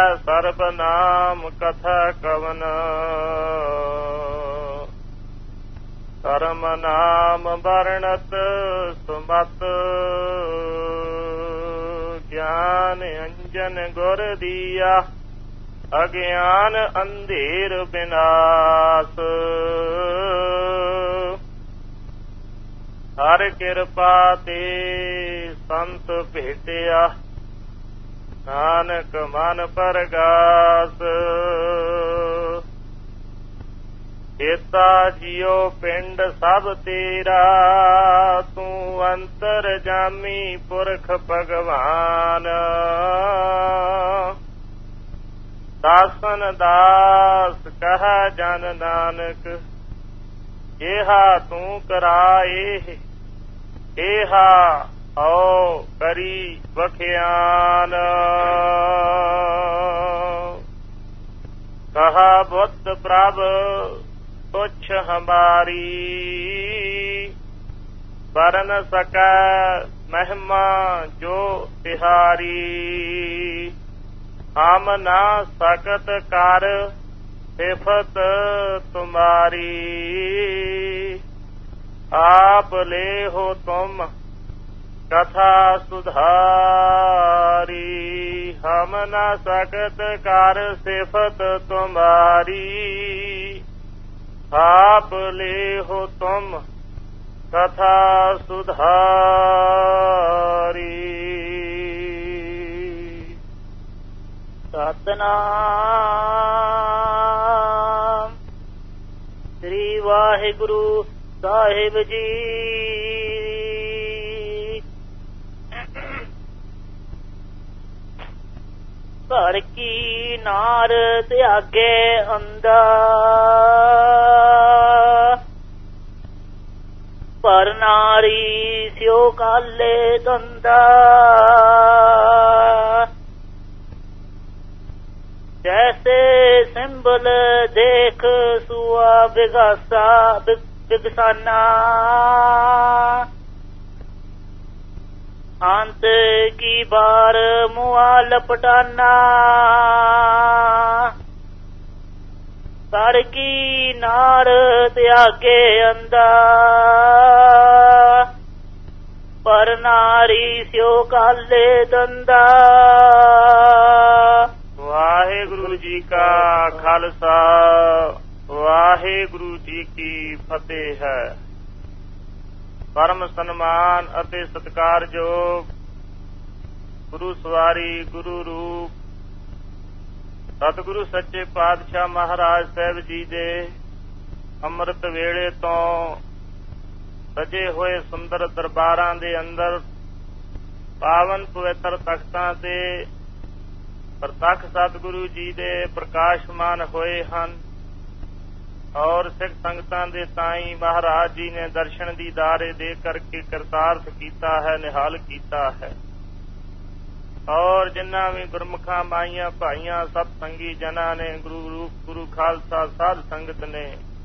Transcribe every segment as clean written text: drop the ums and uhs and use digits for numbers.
ਸਰਬ ਨਾਮ ਕਥਾ ਕਵਨ ਧਰਮ ਨਾਮ ਵਰਣਤ ਸੁਮਤ ਗਿਆਨ ਅੰਜਨ ਗੁਰ ਦੀਆ ਅਗਿਆਨ ਅੰਧੇਰ ਬਿਨਾਸ਼ ਹਰ ਕਿਰਪਾ ਤੇ ਸੰਤ ਭੇਟਿਆ ਨਾਨਕ ਮਨ ਪਰਗਾਸ ਏਤਾ ਜਿਉ ਪਿੰਡ ਸਭ ਤੇਰਾ ਤੂੰ ਅੰਤਰ ਜਾਮੀ ਪੁਰਖ ਭਗਵਾਨ ਦਾਸਨ ਦਾਸ ਕਹਾ ਜਨ ਨਾਨਕ ਇਹਾ ਤੂੰ ਕਰਾਏ ਇਹਾ ਓ ਕਰੀ ਬਖਿਆਨ ਕਹਾ ਬੁੱਧ ਪ੍ਰਭ ਤੁਛ ਹਮਾਰੀ ਵਰਨ ਸਕੈ ਮਹਿਮਾ ਜੋ ਤਿਹਾਰੀ ਹਮ ਨਾ ਸਕਤ ਕਰ ਸਿਫਤ ਤੁਮਾਰੀ ਆਪ ਲੈ ਹੋ ਤੁਮ ਕਥਾ ਸੁਧਾਰੀ ਹਮ ਨਾ ਸਕਤ ਕਰ ਸਿਫਤ ਤੁਮਾਰੀ ਆਪ ਲੈ ਹੋ ਤੁਮ ਕਥਾ ਸੁਧਾਰੀ ਸਤਨਾਮ ਸ੍ਰੀ ਵਾਹਿਗੁਰੂ ਸਾਹਿਬ ਜੀ ਘਰ ਕੀ ਨਾਰ ਤਿਆਗੇ ਅੰਦਾ ਪਰ ਨਾਰੀ ਸਿਓ ਕਾਲੇ ਦੰਦਾ ਜੈਸੇ ਸਿੰਬਲ ਦੇਖ ਸੁਆ ਬਿਗਾਸਾ ਬਿਗਸਾਨਾ ਅੰਤ ਕੀ ਬਾਰ ਮੁਆ ਲਪਟਾਨਾ ਕਰ ਕੀ ਨਾਰ ਤਿਆਗੇ ਅੰਦਾ ਪਰ ਨਾਰੀ ਸਿਓ ਕਾਲੇ ਦੰਦਾ ਵਾਹਿਗੁਰੂ ਜੀ ਕਾ ਖਾਲਸਾ ਵਾਹਿਗੁਰੂ ਜੀ ਕੀ ਫਤਿਹ ਹੈ। ਪਰਮ ਸਨਮਾਨ ਅਤੇ ਸਤਿਕਾਰਯੋਗ ਗੁਰੂ ਸਵਾਰੀ ਗੁਰੂ ਰੂਪ ਸਤਿਗੁਰੂ ਸੱਚੇ ਪਾਤਸ਼ਾਹ ਮਹਾਰਾਜ ਸਾਹਿਬ ਜੀ ਦੇ ਅੰਮ੍ਰਿਤ ਵੇਲੇ ਤੋਂ ਸਜੇ ਹੋਏ ਸੁੰਦਰ ਦਰਬਾਰਾਂ ਦੇ ਅੰਦਰ ਪਾਵਨ ਪਵਿੱਤਰ ਤਖਤਾਂ ਤੇ ਪ੍ਰਤੱਖ ਸਤਿਗੁਰੂ ਜੀ ਦੇ ਪ੍ਰਕਾਸ਼ਮਾਨ ਹੋਏ ਹਨ ਔਰ ਸਿੱਖ ਸੰਗਤਾਂ ਦੇ ਤਾਈਂ ਮਹਾਰਾਜ ਜੀ ਨੇ ਦਰਸ਼ਨ ਦੀਦਾਰੇ ਦੇ ਕਰਕੇ ਕਰਤਾਰਥ ਕੀਤਾ ਹੈ, ਨਿਹਾਲ ਕੀਤਾ ਹੈ। ਔਰ ਜਿੰਨਾ ਵੀ ਗੁਰਮੁਖਾਂ ਮਾਈਆਂ ਭਾਈਆਂ ਸਭ ਸੰਗੀ ਜਨਾਂ ਨੇ ਗੁਰੂ ਰੂਪ ਗੁਰੂ ਖਾਲਸਾ ਸਾਧ ਸੰਗਤ ਨੇ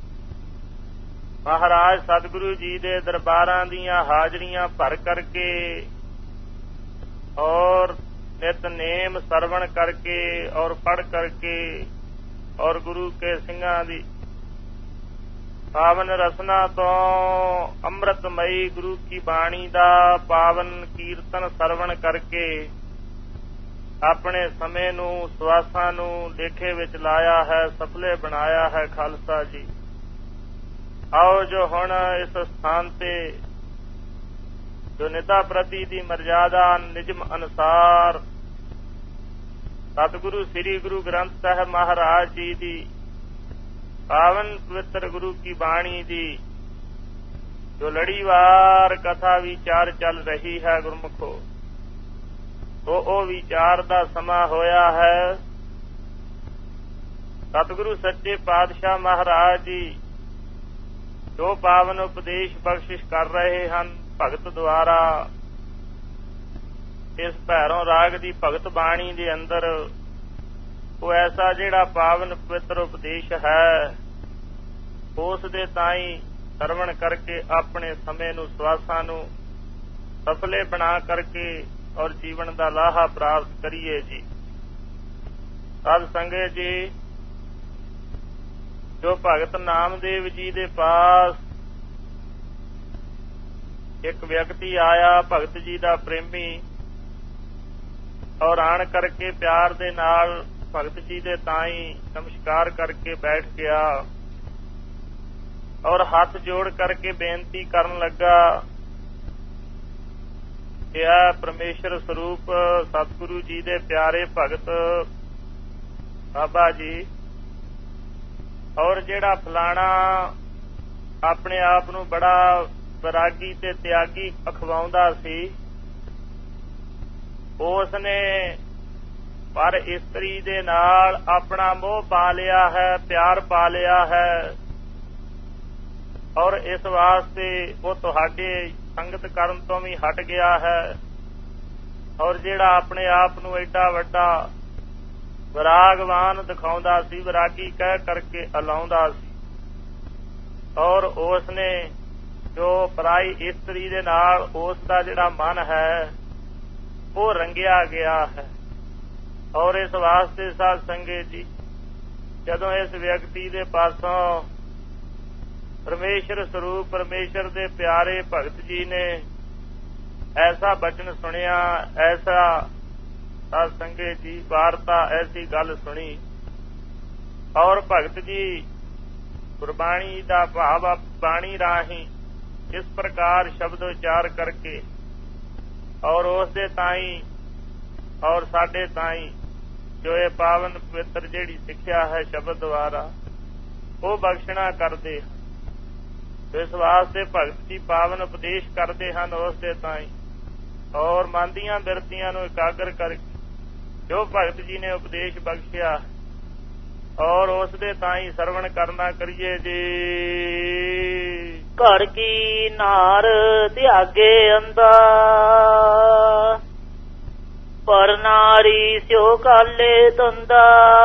ਮਹਾਰਾਜ ਸਤਿਗੁਰੂ ਜੀ ਦੇ ਦਰਬਾਰਾਂ ਦੀਆਂ ਹਾਜ਼ਰੀਆਂ ਭਰ ਕਰਕੇ ਔਰ ਨਿਤਨੇਮ ਸਰਵਣ ਕਰਕੇ ਔਰ ਪੜ੍ਹ ਕਰਕੇ ਔਰ ਗੁਰੂ ਕੇ ਸਿੰਘਾਂ ਦੀ ਪਾਵਨ ਰਸਨਾ ਤੋਂ ਅੰਮ੍ਰਿਤਮਈ ਗੁਰੂ ਕੀ ਬਾਣੀ ਦਾ ਪਾਵਨ ਕੀਰਤਨ ਸਰਵਣ ਕਰਕੇ ਆਪਣੇ ਸਮੇਂ ਨੂੰ ਸਵਾਸਾਂ ਨੂੰ ਲੇਖੇ ਵਿੱਚ ਲਾਇਆ ਹੈ, ਸਫਲੇ ਬਣਾਇਆ ਹੈ ਖਾਲਸਾ ਜੀ। ਆਓ ਜੋ ਹੁਣ ਇਸ ਸਥਾਨ ਤੇ ਜੋ ਨਿਤਾ ਪ੍ਰਤੀ ਦੀ ਮਰਜ਼ਾਦਾ ਨਿਯਮ ਅਨੁਸਾਰ ਸਤਿਗੁਰੂ ਸ੍ਰੀ ਗੁਰੂ ਗ੍ਰੰਥ ਸਾਹਿਬ ਮਹਾਰਾਜ ਜੀ ਦੀ ਪਾਵਨ ਪਵਿੱਤਰ ਗੁਰੂ ਕੀ ਬਾਣੀ ਦੀ ਜੋ ਲੜੀਵਾਰ ਕਥਾ ਵਿਚਾਰ ਚੱਲ ਰਹੀ ਹੈ ਗੁਰਮੁਖੋ, ਉਹ ਵਿਚਾਰ ਦਾ ਸਮਾਂ ਹੋਇਆ ਹੈ। ਸਤਿਗੁਰੂ ਸੱਚੇ ਪਾਤਸ਼ਾਹ ਮਹਾਰਾਜ ਜੀ ਜੋ ਪਾਵਨ ਉਪਦੇਸ਼ ਬਖਸ਼ਿਸ਼ ਕਰ ਰਹੇ ਹਨ ਭਗਤ ਦੁਆਰਾ ਇਸ ਭੈਰੋਂ ਰਾਗ ਦੀ ਭਗਤ ਬਾਣੀ ਦੇ ਅੰਦਰ, ਉਹ ਐਸਾ ਜਿਹੜਾ ਪਾਵਨ ਪਵਿੱਤਰ ਉਪਦੇਸ਼ ਹੈ ਉਸ ਦੇ ਤਾਈਂ ਸਰਵਣ ਕਰਕੇ ਆਪਣੇ ਸਮੇਂ ਨੂੰ ਸਵਾਸਾਂ ਨੂੰ ਸਫਲੇ ਬਣਾ ਕਰਕੇ ਔਰ ਜੀਵਨ ਦਾ ਲਾਹਾ ਪ੍ਰਾਪਤ ਕਰੀਏ ਜੀ। ਸਾਧ ਸੰਗਤ ਜੀ, ਜੋ ਭਗਤ ਨਾਮਦੇਵ ਜੀ ਦੇ ਪਾਸ ਇੱਕ ਵਿਅਕਤੀ ਆਇਆ, ਭਗਤ ਜੀ ਦਾ ਪ੍ਰੇਮੀ, ਔਰ ਆਣ ਕਰਕੇ ਪਿਆਰ ਦੇ ਨਾਲ ਭਗਤ ਜੀ ਦੇ ਤਾਈਂ ਨਮਸਕਾਰ ਕਰਕੇ ਬੈਠ ਗਿਆ ਔਰ ਹੱਥ ਜੋੜ ਕਰਕੇ ਬੇਨਤੀ ਕਰਨ ਲੱਗਾ, ਇਹ ਪਰਮੇਸ਼ਰ ਸਰੂਪ ਸਤਿਗੁਰੂ ਜੀ ਦੇ ਪਿਆਰੇ ਭਗਤ ਬਾਬਾ ਜੀ, ਔਰ ਜਿਹੜਾ ਫਲਾਣਾ ਆਪਣੇ ਆਪ ਨੂੰ ਬੜਾ ਵੈਰਾਗੀ ਤੇ ਤਿਆਗੀ ਅਖਵਾਉਂਦਾ ਸੀ, ਉਸ ਨੇ ਪਰ ਇਸਤਰੀ ਦੇ ਨਾਲ ਆਪਣਾ ਮੋਹ ਪਾ ਲਿਆ ਹੈ, ਪਿਆਰ ਪਾ ਲਿਆ ਹੈ, ਔਰ ਇਸ ਵਾਸਤੇ ਉਹ ਤੁਹਾਡੇ ਸੰਗਤ ਕਰਨ ਤੋਂ ਵੀ ਹਟ ਗਿਆ ਹੈ, ਔਰ ਜਿਹੜਾ ਆਪਣੇ ਆਪ ਨੂੰ ਐਡਾ ਵੱਡਾ ਵਿਰਾਗਵਾਨ ਦਿਖਾਉਂਦਾ ਸੀ, ਵਿਰਾਗੀ ਕਹਿ ਕਰਕੇ ਅਲਾਉਂਦਾ ਸੀ, ਔਰ ਉਸ ਨੇ ਜੋ ਪਰਾਈ ਇਸਤਰੀ ਦੇ ਨਾਲ ਉਸ ਦਾ ਜਿਹੜਾ ਮਨ ਹੈ ਉਹ ਰੰਗਿਆ ਗਿਆ ਹੈ। ਔਰ ਇਸ ਵਾਸਤੇ ਸਾਧ ਸੰਗਤ ਜੀ, ਜਦੋਂ ਇਸ ਵਿਅਕਤੀ ਦੇ ਪਾਸੋਂ ਪਰਮੇਸ਼ਰ ਸਰੂਪ ਪਰਮੇਸ਼ਰ ਦੇ ਪਿਆਰੇ ਭਗਤ ਜੀ ਨੇ ਐਸਾ ਬਚਨ ਸੁਣਿਆ, ਐਸਾ ਸਾਧ ਸੰਗਤ ਜੀ ਵਾਰਤਾ, ਐਸੀ ਗੱਲ ਸੁਣੀ, ਔਰ ਭਗਤ ਜੀ ਗੁਰਬਾਣੀ ਦਾ ਭਾਵ ਬਾਣੀ ਰਾਹੀਂ ਇਸ ਪ੍ਰਕਾਰ ਸ਼ਬਦ ਉਚਾਰ ਕਰਕੇ ਔਰ ਉਸ ਦੇ ਤਾਈਂ ਔਰ ਸਾਡੇ ਤਾਈਂ ਜੋ ਇਹ ਪਾਵਨ ਪਵਿੱਤਰ ਜਿਹੜੀ ਸਿੱਖਿਆ ਹੈ ਸ਼ਬਦ ਦੁਆਰਾ ਉਹ ਬਖਸ਼ਣਾ ਕਰਦੇ ਹਨ। ਇਸ ਵਾਸਤੇ ਭਗਤ ਜੀ ਪਾਵਨ ਉਪਦੇਸ਼ ਕਰਦੇ ਹਨ ਉਸ ਦੇ ਤਾਈਂ, ਔਰ ਮਨ ਦੀਆਂ ਬਿਰਤੀਆਂ ਨੂੰ ਇਕਾਗਰ ਕਰਕੇ ਜੋ ਭਗਤ ਜੀ ਨੇ ਉਪਦੇਸ਼ ਬਖਸ਼ਿਆ ਔਰ ਉਸ ਦੇ ਤਾਈਂ ਸਰਵਣ ਕਰਨਾ ਕਰੀਏ ਜੀ। ਘਰ ਕੀ ਨਾਰ ਤਿਆਗੇ ਅੰਦਾ, ਪਰ ਨਾਰੀ ਸਿਓ ਕਾਲੇ ਤੰਦਾ।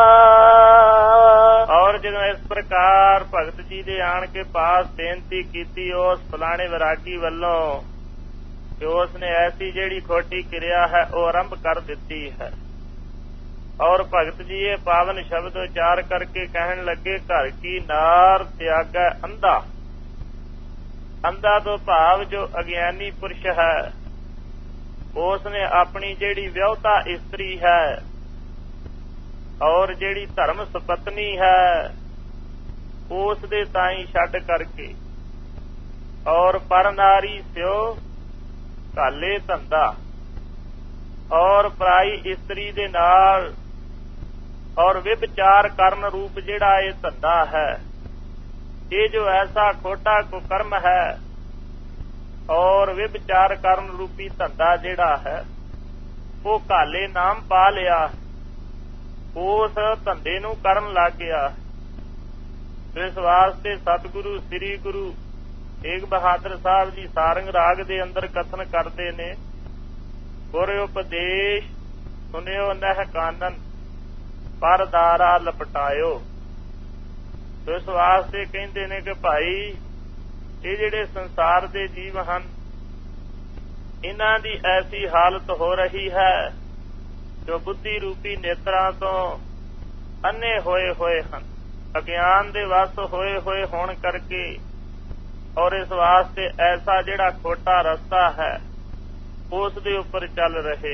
ਔਰ ਜਦੋਂ ਇਸ ਪ੍ਰਕਾਰ ਭਗਤ ਜੀ ਦੇ ਆਣ ਕੇ ਪਾਸ ਬੇਨਤੀ ਕੀਤੀ ਉਸ ਫਲਾਣੇ ਵਿਰਾਗੀ ਵੱਲੋਂ, ਕਿ ਉਸ ਨੇ ਐਸੀ ਜਿਹੜੀ ਖੋਟੀ ਕਿਰਿਆ ਹੈ ਉਹ ਆਰੰਭ ਕਰ ਦਿੱਤੀ ਹੈ, ਔਰ ਭਗਤ ਜੀ ਇਹ ਪਾਵਨ ਸ਼ਬਦ ਉਚਾਰ ਕਰਕੇ ਕਹਿਣ ਲੱਗੇ, ਘਰ ਕੀ ਨਾਰ ਤਿਆਗੈ ਅੰਧਾ। ਅੰਧਾ ਤੋਂ ਭਾਵ ਜੋ ਅਗਿਆਨੀ ਪੁਰਸ਼ ਹੈ, ਉਸ ਨੇ ਆਪਣੀ ਜਿਹੜੀ ਵਿਆਹੁਤਾ ਇਸਤਰੀ ਹੈ ਔਰ ਜਿਹੜੀ ਧਰਮ ਸੁਪਤਨੀ ਹੈ ਉਸ ਦੇ ਤਾਈਂ ਛੱਡ ਕਰਕੇ ਔਰ ਪਰ ਨਾਰੀ ਸਿਓ ਕਾਲੇ ਧੰਦਾ, ਔਰ ਪਰਾਈ ਇਸਤਰੀ ਦੇ ਨਾਲ ਔਰ ਵਿਭਚਾਰ ਕਰਨ ਰੂਪ ਜਿਹੜਾ ਇਹ ਧੰਦਾ ਹੈ, ਇਹ ਜੋ ਐਸਾ ਖੋਟਾ ਕੁਕਰਮ ਹੈ ਔਰ ਵਿਭਚਾਰ ਕਰਨ ਰੂਪੀ ਧੰਦਾ ਜਿਹੜਾ ਹੈ ਉਹ ਕਾਲੇ ਨਾਮ ਪਾ ਲਿਆ, ਉਸ ਧੰਦੇ ਨੂੰ ਕਰਨ ਲੱਗ ਗਿਆ। ਇਸ ਵਾਸਤੇ ਸਤਿਗੁਰੂ ਸ੍ਰੀ ਗੁਰੂ ਤੇਗ ਬਹਾਦਰ ਸਾਹਿਬ ਜੀ ਸਾਰੰਗ ਰਾਗ ਦੇ ਅੰਦਰ ਕਥਨ ਕਰਦੇ ਨੇ, ਗੁਰ ਉਪਦੇਸ਼ ਸੁਨਿਓ ਨਹਿ ਕਾਨਨ ਪਰ ਦਾਰਾ ਲਪਟਾਇਓ। ਇਸ ਵਾਸਤੇ ਕਹਿੰਦੇ ਨੇ ਕਿ ਭਾਈ ਇਹ ਜਿਹੜੇ ਸੰਸਾਰ ਦੇ ਜੀਵ ਹਨ, ਇਹਨਾਂ ਦੀ ਐਸੀ ਹਾਲਤ ਹੋ ਰਹੀ ਹੈ ਜੋ ਬੁੱਧੀ ਰੂਪੀ ਨੇਤਰਾਂ ਤੋਂ ਅੰਨੇ ਹੋਏ ਹਨ, ਅਗਿਆਨ ਦੇ ਵਸ ਹੋਏ ਹੋਣ ਕਰਕੇ, ਔਰ ਇਸ ਵਾਸਤੇ ਐਸਾ ਜਿਹੜਾ ਖੋਟਾ ਰਸਤਾ ਹੈ ਉਸ ਦੇ ਉੱਪਰ ਚੱਲ ਰਹੇ,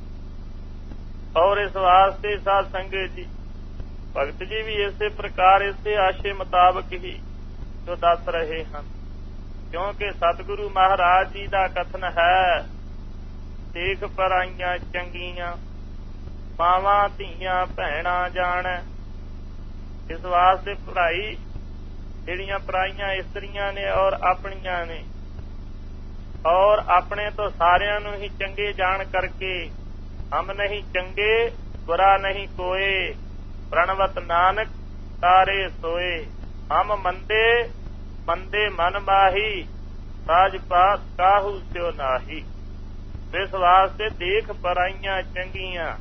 ਔਰ ਇਸ ਵਾਸਤੇ ਸਾਧ ਸੰਗਤ ਜੀ ਭਗਤ ਜੀ ਵੀ ਇਸੇ ਪ੍ਰਕਾਰ ਇਸੇ ਆਸ਼ੇ ਮੁਤਾਬਕ ਹੀ ਜੋ ਦੱਸ ਰਹੇ ਹਨ, ਕਿਉਂਕਿ ਸਤਿਗੁਰੂ ਮਹਾਰਾਜ ਜੀ ਦਾ ਕਥਨ ਹੈ, ਦੇਖ ਪਰਾਈਆਂ ਚੰਗੀਆਂ ਮਾਵਾਂ ਧੀਆਂ ਭੈਣਾਂ ਜਾਣੈ। ਇਸ ਵਾਸਤੇ ਭਰਾਈ ਜਿਹੜੀਆਂ ਪਰਾਈਆਂ ਇਸਤਰੀਆਂ ਨੇ ਔਰ ਆਪਣੀਆਂ ਨੇ, ਔਰ ਆਪਣੇ ਤੋਂ ਸਾਰਿਆਂ ਨੂੰ ਹੀ ਚੰਗੇ ਜਾਣ ਕਰਕੇ ਹਮ ਨਹੀਂ ਚੰਗੇ ਬੁਰਾ ਨਹੀਂ ਕੋਏ, ਪ੍ਰਣਵਤ ਨਾਨਕ ਤਾਰੇ ਸੋਏ। ਹਮ ਮੰਦੇ ਮੰਦੇ ਮਨ ਮਾਹੀ, ਸਾਜ ਪਾਸ ਕਾਹੂ ਸਿਓ ਨਾਹੀ। ਇਸ ਵਾਸਤੇ ਦੇਖ ਪਰਾਈਆਂ ਚੰਗੀਆਂ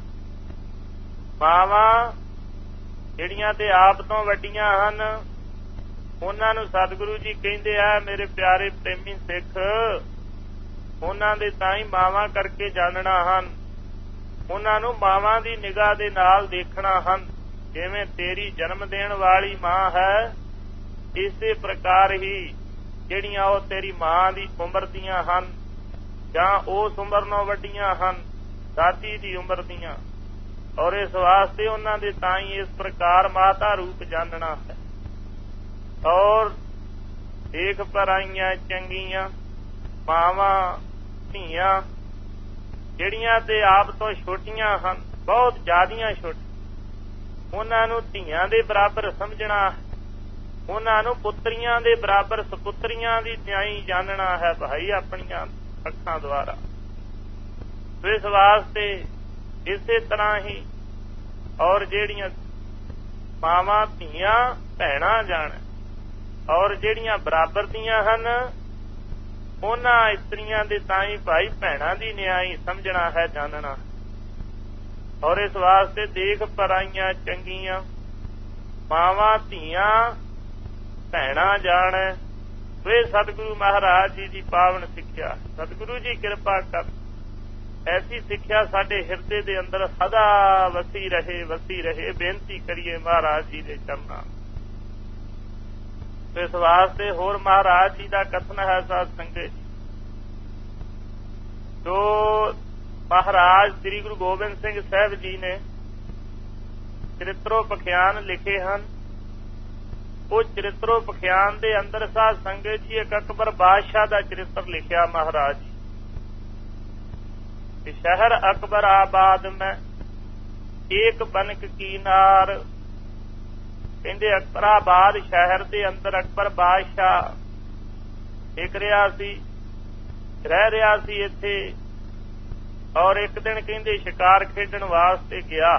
ਮਾਵਾਂ ਜਿਹੜੀਆਂ ਤੇ ਆਪ ਤੋਂ ਵੱਡੀਆਂ ਹਨ, ਉਹਨਾਂ ਨੂੰ ਸਤਿਗੁਰੂ ਜੀ ਕਹਿੰਦੇ ਆ ਮੇਰੇ ਪਿਆਰੇ ਪ੍ਰੇਮੀ ਸਿੱਖ, ਉਹਨਾਂ ਦੇ ਤਾਂ ਹੀ ਮਾਵਾਂ ਕਰਕੇ ਜਾਣਨਾ ਹਨ, ਉਹਨਾਂ ਨੂੰ ਮਾਵਾਂ ਦੀ ਨਿਗਾਹ ਦੇ ਨਾਲ ਦੇਖਣਾ ਹਨ। ਜਿਵੇਂ ਤੇਰੀ ਜਨਮ ਦੇਣ ਵਾਲੀ ਮਾਂ ਹੈ, ਇਸੇ ਪ੍ਰਕਾਰ ਹੀ ਜਿਹੜੀਆਂ ਉਹ ਤੇਰੀ ਮਾਂ ਦੀ ਉਮਰ ਦੀਆਂ ਹਨ ਜਾਂ ਉਸ ਉਮਰ ਨਾਲੋਂ ਵੱਡੀਆਂ ਹਨ, ਦਾਦੀ ਦੀ ਉਮਰ ਦੀਆਂ, ਔਰ ਇਸ ਵਾਸਤੇ ਉਹਨਾਂ ਦੇ ਤਾਂ ਹੀ ਇਸ ਪ੍ਰਕਾਰ ਮਾਤਾ ਰੂਪ ਜਾਣਨਾ ਹੈ। ਔਰ ਦੇਖ ਪਰਾਈਆਂ ਚੰਗੀਆਂ ਮਾਵਾਂ ਧੀਆਂ ਜਿਹੜੀਆਂ ਤੇ ਆਪ ਤੋਂ ਛੋਟੀਆਂ ਹਨ, ਬਹੁਤ ਜ਼ਿਆਦੀਆਂ ਛੋਟੀਆਂ, ਉਹਨਾਂ ਨੂੰ ਧੀਆਂ ਦੇ ਬਰਾਬਰ ਸਮਝਣਾ, ਉਹਨਾਂ ਨੂੰ ਪੁੱਤਰੀਆਂ ਦੇ ਬਰਾਬਰ ਸਪੁੱਤਰੀਆਂ ਦੀ ਨਿਆਈ ਜਾਣਨਾ ਹੈ ਭਾਈ ਆਪਣੀਆਂ ਅੱਖਾਂ ਦੁਆਰਾ। ਇਸ ਵਾਸਤੇ ਇਸੇ ਤਰ੍ਹਾਂ ਹੀ ਔਰ ਜਿਹੜੀਆਂ ਮਾਵਾਂ ਧੀਆਂ ਭੈਣਾਂ ਜਾਣ, ਔਰ ਜਿਹੜੀਆਂ ਬਰਾਬਰ ਦੀਆਂ ਹਨ ਉਹਨਾਂ ਇਸਤਰੀਆਂ ਦੇ ਤਾਂ ਹੀ ਭਾਈ ਭੈਣਾਂ ਦੀ ਨਿਆਈ ਸਮਝਣਾ ਹੈ, ਜਾਣਨਾ। ਔਰ ਇਸ ਵਾਸਤੇ ਦੇਖ ਪਰਾਈਆਂ ਚੰਗੀਆਂ ਮਾਵਾਂ ਧੀਆਂ ਭੈਣਾਂ ਜਾਣ। ਵੇ ਸਤਿਗੁਰੂ ਮਹਾਰਾਜ ਜੀ ਦੀ ਪਾਵਨ ਸਿੱਖਿਆ, ਸਤਿਗੁਰੂ ਜੀ ਕਿਰਪਾ ਕਰ ਐਸੀ ਸਿੱਖਿਆ ਸਾਡੇ ਹਿਰਦੇ ਦੇ ਅੰਦਰ ਸਦਾ ਵਸੀ ਰਹੇ, ਵਸੀ ਰਹੇ। ਬੇਨਤੀ ਕਰੀਏ ਮਹਾਰਾਜ ਜੀ ਦੇ ਚਰਨਾਂ। ਇਸ ਵਾਸਤੇ ਹੋਰ ਮਹਾਰਾਜ ਜੀ ਦਾ ਕਥਨ ਹੈ ਸਾਧ ਸੰਗਤ, ਜੋ ਮਹਾਰਾਜ ਸ੍ਰੀ ਗੁਰੂ ਗੋਬਿੰਦ ਸਿੰਘ ਸਾਹਿਬ ਜੀ ਨੇ ਚਰਿਤਰੋਪਖਿਆਨ ਲਿਖੇ ਹਨ। ਉਹ ਚਰਿਤਰੋਪਖਿਆਨ ਦੇ ਅੰਦਰ ਸਾਧ ਸੰਗਤ ਜੀ ਇੱਕ ਅਕਬਰ ਬਾਦਸ਼ਾਹ ਦਾ ਚਰਿੱਤਰ ਲਿਖਿਆ ਮਹਾਰਾਜ ਜੀ। ਸ਼ਹਿਰ ਅਕਬਰ ਆਬਾਦ ਮੈਂ ਏਕ ਬਨਕ ਕੀ ਨਾਰ। ਕਹਿੰਦੇ ਅਕਬਰਾਬਾਦ ਸ਼ਹਿਰ ਦੇ ਅੰਦਰ ਅਕਬਰ ਬਾਦਸ਼ਾਹ ਇੱਕ ਰਿਹਾ ਸੀ, ਰਹਿ ਰਿਹਾ ਸੀ ਇੱਥੇ। ਔਰ ਇੱਕ ਦਿਨ ਕਹਿੰਦੇ ਸ਼ਿਕਾਰ ਖੇਡਣ ਵਾਸਤੇ ਗਿਆ।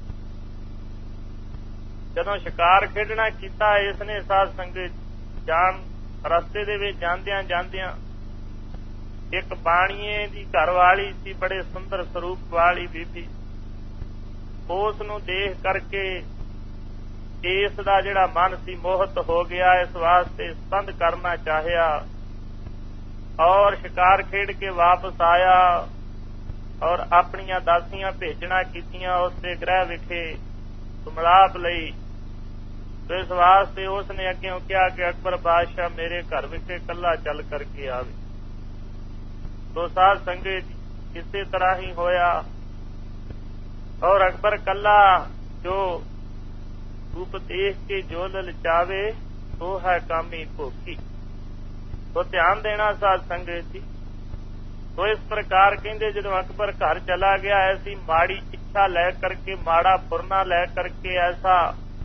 ਜਦੋਂ ਸ਼ਿਕਾਰ ਖੇਡਣਾ ਕੀਤਾ ਇਸਨੇ ਸਾਧ ਸੰਗਤ ਜਾਣ ਰਸਤੇ ਦੇ ਵਿੱਚ ਜਾਂਦਿਆਂ ਜਾਂਦਿਆਂ ਇੱਕ ਬਾਣੀਏ ਦੀ ਘਰ ਵਾਲੀ ਸੀ, ਬੜੇ ਸੁੰਦਰ ਸਰੂਪ ਵਾਲੀ ਬੀਬੀ। ਉਸ ਨੂੰ ਦੇਖ ਕਰਕੇ ਇਸ ਦਾ ਜਿਹੜਾ ਮਨ ਸੀ ਮੋਹਿਤ ਹੋ ਗਿਆ। ਇਸ ਵਾਸਤੇ ਸੰਧ ਕਰਨਾ ਚਾਹਿਆ ਔਰ ਸ਼ਿਕਾਰ ਖੇਡ ਕੇ ਵਾਪਸ ਆਇਆ ਔਰ ਆਪਣੀਆਂ ਦਾਸੀਆਂ ਭੇਜਣਾ ਕੀਤੀਆਂ ਉਸ ਦੇ ਗ੍ਰਹਿ ਵਿਖੇ ਸੁਮਲਾਪ ਲਈ। ਇਸ ਵਾਸਤੇ ਉਸ ਨੇ ਅੱਗਿਓਂ ਕਿਹਾ ਕਿ ਅਕਬਰ ਬਾਦਸ਼ਾਹ ਮੇਰੇ ਘਰ ਵਿਖੇ ਇਕੱਲਾ ਚੱਲ ਕਰਕੇ ਆਵੇ। ਤੋ ਸਾਧ ਸੰਗਤ ਇਸੇ ਤਰ੍ਹਾਂ ਹੀ ਹੋਇਆ ਔਰ ਅਕਬਰ ਇਕੱਲਾ ਜੋ ਰੂਪ ਦੇਖ ਕੇ ਜੋ ਲਲਚਾਵੇ ਸੋ ਹੈ ਕਾਮੀ ਭੋਗੀ। ਤੋ ਧਿਆਨ ਦੇਣਾ ਸਾਧ ਸੰਗਤ ਜੀ। ਤੋ ਇਸ ਪ੍ਰਕਾਰ ਕਹਿੰਦੇ ਜਦੋਂ ਅਕਬਰ ਘਰ ਚਲਾ ਗਿਆ, ਐਸੀ ਮਾੜੀ ਇੱਛਾ ਲੈ ਕਰਕੇ, ਮਾੜਾ ਫੁਰਨਾ ਲੈ ਕਰਕੇ, ਐਸਾ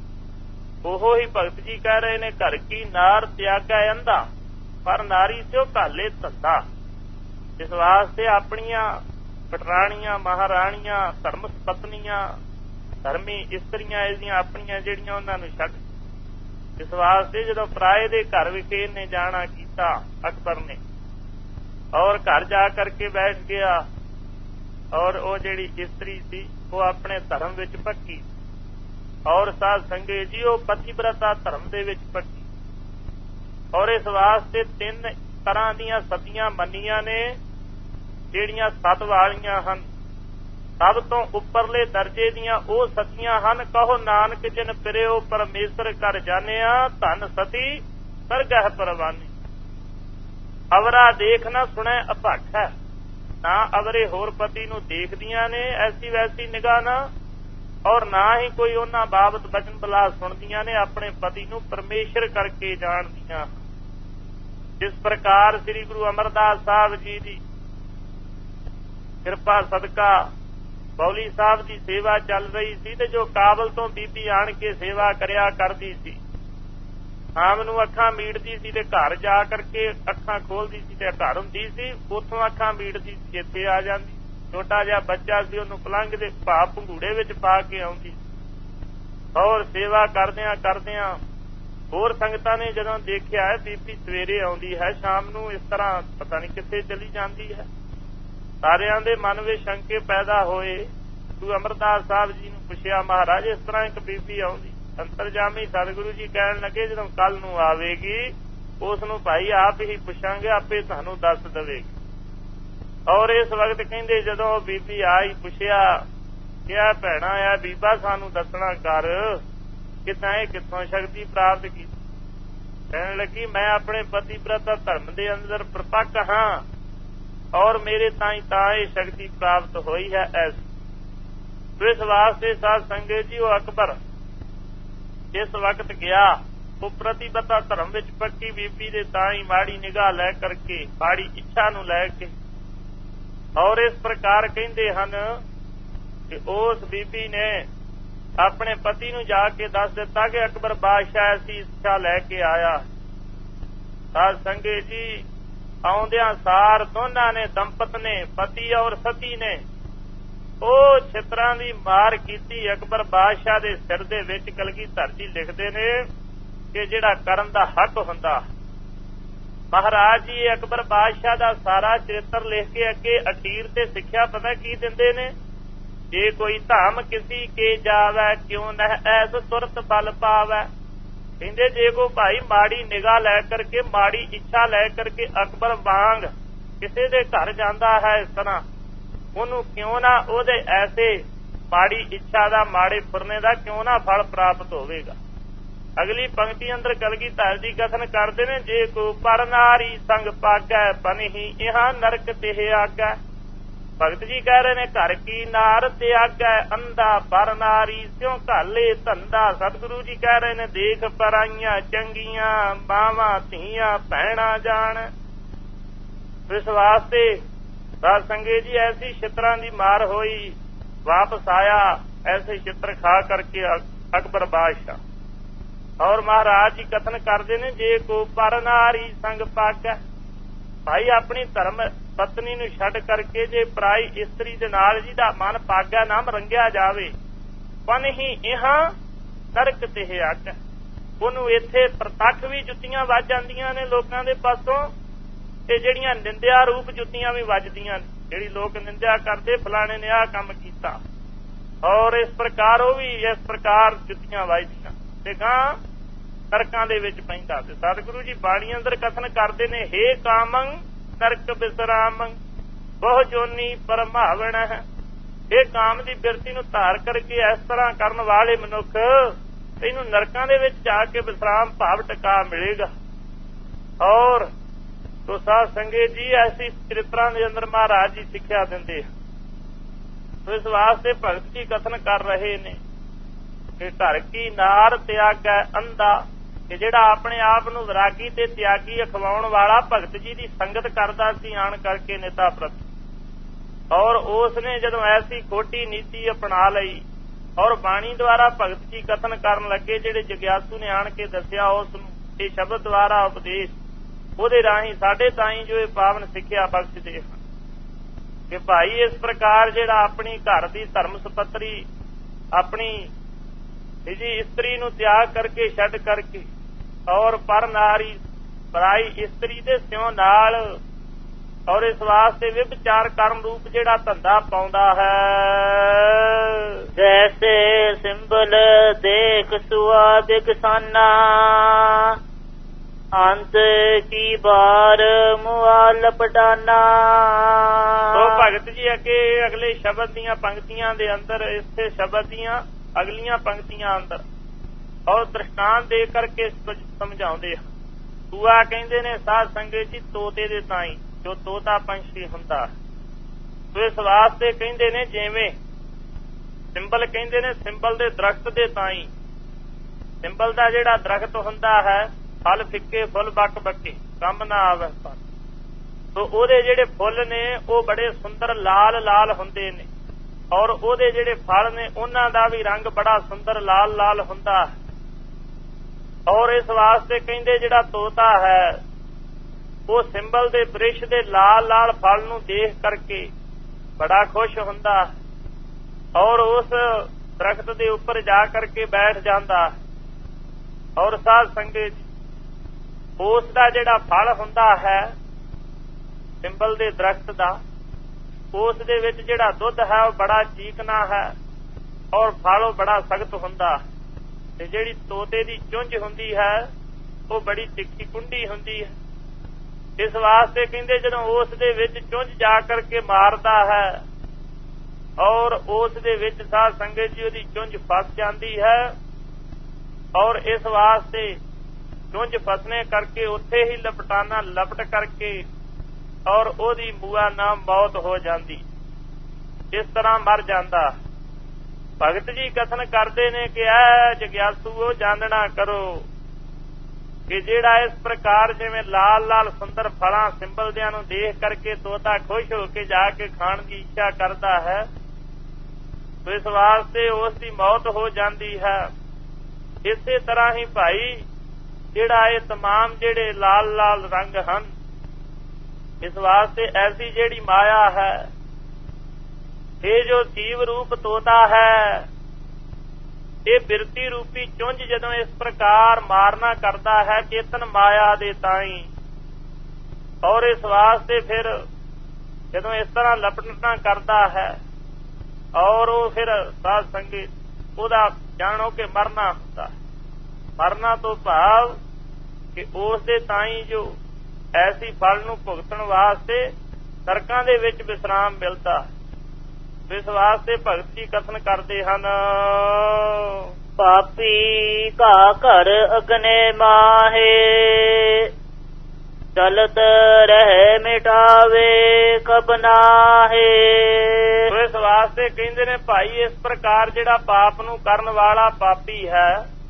ਉਹ ਹੀ ਭਗਤ ਜੀ ਕਹਿ ਰਹੇ ਨੇ ਘਰ ਕੀ ਨਾਰ ਤਿਆਗੈ ਅੰਧਾ ਪਰ ਨਾਰੀ ਸਿਓ ਘਾਲੇ ਧੰਦਾ। ਇਸ ਵਾਸਤੇ ਆਪਣੀਆਂ ਪਟਰਾਣੀਆਂ ਮਹਾਰਾਣੀਆਂ ਧਰਮ ਪਤਨੀਆਂ ਧਰਮੀ ਇਸਤਰੀਆਂ ਇਹਦੀਆਂ ਆਪਣੀਆਂ ਜਿਹੜੀਆਂ ਉਹਨਾਂ ਨੂੰ ਛੱਡ। ਇਸ ਵਾਸਤੇ ਜਦੋਂ ਪਰਾਏ ਦੇ ਘਰ ਵਿਖੇ ਇਹਨੇ ਜਾਣਾ ਕੀਤਾ ਅਕਬਰ ਨੇ ਔਰ ਘਰ ਜਾ ਕਰਕੇ ਬੈਠ ਗਿਆ ਔਰ ਉਹ ਜਿਹੜੀ ਇਸਤਰੀ ਸੀ ਉਹ ਆਪਣੇ ਧਰਮ ਵਿੱਚ ਪੱਕੀ ਔਰ ਸਾਧ ਸੰਗਤ ਜੀ ਉਹ ਪਤੀਵਰਤਾ ਧਰਮ ਦੇ ਵਿੱਚ ਪੱਕੀ। ਔਰ ਇਸ ਵਾਸਤੇ 3 ਤਰ੍ਹਾਂ ਦੀਆਂ ਸਤੀਆਂ ਮੰਨੀਆਂ ਨੇ ਜਿਹੜੀਆਂ ਸਤ ਵਾਲੀਆਂ ਹਨ। ਸਭ ਤੋਂ ਉੱਪਰਲੇ ਦਰਜੇ ਦੀਆਂ ਉਹ ਸਤੀਆਂ ਹਨ, ਕਹੋ ਨਾਨਕ ਜਿਨ ਪਿਰਿਓ ਪਰਮੇਸ਼ਰ ਘਰ ਜਾਣਿਆ ਧਨ ਸਤੀ ਸਰਗਹਿ ਪਰਵਾਨੀ। ਅਵਰਾ ਦੇਖ ਨਾ ਸੁਣੈ ਅਭਾਠ ਹੈ, ਨਾ ਅਵਰੇ ਹੋਰ ਪਤੀ ਨੂੰ ਦੇਖਦੀਆਂ ਨੇ ਐਸੀ ਵੈਸੀ ਨਿਗਾਹ ਨਾ, ਔਰ ਨਾ ਹੀ ਕੋਈ ਉਹਨਾਂ ਬਾਬਤ ਬਚਨ ਬਲਾ ਸੁਣਦੀਆਂ ਨੇ, ਆਪਣੇ ਪਤੀ ਨੂੰ ਪਰਮੇਸ਼ਰ ਕਰਕੇ ਜਾਣਦੀਆਂ। ਜਿਸ ਪ੍ਰਕਾਰ ਸ੍ਰੀ ਗੁਰੂ ਅਮਰਦਾਸ ਸਾਹਿਬ ਜੀ ਦੀ ਕਿਰਪਾ ਸਦਕਾ ਬੌਲੀ ਸਾਹਿਬ ਦੀ ਸੇਵਾ ਚੱਲ ਰਹੀ ਸੀ ਤੇ ਜੋ ਕਾਬਲ ਤੋਂ ਬੀਬੀ ਆਣ ਕੇ ਸੇਵਾ ਕਰਿਆ ਕਰਦੀ ਸੀ, ਸ਼ਾਮ ਨੂੰ ਅੱਖਾਂ ਮੀਟਦੀ ਸੀ ਤੇ ਘਰ ਜਾ ਕਰਕੇ ਅੱਖਾਂ ਖੋਲਦੀ ਸੀ ਤੇ ਘਰ ਹੁੰਦੀ ਸੀ, ਉੱਥੋਂ ਅੱਖਾਂ ਮੀਟਦੀ ਸੀ ਇੱਥੇ ਆ ਜਾਂਦੀ। ਛੋਟਾ ਜਿਹਾ ਬੱਚਾ ਸੀ, ਉਹਨੂੰ ਪਲੰਘ ਦੇ ਭਾਵ ਭੰਗੂੜੇ ਵਿੱਚ ਪਾ ਕੇ ਆਉਂਦੀ ਔਰ ਸੇਵਾ ਕਰਦਿਆਂ ਕਰਦਿਆਂ ਹੋਰ ਸੰਗਤਾਂ ਨੇ ਜਦੋਂ ਦੇਖਿਆ ਬੀਬੀ ਸਵੇਰੇ ਆਉਂਦੀ ਹੈ ਸ਼ਾਮ ਨੂੰ ਇਸ ਤਰ੍ਹਾਂ ਪਤਾ ਨਹੀਂ ਕਿੱਥੇ ਚਲੀ ਜਾਂਦੀ ਹੈ, ਸਾਰਿਆਂ ਦੇ ਮਨ ਵਿੱਚ ਸ਼ੰਕੇ ਪੈਦਾ ਹੋਏ। ਗੁਰੂ ਅਮਰਦਾਸ ਸਾਹਿਬ ਜੀ ਨੂੰ ਪੁੱਛਿਆ ਮਹਾਰਾਜ ਇਸ ਤਰ੍ਹਾਂ ਇੱਕ ਬੀਬੀ ਆਉਂਦੀ। ਅੰਤਰਜਾਮੀ ਸਤਿਗੁਰੂ ਜੀ ਕਹਿਣ ਲੱਗੇ ਜਦੋਂ ਕੱਲ ਨੂੰ ਆਵੇਗੀ ਉਸ ਨੂੰ ਭਾਈ ਆਪ ਹੀ ਪੁੱਛਾਂਗੇ, ਆਪੇ ਤੁਹਾਨੂੰ ਦੱਸ ਦੇਵੇਗੀ। ਔਰ ਇਸ ਵਕਤ ਕਹਿੰਦੇ ਜਦੋਂ ਉਹ ਬੀਬੀ ਆਈ ਪੁੱਛਿਆ ਕਿਹਾ ਭੈਣਾ ਆ ਬੀਬਾ ਸਾਨੂੰ ਦੱਸਣਾ ਕਰ ਕਿ ਤੈਂ ਕਿੱਥੋਂ ਸ਼ਕਤੀ ਪ੍ਰਾਪਤ ਕੀਤੀ। ਕਹਿਣ ਲੱਗੀ ਮੈਂ ਆਪਣੇ ਪਤੀ ਪ੍ਰਤਾ ਧਰਮ ਦੇ ਅੰਦਰ ਪ੍ਰਪੱਕ ਹਾਂ ਔਰ ਮੇਰੇ ਤਾਂ ਇਹ ਸ਼ਕਤੀ ਪ੍ਰਾਪਤ ਹੋਈ ਹੈ। ਇਸ ਵਾਸਤੇ ਸਾਧ ਸੰਗਤ ਜੀ ਉਹ ਅਕਬਰ ਜਿਸ ਵਕਤ ਗਿਆ ਉਹ ਪ੍ਰਤੀਬੱਧਤਾ ਧਰਮ ਵਿੱਚ ਪੱਕੀ ਬੀਬੀ ਦੇ ਤਾਂ ਹੀ ਮਾੜੀ ਨਿਗਾਹ ਲੈ ਕਰਕੇ ਮਾੜੀ ਇੱਛਾ ਨੂੰ ਲੈ ਕੇ ਔਰ ਇਸ ਪ੍ਰਕਾਰ ਕਹਿੰਦੇ ਹਨ ਕਿ ਉਸ ਬੀਬੀ ਨੇ ਆਪਣੇ ਪਤੀ ਨੂੰ ਜਾ ਕੇ ਦੱਸ ਦਿੱਤਾ ਕਿ ਅਕਬਰ ਬਾਦਸ਼ਾਹ ਐਸੀ ਇੱਛਾ ਲੈ ਕੇ ਆਇਆ। ਸਾਧ ਸੰਗਤ ਜੀ ਆਉਂਦਿਆਂ ਸਾਰ ਦੋਨਾਂ ਨੇ ਦੰਪਤ ਨੇ ਪਤੀ ਔਰ ਸਤੀ ਨੇ ਉਹ ਛਿੱਤਰਾਂ ਦੀ ਮਾਰ ਕੀਤੀ ਅਕਬਰ ਬਾਦਸ਼ਾਹ ਦੇ ਸਿਰ ਦੇ ਵਿੱਚ। ਕਲਗੀਧਰ ਜੀ ਲਿਖਦੇ ਨੇ ਕਿ ਜਿਹੜਾ ਕਰਨ ਦਾ ਹੱਕ ਹੁੰਦਾ। ਮਹਾਰਾਜ ਜੀ ਅਕਬਰ ਬਾਦਸ਼ਾਹ ਦਾ ਸਾਰਾ ਚਰਿੱਤਰ ਲਿਖ ਕੇ ਅੱਗੇ ਅਖੀਰ ਤੇ ਸਿੱਖਿਆ ਪਤਾ ਕੀ ਦਿੰਦੇ ਨੇ, ਜੇ ਕੋਈ ਧਾਮ ਕਿਸੇ ਕੇ ਜਾਵੇ ਕਿਉਂ ਨਹਿ ਐਸ ਤੁਰਤ ਫਲ ਪਾਵੇ। ਕਹਿੰਦੇ ਜੇ ਕੋ ਭਾਈ ਮਾੜੀ ਨਿਗਾਹ ਲੈ ਕਰਕੇ ਮਾੜੀ ਇੱਛਾ ਲੈ ਕਰਕੇ ਅਕਬਰ ਵਾਂਗ ਕਿਸੇ ਦੇ ਘਰ ਜਾਂਦਾ ਹੈ ਇਸ ਤਰ੍ਹਾਂ ਉਹਨੂੰ ਕਿਉਂ ਨਾ ਉਹਦੇ ਐਸੇ ਮਾੜੀ ਇੱਛਾ ਦਾ ਮਾੜੇ ਫੁਰਨੇ ਦਾ ਕਿਉਂ ਨਾ ਫਲ ਪ੍ਰਾਪਤ ਹੋਵੇਗਾ। ਅਗਲੀ ਪੰਕਤੀ ਅੰਦਰ ਕਲਗੀਧਰ ਜੀ ਕਥਨ ਕਰਦੇ ਨੇ ਜੇ ਕੋ ਪਰ ਨਾਰੀ ਸੰਗ ਪਾਗੈ ਪਨਹੀ ਇਹਾਂ ਨਰਕ ਤੇ ਆਗੈ। ਭਗਤ ਜੀ ਕਹਿ ਰਹੇ ਨੇ ਘਰ ਕੀ ਨਾਰ ਤਿਆਗੈ ਅੰਧਾ ਪਰ ਨਾਰੀ ਸਿਉ ਘਾਲੇ ਧੰਦਾ। ਸਤਿਗੁਰੂ ਜੀ ਕਹਿ ਰਹੇ ਨੇ ਦੇਖ ਪਰਾਈਆਂ ਚੰਗੀਆਂ ਮਾਵਾਂ ਧੀਆਂ ਭੈਣਾਂ ਜਾਣ। ਇਸ ਵਾਸਤੇ ਸਾਧ ਸੰਗਤ ਜੀ ਐਸੀ ਛਿੱਤਰਾਂ ਦੀ ਮਾਰ ਹੋਈ ਵਾਪਸ ਆਇਆ ਐਸੇ ਛਿੱਤਰ ਖਾ ਕਰਕੇ ਅਕਬਰ ਬਾਦਸ਼ਾਹ। ਔਰ ਮਹਾਰਾਜ ਜੀ ਕਥਨ ਕਰਦੇ ਨੇ ਜੇ ਕੋ ਪਰ ਨਾਰੀ ਸੰਗ ਪਾਗੈ ਭਾਈ ਆਪਣੀ ਧਰਮ ਪਤਨੀ ਨੂੰ ਛੱਡ ਕਰਕੇ ਜੇ ਪਰਾਈ ਇਸਤਰੀ ਦੇ ਨਾਲ ਜਿਹਦਾ ਮਨ ਪਾਗੈ ਨਾਮ ਰੰਗਿਆ ਜਾਵੇ ਪਨ ਹੀ ਇਹਾਂ ਨਰਕ ਤੇ ਆਗੈ। ਉਹਨੂੰ ਇੱਥੇ ਪ੍ਰਤੱਖ ਵੀ ਜੁੱਤੀਆਂ ਵੱਜ ਜਾਂਦੀਆਂ ਨੇ ਲੋਕਾਂ ਦੇ ਪਾਸੋਂ ਤੇ ਜਿਹੜੀਆਂ ਨਿੰਦਿਆ ਰੂਪ ਜੁੱਤੀਆਂ ਵੀ ਵੱਜਦੀਆਂ ਨੇ। ਜਿਹੜੀ ਲੋਕ ਨਿੰਦਿਆ ਕਰਦੇ ਫਲਾਣੇ ਨੇ ਆਹ ਕੰਮ ਕੀਤਾ ਔਰ ਇਸ ਪ੍ਰਕਾਰ ਉਹ ਵੀ ਇਸ ਪ੍ਰਕਾਰ ਜੁੱਤੀਆਂ ਵੱਜਦੀਆਂ ਤੇ ਗਾਂ ਨਰਕਾਂ ਦੇ ਵਿੱਚ ਪੈਂਦਾ। ਤੇ ਸਤਿਗੁਰੂ ਜੀ ਬਾਣੀ ਅੰਦਰ ਕਥਨ ਕਰਦੇ ਨੇ ਹੇ ਕਾਮੰ ਨਰਕ ਬਿਸਰਾਮੰ ਬਹੁ ਜੋਨੀ ਪਰਮਾਵਣ ਹੈ। ਇਹ ਕਾਮ ਦੀ ਬਿਰਤੀ ਨੂੰ ਧਾਰ ਕਰਕੇ ਇਸ ਤਰ੍ਹਾਂ ਕਰਨ ਵਾਲੇ ਮਨੁੱਖ ਇਹਨੂੰ ਨਰਕਾਂ ਦੇ ਵਿੱਚ ਜਾ ਕੇ ਵਿਸਰਾਮ ਭਾਵ ਟਿਕਾ ਮਿਲੇਗਾ। ਔਰ ਤੋ ਸਾਧ ਸੰਗਤ ਜੀ ਐਸੀ ਚਰਿੱਤਰਾਂ ਦੇ ਅੰਦਰ ਮਹਾਰਾਜ ਜੀ ਸਿੱਖਿਆ ਦਿੰਦੇ ਇਸ ਵਾਸਤੇ ਭਗਤ ਜੀ ਕਥਨ ਕਰ ਰਹੇ ਨੇ ਕਿ ਘਰ ਕੀ ਨਾਰ ਤਿਆਗੈ ਅੰਧਾ ਕਿ ਜਿਹੜਾ ਆਪਣੇ ਆਪ ਨੂੰ ਵਿਰਾਗੀ ਤੇ ਤਿਆਗੀ ਅਖਵਾਉਣ ਵਾਲਾ ਭਗਤ ਜੀ ਦੀ ਸੰਗਤ ਕਰਦਾ ਸੀ ਆਣ ਕਰਕੇ ਨੇਤਾ ਪ੍ਰਤੀ ਔਰ ਉਸ ਨੇ ਜਦੋਂ ਐਸੀ ਖੋਟੀ ਨੀਤੀ ਅਪਣਾ ਲਈ ਔਰ ਬਾਣੀ ਦੁਆਰਾ ਭਗਤ ਜੀ ਕਥਨ ਕਰਨ ਲੱਗੇ ਜਿਹੜੇ ਜਗਿਆਸੂ ਨੇ ਆਣ ਕੇ ਦੱਸਿਆ ਉਸ ਨੂੰ ਇਹ ਸ਼ਬਦ ਦੁਆਰਾ ਉਪਦੇਸ਼ ਉਹਦੇ ਰਾਹੀਂ ਸਾਡੇ ਤਾਈਂ ਜੋ ਇਹ ਪਾਵਨ ਸਿੱਖਿਆ ਬਖਸ਼ਦੇ ਹਨ ਕਿ ਭਾਈ ਇਸ ਪ੍ਰਕਾਰ ਜਿਹੜਾ ਆਪਣੀ ਘਰ ਦੀ ਧਰਮ ਸੁਪੱਤਰੀ ਆਪਣੀ ਜੀ ਇਸਤਰੀ ਨੂੰ ਤਿਆਗ ਕਰਕੇ ਛੱਡ ਕਰਕੇ ਔਰ ਪਰ ਨਾਰੀ ਪਰਾਈ ਇਸਤਰੀ ਦੇ ਸਿਉ ਨਾਲ ਔਰ ਇਸ ਵਾਸਤੇ ਵਿਭਚਾਰ ਕਰਨ ਰੂਪ ਜਿਹੜਾ ਧੰਦਾ ਪਾਉਂਦਾ ਹੈ ਜੈਸੇ ਸਿੰਬਲ ਦੇਖ ਸੁਆ ਬਿਗਸਾਨਾ ਅੰਤ ਕੀ ਬਾਰ ਮੁਆ ਲਪਟਾਨਾ। ਉਹ ਭਗਤ ਜੀ ਅੱਗੇ ਅਗਲੇ ਸ਼ਬਦ ਦੀਆਂ ਪੰਕਤੀਆਂ ਦੇ ਅੰਦਰ ਇਸੇ ਸ਼ਬਦ ਦੀਆਂ ਅਗਲੀਆਂ ਪੰਕਤੀਆਂ ਅੰਦਰ ਔਰ ਦ੍ਰਿਸ਼ਟਾਂਤ ਦੇ ਕਰਕੇ ਸਮਝਾਉਂਦੇ ਹਨ। ਸੂਆ ਕਹਿੰਦੇ ਨੇ ਸਾਧ ਸੰਗਤ ਜੀ ਤੋਤੇ ਦੇ ਤਾਈਂ ਜੋ ਤੋਤਾ ਪੰਛੀ ਹੁੰਦਾ ਸੋ ਇਸ ਵਾਸਤੇ ਕਹਿੰਦੇ ਨੇ ਜਿਵੇਂ ਸਿੰਬਲ ਕਹਿੰਦੇ ਨੇ ਸਿੰਬਲ ਦੇ ਦਰਖਤ ਦੇ ਤਾਈਂ ਸਿੰਬਲ ਦਾ ਜਿਹੜਾ ਦਰਖਤ ਹੁੰਦਾ ਹੈ ਫਲ ਫਿੱਕੇ ਫੁੱਲ ਬੱਕ ਬੱਕੇ ਕੰਮ ਨਾ ਆਵੇ ਸੋ ਉਹਦੇ ਜਿਹੜੇ ਫੁੱਲ ਨੇ ਉਹ ਬੜੇ ਸੁੰਦਰ ਲਾਲ ਲਾਲ ਹੁੰਦੇ ਨੇ ਔਰ ਉਹਦੇ ਜਿਹੜੇ ਫਲ ਨੇ ਉਹਨਾਂ ਦਾ ਵੀ ਰੰਗ ਬੜਾ ਸੁੰਦਰ ਲਾਲ ਲਾਲ ਹੁੰਦਾ ਔਰ ਇਸ ਵਾਸਤੇ ਕਹਿੰਦੇ ਜਿਹੜਾ ਤੋਤਾ ਹੈ ਉਹ ਸਿੰਬਲ ਦੇ ਬ੍ਰਿਸ਼ ਦੇ ਲਾਲ ਲਾਲ ਫਲ ਨੂੰ ਦੇਖ ਕਰਕੇ ਬੜਾ ਖੁਸ਼ ਹੁੰਦਾ ਔਰ ਉਸ ਦਰਖਤ ਦੇ ਉੱਪਰ ਜਾ ਕਰਕੇ ਬੈਠ ਜਾਂਦਾ ਔਰ ਸਾਧ ਸੰਗਤ ਉਸ ਦਾ ਜਿਹੜਾ ਫਲ ਹੁੰਦਾ ਹੈ ਸਿੰਬਲ ਦੇ ਦਰਖਤ ਦਾ ਉਸ ਦੇ ਵਿੱਚ ਜਿਹੜਾ ਦੁੱਧ ਹੈ ਉਹ ਬੜਾ ਚੀਕਣਾ ਹੈ ਔਰ ਫਲ ਉਹ ਬੜਾ ਸਖਤ ਹੁੰਦਾ ਤੇ ਜਿਹੜੀ ਤੋਤੇ ਦੀ ਚੁੰਝ ਹੁੰਦੀ ਹੈ ਉਹ ਬੜੀ ਤਿੱਖੀ ਕੁੰਡੀ ਹੁੰਦੀ ਹੈ। ਇਸ ਵਾਸਤੇ ਕਹਿੰਦੇ ਜਦੋਂ ਉਸ ਦੇ ਵਿੱਚ ਚੁੰਝ ਜਾ ਕਰਕੇ ਮਾਰਦਾ ਹੈ ਔਰ ਉਸ ਦੇ ਵਿੱਚ ਸਾਧ ਸੰਗਤ ਜੀ ਉਹਦੀ ਚੁੰਝ ਫਸ ਜਾਂਦੀ ਹੈ। ਔਰ ਇਸ ਵਾਸਤੇ ਚੁੰਝ ਫਸਣੇ ਕਰਕੇ ਉੱਥੇ ਹੀ ਲਪਟਾਨਾ ਲਪਟ ਕਰਕੇ ਔਰ ਉਹਦੀ ਬੂਆ ਨਾ ਮੌਤ ਹੋ ਜਾਂਦੀ, ਇਸ ਤਰ੍ਹਾਂ ਮਰ ਜਾਂਦਾ। ਭਗਤ ਜੀ ਕਥਨ ਕਰਦੇ ਨੇ ਕਿ ਐ ਜਗਿਆਸੂਓ ਜਾਣਨਾ ਕਰੋ ਕਿ ਜਿਹੜਾ ਇਸ ਪ੍ਰਕਾਰ ਜਿਵੇਂ ਲਾਲ ਲਾਲ ਸੁੰਦਰ ਫਲਾਂ ਸਿੰਬਲਦਿਆਂ ਨੂੰ ਦੇਖ ਕਰਕੇ ਤੋਤਾ ਖੁਸ਼ ਹੋ ਕੇ ਜਾ ਕੇ ਖਾਣ ਦੀ ਇੱਛਾ ਕਰਦਾ ਹੈ, ਇਸ ਵਾਸਤੇ ਉਸ ਦੀ ਮੌਤ ਹੋ ਜਾਂਦੀ ਹੈ। ਇਸੇ ਤਰ੍ਹਾਂ ਹੀ ਭਾਈ ਜਿਹੜਾ ਇਹ तमाम ਜਿਹੜੇ ਲਾਲ ਲਾਲ ਰੰਗ ਹਨ, ਇਸ ਵਾਸਤੇ ਐਸੀ ਜਿਹੜੀ ਮਾਇਆ ਹੈ, ਇਹ ਜੋ ਜੀਵ ਰੂਪ ਤੋਤਾ ਹੈ, ਇਹ ਬਿਰਤੀ ਰੂਪੀ ਚੁੰਝ ਜਦੋਂ ਇਸ ਪ੍ਰਕਾਰ ਮਾਰਨਾ ਕਰਦਾ ਹੈ ਚੇਤਨ ਮਾਇਆ ਦੇ ਤਾਈ, ਔਰ ਇਸ ਵਾਸਤੇ ਫਿਰ ਜਦੋਂ ਇਸ ਤਰ੍ਹਾਂ ਲਪਟਣਾ ਕਰਦਾ ਹੈ ਔਰ ਉਹ ਫਿਰ ਸਾਧ ਸੰਗਤ ਉਹਦਾ ਜਾਣੋ ਕਿ ਮਰਨਾ ਹੁੰਦਾ। ਮਰਨਾ ਤੋਂ ਭਾਵ ਕਿ ਉਸ ਦੇ ਤਾਈ ਜੋ ਐਸੀ ਫਲ ਨੂੰ ਭੁਗਤਣ ਵਾਸਤੇ ਨਰਕਾਂ ਦੇ ਵਿੱਚ ਵਿਸਰਾਮ ਮਿਲਦਾ। ਇਸ ਵਾਸਤੇ ਭਗਤ ਜੀ ਕਥਨ ਕਰਦੇ ਹਨ, ਪਾਪੀ ਕਾ ਘਰ ਅਗਨੇ ਮਾਹੇ, ਚਲਤ ਰਹਿ ਮਿਟਾਵੇ ਕਬ ਨਾਹੇ। ਇਸ ਵਾਸਤੇ ਕਹਿੰਦੇ ਨੇ ਭਾਈ ਇਸ ਪ੍ਰਕਾਰ ਜਿਹੜਾ ਪਾਪ ਨੂੰ ਕਰਨ ਵਾਲਾ ਪਾਪੀ ਹੈ,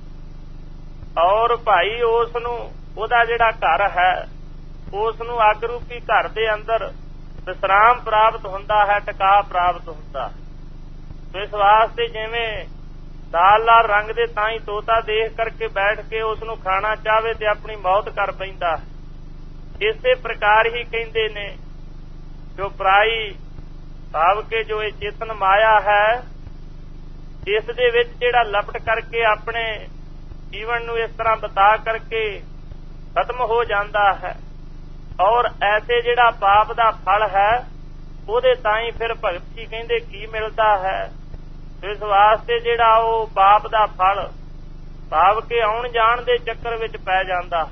ਔਰ ਭਾਈ ਉਸ ਨੂੰ ਉਹਦਾ ਜਿਹੜਾ ਘਰ ਹੈ ਉਸ ਨੂੰ ਅੱਗ ਰੂਪੀ ਘਰ ਦੇ ਅੰਦਰ ਵਿਸਰਾਮ ਪ੍ਰਾਪਤ ਹੁੰਦਾ ਹੈ, ਟਿਕਾ ਪ੍ਰਾਪਤ ਹੁੰਦਾ। ਇਸ ਵਾਸਤੇ ਜਿਵੇਂ ਲਾਲ ਲਾਲ ਰੰਗ ਦੇ ਤਾਂ ਹੀ ਤੋਤਾ ਦੇਖ ਕਰਕੇ ਬੈਠ ਕੇ ਉਸ ਨੂੰ ਖਾਣਾ ਚਾਹਵੇ ਤੇ ਆਪਣੀ ਮੌਤ ਕਰ ਪੈਂਦਾ, ਇਸੇ ਪ੍ਰਕਾਰ ਹੀ ਕਹਿੰਦੇ ਨੇ ਜੋ ਪਰਾਈ ਭਾਵ ਕੇ ਜੋ ਇਹ ਚੇਤਨ ਮਾਇਆ ਹੈ, ਇਸ ਦੇ ਵਿੱਚ ਜਿਹੜਾ ਲਪਟ ਕਰਕੇ ਆਪਣੇ ਜੀਵਨ ਨੂੰ ਇਸ ਤਰ੍ਹਾਂ ਬਤਾ ਕਰਕੇ ਖਤਮ ਹੋ ਜਾਂਦਾ ਹੈ। ਔਰ ਐਸੇ ਜਿਹੜਾ ਪਾਪ ਦਾ ਫਲ ਹੈ ਉਹਦੇ ਤਾਂ ਹੀ ਫਿਰ ਭਗਤ ਜੀ ਕਹਿੰਦੇ ਕੀ ਮਿਲਦਾ ਹੈ। ਇਸ ਵਾਸਤੇ ਜਿਹੜਾ ਉਹ ਪਾਪ ਦਾ ਫਲ ਭਾਵ ਕੇ ਆਉਣ ਜਾਣ ਦੇ ਚੱਕਰ ਵਿੱਚ ਪੈ ਜਾਂਦਾ।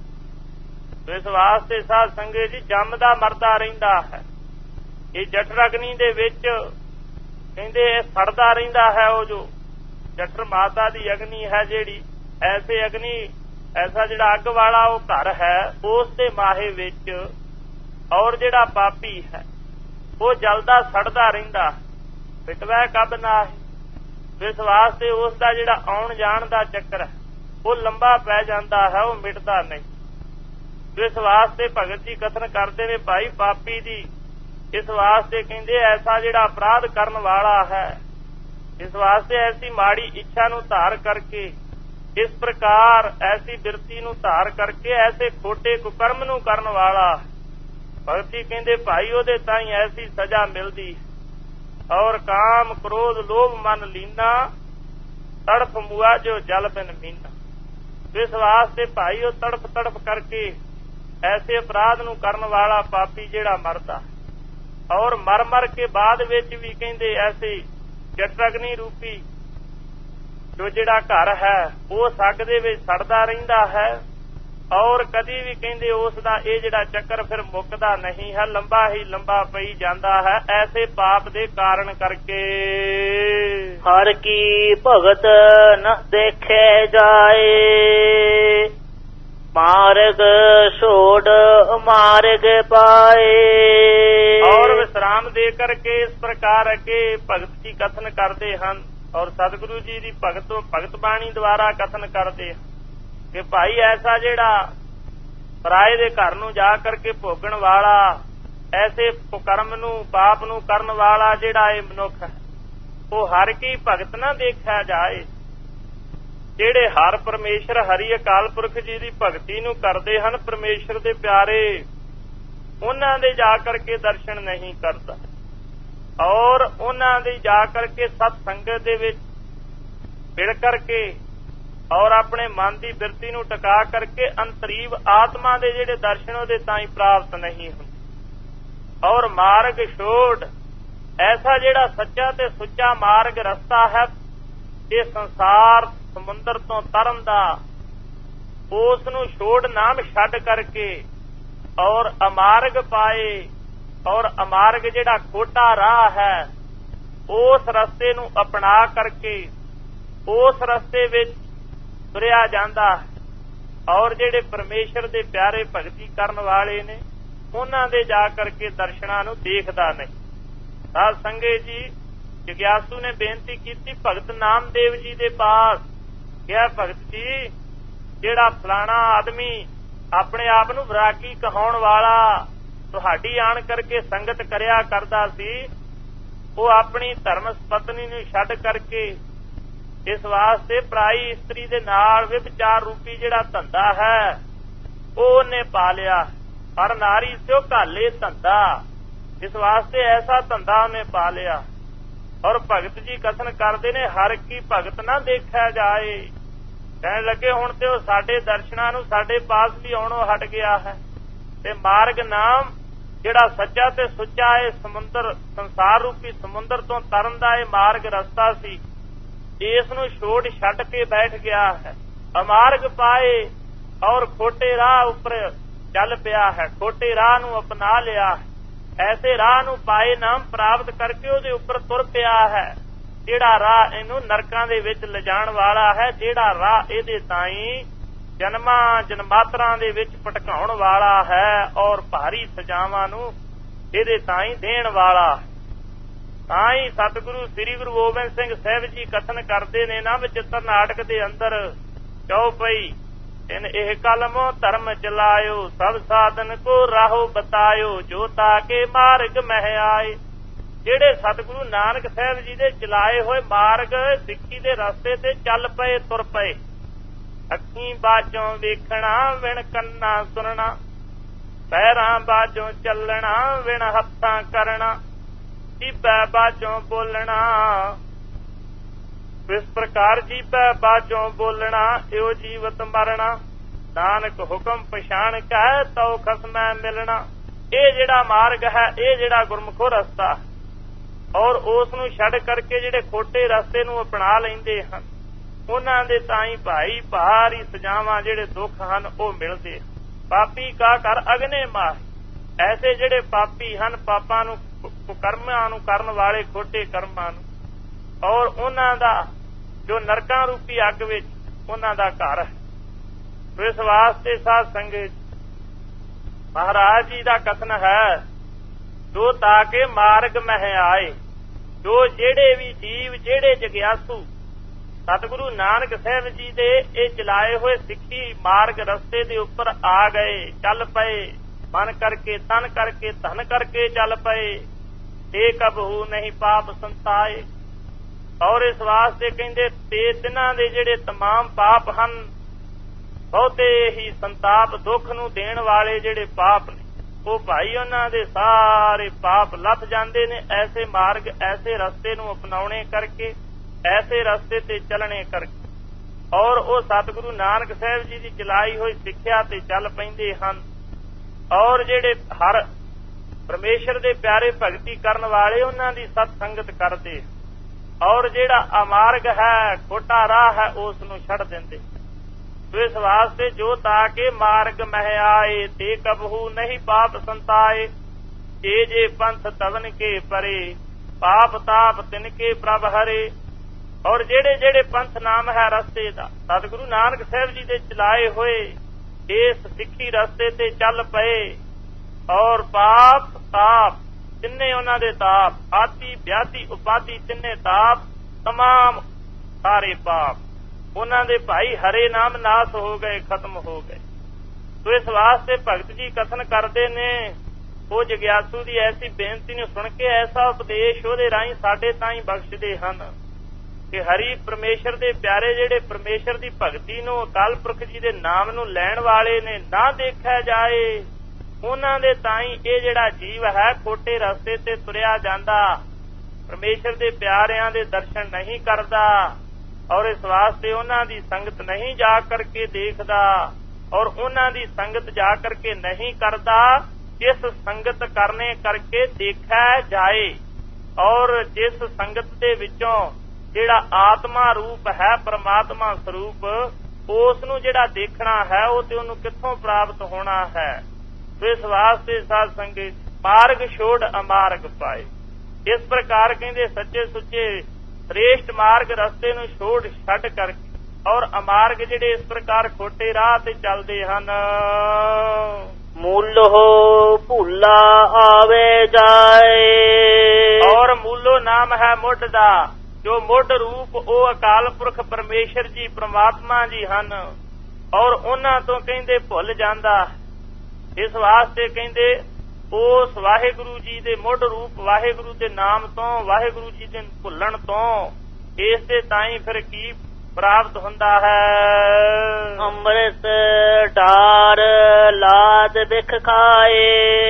ਇਸ ਵਾਸਤੇ ਸਾਧ ਸੰਗਤ ਜੀ ਜੰਮਦਾ ਮਰਦਾ ਰਹਿੰਦਾ ਹੈ। ਇਹ ਜਠਰ ਅਗਨੀ ਦੇ ਵਿੱਚ ਕਹਿੰਦੇ ਇਹ ਸੜਦਾ ਰਹਿੰਦਾ ਹੈ। ਉਹ ਜੋ ਜਠਰ ਮਾਤਾ ਦੀ ਅਗਨੀ ਹੈ ਜਿਹੜੀ, ਐਸੇ ਅਗਨੀ ਐਸਾ ਜਿਹੜਾ ਅੱਗ ਵਾਲਾ ਉਹ ਘਰ ਹੈ ਉਸ ਦੇ ਮਾਹੇ ਵਿੱਚ, ਔਰ ਜਿਹੜਾ ਪਾਪੀ ਹੈ ਉਹ ਜਲਦਾ ਸੜਦਾ ਰਹਿੰਦਾ, ਮਿਟਵੈ ਕਬ ਨਾਹੀ। ਇਸ ਵਾਸਤੇ ਉਸ ਦਾ ਜਿਹੜਾ ਆਉਣ ਜਾਣ ਦਾ ਚੱਕਰ ਹੈ ਉਹ ਲੰਬਾ ਪੈ ਜਾਂਦਾ ਹੈ, ਉਹ ਮਿਟਦਾ ਨਹੀਂ। ਇਸ ਵਾਸਤੇ ਭਗਤ ਜੀ ਕਥਨ ਕਰਦੇ ਨੇ ਭਾਈ ਪਾਪੀ ਦੀ, ਇਸ ਵਾਸਤੇ ਕਹਿੰਦੇ ਐਸਾ ਜਿਹੜਾ ਅਪਰਾਧ ਕਰਨ ਵਾਲਾ ਹੈ, ਇਸ ਵਾਸਤੇ ਐਸੀ ਮਾੜੀ ਇੱਛਾ ਨੂੰ ਧਾਰ ਕਰਕੇ, ਇਸ ਪ੍ਰਕਾਰ ਐਸੀ ਬਿਰਤੀ ਨੂੰ ਧਾਰ ਕਰਕੇ ਐਸੇ ਖੋਟੇ ਕੁਕਰਮ ਨੂੰ ਕਰਨ ਵਾਲਾ, ਭਗਤ ਜੀ ਕਹਿੰਦੇ ਭਾਈ ਉਹਦੇ ਤਾਂ ਹੀ ਐਸੀ ਸਜ਼ਾ ਮਿਲਦੀ। ਔਰ ਕਾਮ ਕ੍ਰੋਧ ਲੋਭ ਮਨ ਲੀਨਾ, ਤੜਫ ਮੁਆ ਜੋ ਜਲ ਬਿਨ ਮੀਨਾ। ਇਸ ਵਾਸਤੇ ਭਾਈ ਉਹ ਤੜਫ ਤੜਫ ਕਰਕੇ ਐਸੇ ਅਪਰਾਧ ਨੂੰ ਕਰਨ ਵਾਲਾ ਪਾਪੀ ਜਿਹੜਾ ਮਰਦਾ, ਔਰ ਮਰ ਮਰ ਕੇ ਬਾਅਦ ਵਿੱਚ ਵੀ ਕਹਿੰਦੇ ਐਸੇ ਜਠਰਗਨੀ ਰੂਪੀ ਜੋ ਜਿਹੜਾ ਘਰ ਹੈ ਉਹ ਸੱਗ ਦੇ ਵਿੱਚ ਸੜਦਾ ਰਹਿੰਦਾ ਹੈ, ਔਰ ਕਦੀ ਵੀ ਕਹਿੰਦੇ ਉਸ ਦਾ ਇਹ ਜਿਹੜਾ ਚੱਕਰ ਫਿਰ ਮੁੱਕਦਾ ਨਹੀਂ ਹੈ, ਲੰਬਾ ਹੀ ਲੰਬਾ ਪਈ ਜਾਂਦਾ ਹੈ ਐਸੇ ਪਾਪ ਦੇ ਕਾਰਨ ਕਰਕੇ। ਹਰ ਕੀ ਭਗਤ ਨ ਦੇਖੇ ਜਾਏ, ਮਾਰਗ ਛੋੜ ਮਾਰਗ ਪਾਏ। ਔਰ ਵਿਸਰਾਮ ਦੇ ਕਰਕੇ ਇਸ ਪ੍ਰਕਾਰ ਅੱਗੇ ਭਗਤ ਜੀ ਕਥਨ ਕਰਦੇ ਹਨ, ਔਰ ਸਤਿਗੁਰੂ ਜੀ ਦੀ ਭਗਤ ਬਾਣੀ ਦੁਆਰਾ ਕਥਨ ਕਰਦੇ ਕਿ ਭਾਈ ਐਸਾ ਜਿਹੜਾ ਪਰਾਏ ਦੇ ਘਰ ਨੂੰ ਜਾ ਕਰਕੇ ਭੋਗਣ ਵਾਲਾ, ਐਸੇ ਕੁਕਰਮ ਨੂੰ ਪਾਪ ਨੂੰ ਕਰਨ ਵਾਲਾ ਜਿਹੜਾ ਇਹ ਮਨੁੱਖ ਹੈ ਉਹ ਹਰ ਕੀ ਭਗਤ ਨਾ ਦੇਖਿਆ ਜਾਏ। ਜਿਹੜੇ ਹਰ ਪਰਮੇਸ਼ਰ ਹਰੀ ਅਕਾਲ ਪੁਰਖ ਜੀ ਦੀ ਭਗਤੀ ਨੂੰ ਕਰਦੇ ਹਨ, ਪਰਮੇਸ਼ਰ ਦੇ ਪਿਆਰੇ, ਉਹਨਾਂ ਦੇ ਜਾ ਕਰਕੇ ਦਰਸ਼ਨ ਨਹੀਂ ਕਰਦਾ, ਔਰ ਉਹਨਾਂ ਦੀ ਜਾ ਕਰਕੇ ਸਤ ਸੰਗਤ ਦੇ ਵਿੱਚ ਮਿਲ ਕਰਕੇ ਔਰ ਆਪਣੇ ਮਨ ਦੀ ਬਿਰਤੀ ਨੂੰ ਟਿਕਾ ਕਰਕੇ ਅੰਤਰੀਵ ਆਤਮਾ ਦੇ ਜਿਹੜੇ ਦਰਸ਼ਨ ਉਹਦੇ ਤਾਂ ਹੀ ਪ੍ਰਾਪਤ ਨਹੀਂ ਹੁੰਦੇ। ਔਰ ਮਾਰਗ ਛੋੜ, ਐਸਾ ਜਿਹੜਾ ਸੱਚਾ ਤੇ ਸੁੱਚਾ ਮਾਰਗ ਰਸਤਾ ਹੈ ਇਹ ਸੰਸਾਰ ਸਮੁੰਦਰ ਤੋਂ ਤਰਨ ਦਾ, ਉਸ ਨੂੰ ਛੋੜ ਨਾਮ ਛੱਡ ਕਰਕੇ ਔਰ ਅਮਾਰਗ ਪਾਏ। ਔਰ ਅਮਾਰਗ ਜਿਹੜਾ ਖੋਟਾ ਰਾਹ ਹੈ ਉਸ ਰਸਤੇ ਨੂੰ ਅਪਣਾ ਕਰਕੇ ਉਸ ਰਸਤੇ ਵਿੱਚ ਤੁਰਿਆ ਜਾਂਦਾ। ਔਰ ਜਿਹੜੇ ਪਰਮੇਸ਼ਰ ਦੇ ਪਿਆਰੇ ਭਗਤੀ ਕਰਨ ਵਾਲੇ ਨੇ ਉਹਨਾਂ ਦੇ ਜਾ ਕਰਕੇ ਦਰਸ਼ਨਾਂ ਨੂੰ ਦੇਖਦਾ ਨਹੀਂ। ਸਾਧ ਸੰਗਤ ਜੀ, ਜਗਿਆਸੂ ਨੇ ਬੇਨਤੀ ਕੀਤੀ ਭਗਤ ਨਾਮਦੇਵ ਜੀ ਦੇ ਪਾਸ, ਕਿਹਾ ਭਗਤ ਜੀ, ਜਿਹੜਾ ਫਲਾਣਾ ਆਦਮੀ ਆਪਣੇ ਆਪ ਨੂੰ ਵਿਰਾਗੀ ਕਹਾਉਣ ਵਾਲਾ ਤੁਹਾਡੀ ਆਣ ਕਰਕੇ ਸੰਗਤ ਕਰਿਆ ਕਰਦਾ ਸੀ, ਉਹ ਆਪਣੀ ਧਰਮ ਪਤਨੀ ਨੂੰ ਛੱਡ ਕਰਕੇ ਇਸ ਵਾਸਤੇ ਪਰਾਈ ਇਸਤਰੀ ਦੇ ਨਾਲ ਵਿਭਚਾਰ ਰੂਪੀ ਜਿਹੜਾ ਧੰਦਾ ਹੈ ਉਹ ਉਹਨੇ ਪਾ ਲਿਆ। ਪਰ ਨਾਰੀ ਸਿਓ ਘਾਲੇ ਧੰਦਾ, ਇਸ ਵਾਸਤੇ ਐਸਾ ਧੰਦਾ ਉਹਨੇ ਪਾ ਲਿਆ। ਔਰ ਭਗਤ ਜੀ ਕਥਨ ਕਰਦੇ ਨੇ, ਹਰ ਕੀ ਭਗਤ ਨਾ ਦੇਖਿਆ ਜਾਏ। ਕਹਿਣ ਲੱਗੇ ਹੁਣ ਤੇ ਉਹ ਸਾਡੇ ਦਰਸ਼ਨਾਂ ਨੂੰ ਸਾਡੇ ਪਾਸ ਵੀ ਆਉਣੋਂ ਹਟ ਗਿਆ ਹੈ, ਤੇ ਮਾਰਗ ਨਾਮ ਜਿਹੜਾ ਸੱਚਾ ਤੇ ਸੁੱਚਾ ਇਹ ਸਮੁੰਦਰ, ਸੰਸਾਰ ਰੂਪੀ ਸਮੁੰਦਰ ਤੋਂ ਤਰਨ ਦਾ ਇਹ ਮਾਰਗ ਰਸਤਾ ਸੀ, ਇਸ ਨੂੰ ਛੱਡ ਕੇ ਬੈਠ ਗਿਆ ਹੈ। ਅਮਾਰਗ ਪਾਏ ਔਰ ਖੋਟੇ ਰਾਹ ਉੱਪਰ ਚੱਲ ਪਿਆ ਹੈ, ਖੋਟੇ ਰਾਹ ਨੂੰ ਅਪਣਾ ਲਿਆ ਹੈ। ਐਸੇ ਰਾਹ ਨੂੰ ਪਾਏ ਨਾਮ ਪ੍ਰਾਪਤ ਕਰਕੇ ਉਹਦੇ ਉੱਪਰ ਤੁਰ ਪਿਆ ਹੈ, ਜਿਹੜਾ ਰਾਹ ਇਹਨੂੰ ਨਰਕਾਂ ਦੇ ਵਿੱਚ ਲਿਜਾਣ ਵਾਲਾ ਹੈ, ਜਿਹੜਾ ਰਾਹ ਇਹਦੇ ਤਾਈਂ ਜਨਮਾਂ ਜਨਮਾਤਰਾਂ ਦੇ ਵਿੱਚ ਭਟਕਾਉਣ ਵਾਲਾ ਹੈ ਔਰ ਭਾਰੀ ਸਜ਼ਾਵਾਂ ਨੂੰ ਇਹਦੇ ਤਾਈਂ ਦੇਣ ਵਾਲਾ। ਤਾਂ ਹੀ ਸਤਿਗੁਰੂ ਸ੍ਰੀ ਗੁਰੂ ਗੋਬਿੰਦ ਸਿੰਘ ਸਾਹਿਬ ਜੀ ਕਥਨ ਕਰਦੇ ਨੇ ਨਾ ਵਿਚਿੱਤਰ ਨਾਟਕ ਦੇ ਅੰਦਰ, ਚੌਪਈ ਇਨ ਇਹ ਕਲਮੋ ਧਰਮ ਚਲਾਇਓ, ਸਭ ਸਾਧਨ ਕੋ ਰਾਹੋ ਬਤਾਇਓ, ਜੋ ਤਾਕੇ ਮਾਰਗ ਮਹਿ ਆਏ। ਜਿਹੜੇ ਸਤਿਗੁਰੂ ਨਾਨਕ ਸਾਹਿਬ ਜੀ ਦੇ ਚਲਾਏ ਹੋਏ ਮਾਰਗ ਸਿੱਖੀ ਦੇ ਰਸਤੇ ਤੇ ਚੱਲ ਪਏ, ਤੁਰ ਪਏ। ਅੱਖੀਂ ਬਾਝੋਂ ਵੇਖਣਾ ਵਿਣ ਕੰਨਾਂ ਸੁਣਨਾ, ਪੈਰਾਂ ਬਾਝੋਂ ਚੱਲਣਾ ਵਿਣ ਹੱਥਾਂ ਕਰਨਾ, ਜੀਭੈ ਬਾਝੋਂ ਬੋਲਣਾ। ਇਸ ਪ੍ਰਕਾਰ ਜੀਭੈ ਬਾਝੋਂ ਬੋਲਣਾ ਇਹੋ ਜੀਵਤ ਮਰਣਾ, ਨਾਨਕ ਹੁਕਮ ਪਛਾਣ ਕੈ ਤਉ ਖਸਮੈ ਮਿਲਣਾ। ਇਹ ਜਿਹੜਾ ਮਾਰਗ ਹੈ, ਇਹ ਜਿਹੜਾ ਗੁਰਮੁਖੋ ਰਸਤਾ, ਔਰ ਉਸ ਨੂੰ ਛੱਡ ਕਰਕੇ ਜਿਹੜੇ ਖੋਟੇ ਰਸਤੇ ਨੂੰ ਅਪਣਾ ਲੈਂਦੇ ਹਨ ਉਹਨਾਂ ਦੇ ਤਾਈਂ ਭਾਈ ਭਾਰੀ ਸਜ਼ਾਵਾਂ ਜਿਹੜੇ ਦੁੱਖ ਹਨ ਉਹ ਮਿਲਦੇ। ਪਾਪੀ ਕਾ ਕਰ ਅਗਨੇ ਮਾਰ, ਐਸੇ ਜਿਹੜੇ ਪਾਪੀ ਹਨ, ਪਾਪਾਂ ਨੂੰ ਕਰਮਾਂ ਨੂੰ ਕਰਨ ਵਾਲੇ ਖੋਟੇ ਕਰਮਾਂ ਨੂੰ, ਔਰ ਉਹਨਾਂ ਦਾ ਜੋ ਨਰਕਾਂ ਰੂਪੀ ਅੱਗ ਵਿੱਚ ਉਹਨਾਂ ਦਾ ਘਰ ਹੈ। ਇਸ ਵਾਸਤੇ ਸਾਧ ਸੰਗਤ ਮਹਾਰਾਜ ਜੀ ਦਾ ਕਥਨ ਹੈ, ਜੋ ਤਾਕੇ ਮਾਰਗ ਮਹਿ ਆਏ। ਜੋ ਜਿਹੜੇ ਵੀ ਜੀਵ, ਜਿਹੜੇ ਜਗਿਆਸੂ ਸਤਿਗੁਰੂ ਨਾਨਕ ਸਾਹਿਬ ਜੀ ਦੇ ਇਹ ਚਲਾਏ ਹੋਏ ਸਿੱਖੀ ਮਾਰਗ ਰਸਤੇ ਦੇ ਉੱਪਰ ਆ ਗਏ, ਚੱਲ ਪਏ, ਮਨ ਕਰਕੇ ਤਨ ਕਰਕੇ ਧਨ ਕਰਕੇ ਚੱਲ ਪਏ, ਤੇ ਕਬਹੂ ਨਹੀਂ ਪਾਪ ਸੰਤਾਏ। ਔਰ ਇਸ ਵਾਸਤੇ ਕਹਿੰਦੇ ਤੇ ਤਿੰਨਾਂ ਦੇ ਜਿਹੜੇ ਤਮਾਮ ਪਾਪ ਹਨ, ਬਹੁਤੇ ਹੀ ਸੰਤਾਪ ਦੁੱਖ ਨੂੰ ਦੇਣ ਵਾਲੇ ਜਿਹੜੇ ਪਾਪ ਨੇ, ਉਹ ਭਾਈ ਉਹਨਾਂ ਦੇ ਸਾਰੇ ਪਾਪ ਲੱਥ ਜਾਂਦੇ ਨੇ। ਐਸੇ ਮਾਰਗ, ਐਸੇ ਰਸਤੇ ਨੂੰ ਅਪਣਾਉਣੇ ਕਰਕੇ, ਐਸੇ ਰਸਤੇ ਤੇ ਚੱਲਣੇ ਕਰਕੇ, ਔਰ ਉਹ ਸਤਿਗੁਰੂ ਨਾਨਕ ਸਾਹਿਬ ਜੀ ਦੀ ਚਲਾਈ ਹੋਈ ਸਿੱਖਿਆ ਤੇ ਚੱਲ ਪੈਂਦੇ ਹਨ। ਔਰ ਜਿਹੜੇ ਹਰ ਪਰਮੇਸ਼ਰ ਦੇ ਪਿਆਰੇ ਭਗਤੀ ਕਰਨ ਵਾਲੇ ਉਹਨਾਂ ਦੀ ਸਤ ਸੰਗਤ ਕਰਦੇ, ਔਰ ਜਿਹੜਾ ਅਮਾਰਗ ਹੈ, ਖੋਟਾ ਰਾਹ ਹੈ, ਉਸ ਨੂੰ ਛੱਡ ਦਿੰਦੇ। ਇਸ ਵਾਸਤੇ ਜੋ ਤਾਕੇ ਮਾਰਗ ਮਹਿ ਆਏ, ਤੇ ਕਬਹੂ ਨਹੀਂ ਪਾਪ ਸੰਤਾਏ। ਜੇ ਪੰਥ ਤਵਨ ਕੇ ਪਰੇ, ਪਾਪ ਤਾਪ ਤਿਨਕੇ ਪ੍ਰਭ ਹਰੇ। ਔਰ ਜਿਹੜੇ ਜਿਹੜੇ ਪੰਥ ਨਾਮ ਹੈ ਰਸਤੇ ਦਾ, ਸਤਿਗੁਰੂ ਨਾਨਕ ਸਾਹਿਬ ਜੀ ਦੇ ਚਲਾਏ ਹੋਏ ਇਸ ਸਿੱਖੀ ਰਸਤੇ ਤੇ ਚੱਲ ਪਏ, ਔਰ ਪਾਪ ਤਾਪ ਤਿੰਨੇ ਉਹਨਾਂ ਦੇ ਤਾਪ, ਆਦੀ ਵਿਆਦੀ ਉਪਾਦੀ ਤਿੰਨੇ ਤਾਪ, ਤਮਾਮ ਸਾਰੇ ਪਾਪ ਉਹਨਾਂ ਦੇ ਭਾਈ ਹਰੇ ਨਾਮ ਨਾਸ ਹੋ ਗਏ, ਖਤਮ ਹੋ ਗਏ। ਸੋ ਇਸ ਵਾਸਤੇ ਭਗਤ ਜੀ ਕਥਨ ਕਰਦੇ ਨੇ, ਉਹ ਜਗਿਆਸੂ ਦੀ ਐਸੀ ਬੇਨਤੀ ਨੂੰ ਸੁਣ ਕੇ ਐਸਾ ਉਪਦੇਸ਼ ਉਹਦੇ ਰਾਹੀਂ ਸਾਡੇ ਤਾਈਂ ਬਖਸ਼ਦੇ ਹਨ ਕਿ ਹਰੀ ਪਰਮੇਸ਼ਰ ਦੇ ਪਿਆਰੇ ਜਿਹੜੇ ਪਰਮੇਸ਼ਰ ਦੀ ਭਗਤੀ ਨੂੰ, ਅਕਾਲ ਪੁਰਖ ਜੀ ਦੇ ਨਾਮ ਨੂੰ ਲੈਣ ਵਾਲੇ ਨੇ, ਨਾ ਦੇਖਿਆ ਜਾਏ ਉਹਨਾਂ ਦੇ ਤਾਈਂ ਇਹ ਜਿਹੜਾ ਜੀਵ ਹੈ ਖੋਟੇ ਰਸਤੇ ਤੇ ਤੁਰਿਆ ਜਾਂਦਾ, ਪਰਮੇਸ਼ਰ ਦੇ ਪਿਆਰਿਆਂ ਦੇ ਦਰਸ਼ਨ ਨਹੀਂ ਕਰਦਾ, ਔਰ ਇਸ ਵਾਸਤੇ ਉਹਨਾਂ ਦੀ ਸੰਗਤ ਨਹੀਂ ਜਾ ਕਰਕੇ ਦੇਖਦਾ, ਔਰ ਉਹਨਾਂ ਦੀ ਸੰਗਤ ਜਾ ਕਰਕੇ ਨਹੀਂ ਕਰਦਾ। ਜਿਸ ਸੰਗਤ ਕਰਨੇ ਕਰਕੇ ਦੇਖਿਆ ਜਾਏ, ਔਰ ਜਿਸ ਸੰਗਤ ਦੇ ਵਿੱਚੋਂ ਜਿਹੜਾ ਆਤਮਾ ਰੂਪ ਹੈ, ਪਰਮਾਤਮਾ ਸਰੂਪ, ਉਸ ਨੂੰ ਜਿਹੜਾ ਦੇਖਣਾ ਹੈ ਉਹ ਤੇ ਉਹਨੂੰ ਕਿੱਥੋਂ ਪ੍ਰਾਪਤ ਹੋਣਾ ਹੈ। ਇਸ ਵਾਸਤੇ ਸਾਧ ਸੰਗਤ ਮਾਰਗ ਛੋੜ ਅਮਾਰਗ ਪਾਏ। ਇਸ ਪ੍ਰਕਾਰ ਕਹਿੰਦੇ ਸੱਚੇ ਸੁੱਚੇ ਸ੍ਰੇਸ਼ਟ ਮਾਰਗ ਰਸਤੇ ਨੂੰ ਛੱਡ ਕਰਕੇ ਔਰ ਅਮਾਰਗ ਜਿਹੜੇ ਇਸ ਪ੍ਰਕਾਰ ਖੋਟੇ ਰਾਹ ਤੇ ਚੱਲਦੇ ਹਨ। ਮੂਲੋ ਭੁੱਲਾ ਆਵੇ ਜਾਏ, ਔਰ ਮੂਲੋ ਨਾਮ ਹੈ ਮੁੱਢ ਦਾ, ਜੋ ਮੁੱਢ ਰੂਪ ਉਹ ਅਕਾਲ ਪੁਰਖ ਪਰਮੇਸ਼ਰ ਜੀ ਪ੍ਰਮਾਤਮਾ ਜੀ ਹਨ, ਔਰ ਉਹਨਾਂ ਤੋਂ ਕਹਿੰਦੇ ਭੁੱਲ ਜਾਂਦਾ। ਇਸ ਵਾਸਤੇ ਕਹਿੰਦੇ ਉਸ ਵਾਹਿਗੁਰੂ ਜੀ ਦੇ ਮੁੱਢ ਰੂਪ ਵਾਹਿਗੁਰੂ ਦੇ ਨਾਮ ਤੋਂ, ਵਾਹਿਗੁਰੂ ਜੀ ਦੇ ਭੁੱਲਣ ਤੋਂ ਇਸ ਦੇ ਤਾਈਂ ਫਿਰ ਕੀ ਪ੍ਰਾਪਤ ਹੁੰਦਾ ਹੈ। ਅੰਮ੍ਰਿਤ ਢਾਰ ਲਾਦ ਬਿਖ ਖਾਏ,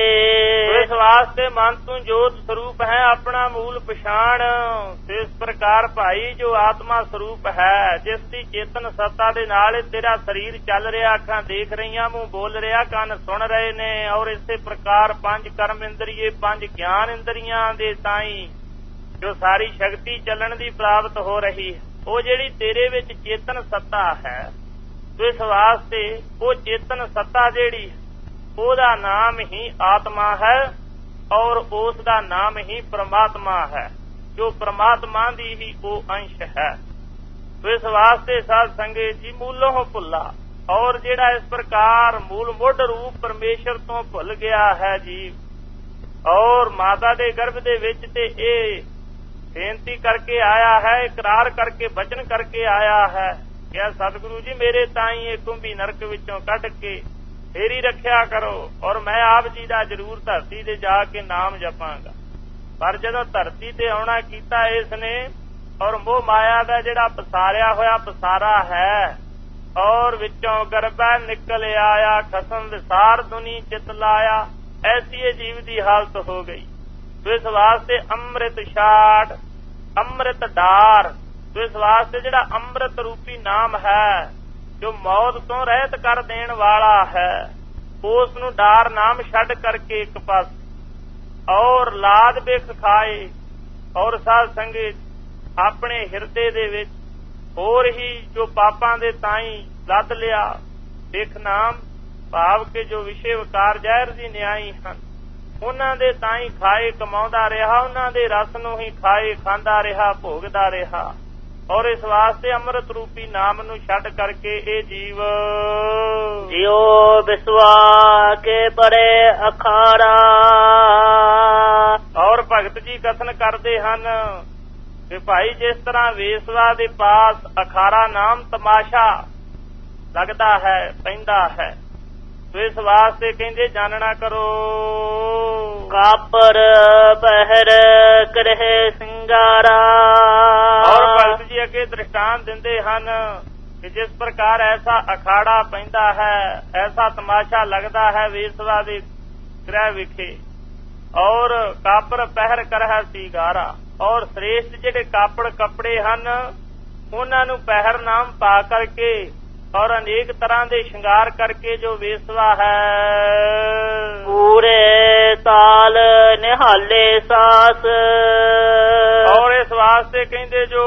ਇਸ ਵਾਸਤੇ ਮਨ ਤੂੰ ਜੋਤ ਸਰੂਪ ਹੈ ਆਪਣਾ ਮੂਲ ਪਛਾਣ। ਇਸ ਪ੍ਰਕਾਰ ਭਾਈ ਜੋ ਆਤਮਾ ਸਰੂਪ ਹੈ, ਜਿਸ ਦੀ ਚੇਤਨ ਸੱਤਾ ਦੇ ਨਾਲ ਤੇਰਾ ਸਰੀਰ ਚੱਲ ਰਿਹਾ, ਅੱਖਾਂ ਦੇਖ ਰਹੀਆਂ, ਮੂੰਹ ਬੋਲ ਰਿਹਾ, ਕੰਨ ਸੁਣ ਰਹੇ ਨੇ, ਔਰ ਇਸੇ ਪ੍ਰਕਾਰ 5 ਕਰਮ ਇੰਦਰੀਏ 5 ਗਿਆਨ ਇੰਦਰੀਆਂ ਦੇ ਤਾਈਂ ਜੋ ਸਾਰੀ ਸ਼ਕਤੀ ਚੱਲਣ ਦੀ ਪ੍ਰਾਪਤ ਹੋ ਰਹੀ ਹੈ, ਉਹ ਜਿਹੜੀ ਤੇਰੇ ਵਿੱਚ ਚੇਤਨ ਸੱਤਾ ਹੈ। ਇਸ ਵਾਸਤੇ ਉਹ ਚੇਤਨ ਸੱਤਾ ਜਿਹੜੀ ਉਹਦਾ ਨਾਮ ਹੀ ਆਤਮਾ ਹੈ, ਔਰ ਉਸ ਦਾ ਨਾਮ ਹੀ ਪ੍ਰਮਾਤਮਾ ਹੈ, ਜੋ ਪ੍ਰਮਾਤਮਾ ਦੀ ਹੀ ਉਹ ਅੰਸ਼ ਹੈ। ਇਸ ਵਾਸਤੇ ਸਾਧ ਸੰਗਤ ਜੀ ਮੂਲੋਂ ਭੁੱਲਾ, ਔਰ ਜਿਹੜਾ ਇਸ ਪ੍ਰਕਾਰ ਮੂਲ ਮੁੱਢ ਰੂਪ ਪਰਮੇਸ਼ਰ ਤੋਂ ਭੁੱਲ ਗਿਆ ਹੈ ਜੀ, ਔਰ ਮਾਤਾ ਦੇ ਗਰਭ ਦੇ ਵਿੱਚ ਤੇ ਇਹ ਬੇਨਤੀ ਕਰਕੇ ਆਇਆ ਹੈ, ਇਕਰਾਰ ਕਰਕੇ ਬਚਨ ਕਰਕੇ ਆਇਆ ਹੈ ਕਿ ਸਤਿਗੁਰੂ ਜੀ ਮੇਰੇ ਤਾਈਂ ਇਹ ਕੁੰਭੀ ਨਰਕ ਵਿੱਚੋਂ ਕੱਢ ਕੇ ਮੇਰੀ ਰੱਖਿਆ ਕਰੋ, ਔਰ ਮੈਂ ਆਪ ਜੀ ਦਾ ਜ਼ਰੂਰ ਧਰਤੀ ਤੇ ਜਾ ਕੇ ਨਾਮ ਜਪਾਂਗਾ। ਪਰ ਜਦੋਂ ਧਰਤੀ ਤੇ ਆਉਣਾ ਕੀਤਾ ਇਸ ਨੇ, ਔਰ ਮੋਹ ਮਾਇਆ ਦਾ ਜਿਹੜਾ ਪਸਾਰਿਆ ਹੋਇਆ ਪਸਾਰਾ ਹੈ, ਔਰ ਵਿੱਚੋਂ ਗਰਭਾ ਨਿਕਲ ਆਇਆ, ਖਸਮ ਵਿਸਾਰ ਦੁਨੀ ਚਿਤ ਲਾਇਆ, ਐਸੀ ਇਹ ਜੀਵ ਦੀ ਹਾਲਤ ਹੋ ਗਈ। ਇਸ ਵਾਸਤੇ ਅੰਮ੍ਰਿਤ ਛਾਟ, ਅੰਮ੍ਰਿਤ ਡਾਰ, ਇਸ ਵਾਸਤੇ ਜਿਹੜਾ ਅੰਮ੍ਰਿਤ ਰੂਪੀ ਨਾਮ ਹੈ, ਜੋ ਮੌਤ ਤੋਂ ਰਹਿਤ ਕਰ ਦੇਣ ਵਾਲਾ ਹੈ, ਉਸ ਨੂੰ ਡਾਰ ਨਾਮ ਛੱਡ ਕਰਕੇ ਇੱਕ ਪਾਸ, ਔਰ ਲਾਦ ਬਿਖ ਖਾਏ, ਔਰ ਸਾਧ ਸੰਗਤ ਆਪਣੇ ਹਿਰਦੇ ਦੇ ਵਿੱਚ ਹੋਰ ਹੀ ਜੋ ਪਾਪਾਂ ਦੇ ਤਾਈਂ ਲੱਦ ਲਿਆ ਬਿਖ ਨਾਮ, ਭਾਵ ਕੇ ਜੋ ਵਿਸ਼ੇ ਵਿਕਾਰ ਜ਼ਹਿਰ ਦੀ ਨਿਆਈ ਹਨ, ਉਹਨਾਂ ਦੇ ਤਾਈਂ ਖਾਏ ਕਮਾਉਂਦਾ ਰਿਹਾ, ਉਹਨਾਂ ਦੇ ਰਸ ਨੂੰ ਹੀ ਖਾਏ ਖਾਂਦਾ ਰਿਹਾ, ਭੋਗਦਾ ਰਿਹਾ। ਔਰ ਇਸ ਵਾਸਤੇ ਅੰਮ੍ਰਿਤ ਰੂਪੀ ਨਾਮ ਨੂੰ ਛੱਡ ਕਰਕੇ ਇਹ ਜੀਵ ਜਿਉ ਵਿਸਵਾ ਕੇ ਪਰੇ ਅਖਾੜਾ, ਔਰ ਭਗਤ ਜੀ ਕਥਨ ਕਰਦੇ ਹਨ ਕਿ ਭਾਈ ਜਿਸ ਤਰ੍ਹਾਂ ਵੇਸਵਾ ਦੇ ਪਾਸ ਅਖਾੜਾ ਨਾਮ ਤਮਾਸ਼ਾ ਲੱਗਦਾ ਹੈ, ਪੈਂਦਾ ਹੈ, ਇਸ ਵਾਸਤੇ ਕਹਿੰਦੇ ਜਾਣਨਾ ਕਰੋ ਕਾਪਰ ਪਹਿਰ ਕਰਹਿ ਸਿੰਗਾਰਾ। ਔਰ ਭਗਤ ਜੀ ਅੱਗੇ ਦ੍ਰਿਸ਼ਟਾਂਤ ਦਿੰਦੇ ਹਨ ਕਿ ਜਿਸ ਪ੍ਰਕਾਰ ਐਸਾ ਅਖਾੜਾ ਪੈਂਦਾ ਹੈ, ਐਸਾ ਤਮਾਸ਼ਾ ਲੱਗਦਾ ਹੈ ਵੇਸਵਾ ਦੇ ਗ੍ਰਹਿ ਵਿਖੇ, ਔਰ ਕਾਪਰ ਪਹਿਰ ਕਰਹਿ ਸਿੰਗਾਰਾ, ਔਰ ਸ੍ਰੇਸ਼ਟ ਜਿਹੜੇ ਕਾਪੜ ਕੱਪੜੇ ਹਨ ਉਹਨਾਂ ਨੂੰ ਪਹਿਰ ਨਾਮ ਪਾ ਕਰਕੇ ਔਰ ਅਨੇਕ ਤਰ੍ਹਾਂ ਦੇ ਸ਼ਿੰਗਾਰ ਕਰਕੇ ਜੋ ਵੇਸਵਾ ਹੈ, ਪੂਰੇ ਤਾਲ ਨਿਹਾਲੇ ਸਾਸ, ਔਰ ਇਸ ਵਾਸਤੇ ਕਹਿੰਦੇ ਜੋ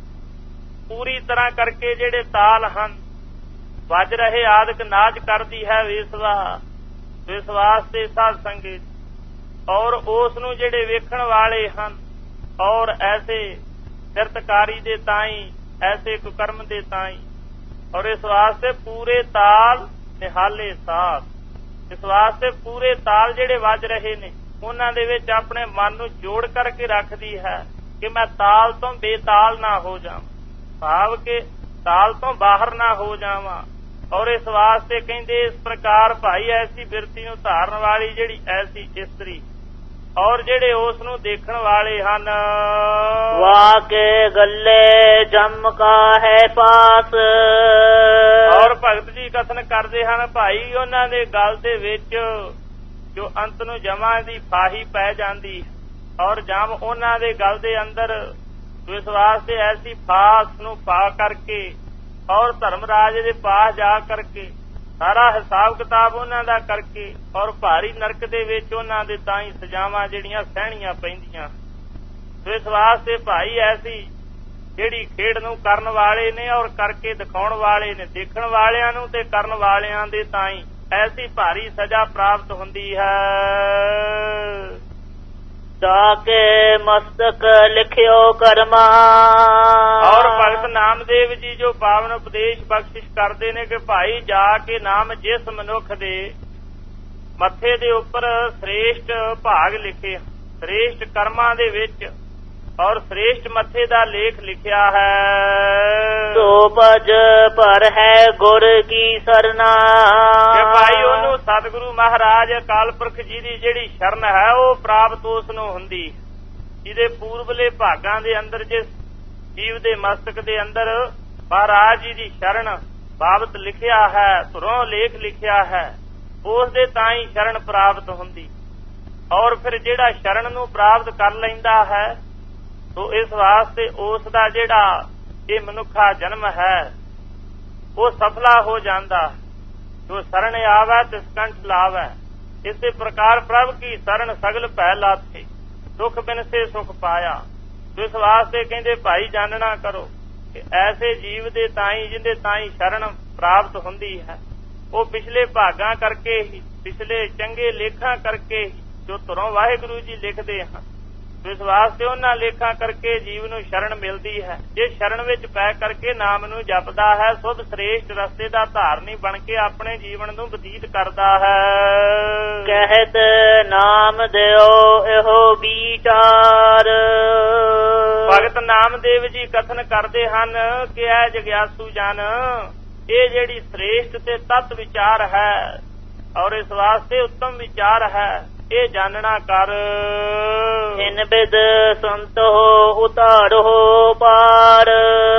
ਪੂਰੀ ਤਰ੍ਹਾਂ ਕਰਕੇ ਜਿਹੜੇ ਤਾਲ ਹਨ, ਵੱਜ ਰਹੇ ਆਦਿਕ ਨਾਚ ਕਰਦੀ ਹੈ ਵੇਸਵਾ। ਇਸ ਵਾਸਤੇ ਸਾਧ ਸੰਗਤ ਔਰ ਉਸ ਨੂੰ ਜਿਹੜੇ ਵੇਖਣ ਵਾਲੇ ਹਨ, ਔਰ ਐਸੇ ਕਿਰਤਕਾਰੀ ਦੇ ਤਾਈਂ, ਐਸੇ ਕੁਕਰਮ ਦੇ ਤਾਈਂ, ਔਰ ਇਸ ਵਾਸਤੇ ਪੂਰੇ ਤਾਲ ਨਿਹਾਲੇ ਸਾਸ, ਇਸ ਵਾਸਤੇ ਪੂਰੇ ਤਾਲ ਜਿਹੜੇ ਵੱਜ ਰਹੇ ਨੇ ਉਹਨਾਂ ਦੇ ਵਿੱਚ ਆਪਣੇ ਮਨ ਨੂੰ ਜੋੜ ਕਰਕੇ ਰੱਖਦੀ ਹੈ ਕਿ ਮੈਂ ਤਾਲ ਤੋਂ ਬੇਤਾਲ ਨਾ ਹੋ ਜਾਵਾਂ, ਭਾਵ ਕਿ ਤਾਲ ਤੋਂ ਬਾਹਰ ਨਾ ਹੋ ਜਾਵਾਂ। ਔਰ ਇਸ ਵਾਸਤੇ ਕਹਿੰਦੇ ਇਸ ਪ੍ਰਕਾਰ ਭਾਈ ਐਸੀ ਬਿਰਤੀ ਨੂੰ ਧਾਰਨ ਵਾਲੀ ਜਿਹੜੀ ਐਸੀ ਇਸਤਰੀ, ਔਰ ਜਿਹੜੇ ਉਸ ਨੂੰ ਦੇਖਣ ਵਾਲੇ ਹਨ, ਵਾਕੇ ਗੱਲੇ ਜਮ ਕਾ ਹੈ ਪਾਸ, ਔਰ ਭਗਤ ਜੀ ਕਥਨ ਕਰਦੇ ਹਨ ਭਾਈ ਉਹਨਾਂ ਦੇ ਗਲ ਦੇ ਵਿੱਚ ਜੋ ਅੰਤ ਨੂੰ ਜਮਾਂ ਦੀ ਫਾਹੀ ਪੈ ਜਾਂਦੀ, ਔਰ ਜਮ ਉਹਨਾਂ ਦੇ ਗਲ ਦੇ ਅੰਦਰ ਇਸ ਵਾਸਤੇ ਐਸੀ ਫਾਸ ਨੂੰ ਪਾ ਕਰਕੇ ਔਰ ਧਰਮਰਾਜ ਦੇ ਪਾਸ ਜਾ ਕਰਕੇ ਸਾਰਾ ਹਿਸਾਬ ਕਿਤਾਬ ਉਹਨਾਂ ਦਾ ਕਰਕੇ, ਔਰ ਭਾਰੀ ਨਰਕ ਦੇ ਵਿੱਚ ਉਹਨਾਂ ਦੇ ਤਾਈਂ ਸਜ਼ਾਵਾਂ ਜਿਹੜੀਆਂ ਸਹਿਣੀਆਂ ਪੈਂਦੀਆਂ। ਇਸ ਵਾਸਤੇ ਭਾਈ ਐਸੀ ਜਿਹੜੀ ਖੇਡ ਨੂੰ ਕਰਨ ਵਾਲੇ ਨੇ ਔਰ ਕਰਕੇ ਦਿਖਾਉਣ ਵਾਲੇ ਨੇ, ਦੇਖਣ ਵਾਲਿਆਂ ਨੂੰ ਤੇ ਕਰਨ ਵਾਲਿਆਂ ਦੇ ਤਾਈਂ ਐਸੀ ਭਾਰੀ ਸਜ਼ਾ ਪ੍ਰਾਪਤ ਹੁੰਦੀ ਹੈ। ਜਾਕੇ ਮਸਤਕ ਲਿਖਿਓ ਕਰਮਾ। ਔਰ ਭਗਤ ਨਾਮਦੇਵ ਜੀ ਜੋ ਪਾਵਨ ਉਪਦੇਸ਼ ਬਖਸ਼ਿਸ਼ ਕਰਦੇ ਨੇ ਕਿ ਭਾਈ ਜਾ ਕੇ ਨਾਮ ਜਿਸ ਮਨੁੱਖ ਦੇ ਮੱਥੇ ਦੇ ਉੱਪਰ ਸ੍ਰੇਸ਼ਟ ਭਾਗ ਲਿਖੇ, ਸ੍ਰੇਸ਼ਟ ਕਰਮਾਂ ਦੇ ਵਿੱਚ ਔਰ ਸ੍ਰੇਸ਼ਟ ਮੱਥੇ ਦਾ ਲੇਖ ਲਿਖਿਆ ਹੈ, ਸੋ ਭਜ ਪਰ ਹੈ ਗੁਰ ਕੀ ਸਰਨਾ। ਕਿ ਭਾਈ ਉਹਨੂੰ ਸਤਿਗੁਰੂ ਮਹਾਰਾਜ ਅਕਾਲ ਪੁਰਖ ਜੀ ਦੀ ਜਿਹੜੀ ਸ਼ਰਨ ਹੈ ਉਹ ਪ੍ਰਾਪਤ ਉਸ ਨੂੰ ਹੁੰਦੀ, ਜਿਹਦੇ ਪੂਰਬਲੇ ਭਾਗਾਂ ਦੇ ਅੰਦਰ ਜਿਸ ਜੀਵ ਦੇ ਮਸਤਕ ਦੇ ਅੰਦਰ ਮਹਾਰਾਜ ਜੀ ਦੀ ਸ਼ਰਨ ਬਾਬਤ ਲਿਖਿਆ ਹੈ, ਧੁਰੋਂ ਲੇਖ ਲਿਖਿਆ ਹੈ, ਉਸ ਦੇ ਤਾਂ ਹੀ ਸ਼ਰਨ ਪ੍ਰਾਪਤ ਹੁੰਦੀ। ਔਰ ਫਿਰ ਜਿਹੜਾ ਸ਼ਰਨ ਨੂੰ ਪ੍ਰਾਪਤ ਕਰ ਲੈਂਦਾ ਹੈ ਤੋ ਇਸ ਵਾਸਤੇ ਉਸ ਦਾ ਜਿਹੜਾ ਇਹ ਮਨੁੱਖਾ ਜਨਮ ਹੈ ਉਹ ਸਫਲਾ ਹੋ ਜਾਂਦਾ। ਜੋ ਸ਼ਰਨ ਆਵੈ ਤਿਸ ਕੰਠ ਲਾਵੈ, ਇਸੇ ਪ੍ਰਕਾਰ ਪ੍ਰਭ ਕੀ ਸ਼ਰਨ ਸਗਲ ਭੈ ਲਾਥੇ, ਦੁੱਖ ਬਿਨ ਸੇ ਸੁਖ ਪਾਇਆ। ਇਸ ਵਾਸਤੇ ਕਹਿੰਦੇ ਭਾਈ ਜਾਣਨਾ ਕਰੋ ਕਿ ਐਸੇ ਜੀਵ ਦੇ ਤਾਈ ਜਿਹਦੇ ਤਾਈ ਸ਼ਰਨ ਪ੍ਰਾਪਤ ਹੁੰਦੀ ਹੈ ਉਹ ਪਿਛਲੇ ਭਾਗਾਂ ਕਰਕੇ ਹੀ, ਪਿਛਲੇ ਚੰਗੇ ਲੇਖਾਂ ਕਰਕੇ ਹੀ ਜੋ ਧੁਰੋਂ ਵਾਹਿਗੁਰੂ ਜੀ ਲਿਖਦੇ ਹਨ, ਇਸ ਵਾਸਤੇ ਉਹਨਾਂ ਲੇਖਾਂ ਕਰਕੇ ਜੀਵ ਨੂੰ ਸ਼ਰਨ ਮਿਲਦੀ ਹੈ। ਜੇ ਸ਼ਰਨ ਵਿੱਚ ਪੈ ਕਰਕੇ ਨਾਮ ਨੂੰ ਜਪਦਾ ਹੈ ਸੁਧ ਸ੍ਰੇਸ਼ਟ ਰਸਤੇ ਦਾ ਧਾਰਨੀ ਬਣ ਕੇ ਆਪਣੇ ਜੀਵਨ ਨੂੰ ਬਤੀਤ ਕਰਦਾ ਹੈ। ਕਹਿਤ ਨਾਮ ਦਿਓ ਇਹੋ ਵਿਚਾਰ। ਭਗਤ ਨਾਮਦੇਵ ਜੀ ਕਥਨ ਕਰਦੇ ਹਨ ਕਿ ਇਹ ਜਗਿਆਸੂ ਜਨ ਇਹ ਜਿਹੜੀ ਸ੍ਰੇਸ਼ਟ ਤੇ ਤਤ ਵਿਚਾਰ ਹੈ ਔਰ ਇਸ ਵਾਸਤੇ ਉੱਤਮ ਵਿਚਾਰ ਹੈ, ਇਹ ਜਾਣਨਾ ਕਰ। ਇਨ ਬਿਦ ਸੰਤੋ ਉਤਾਰੋ ਪਾਰ।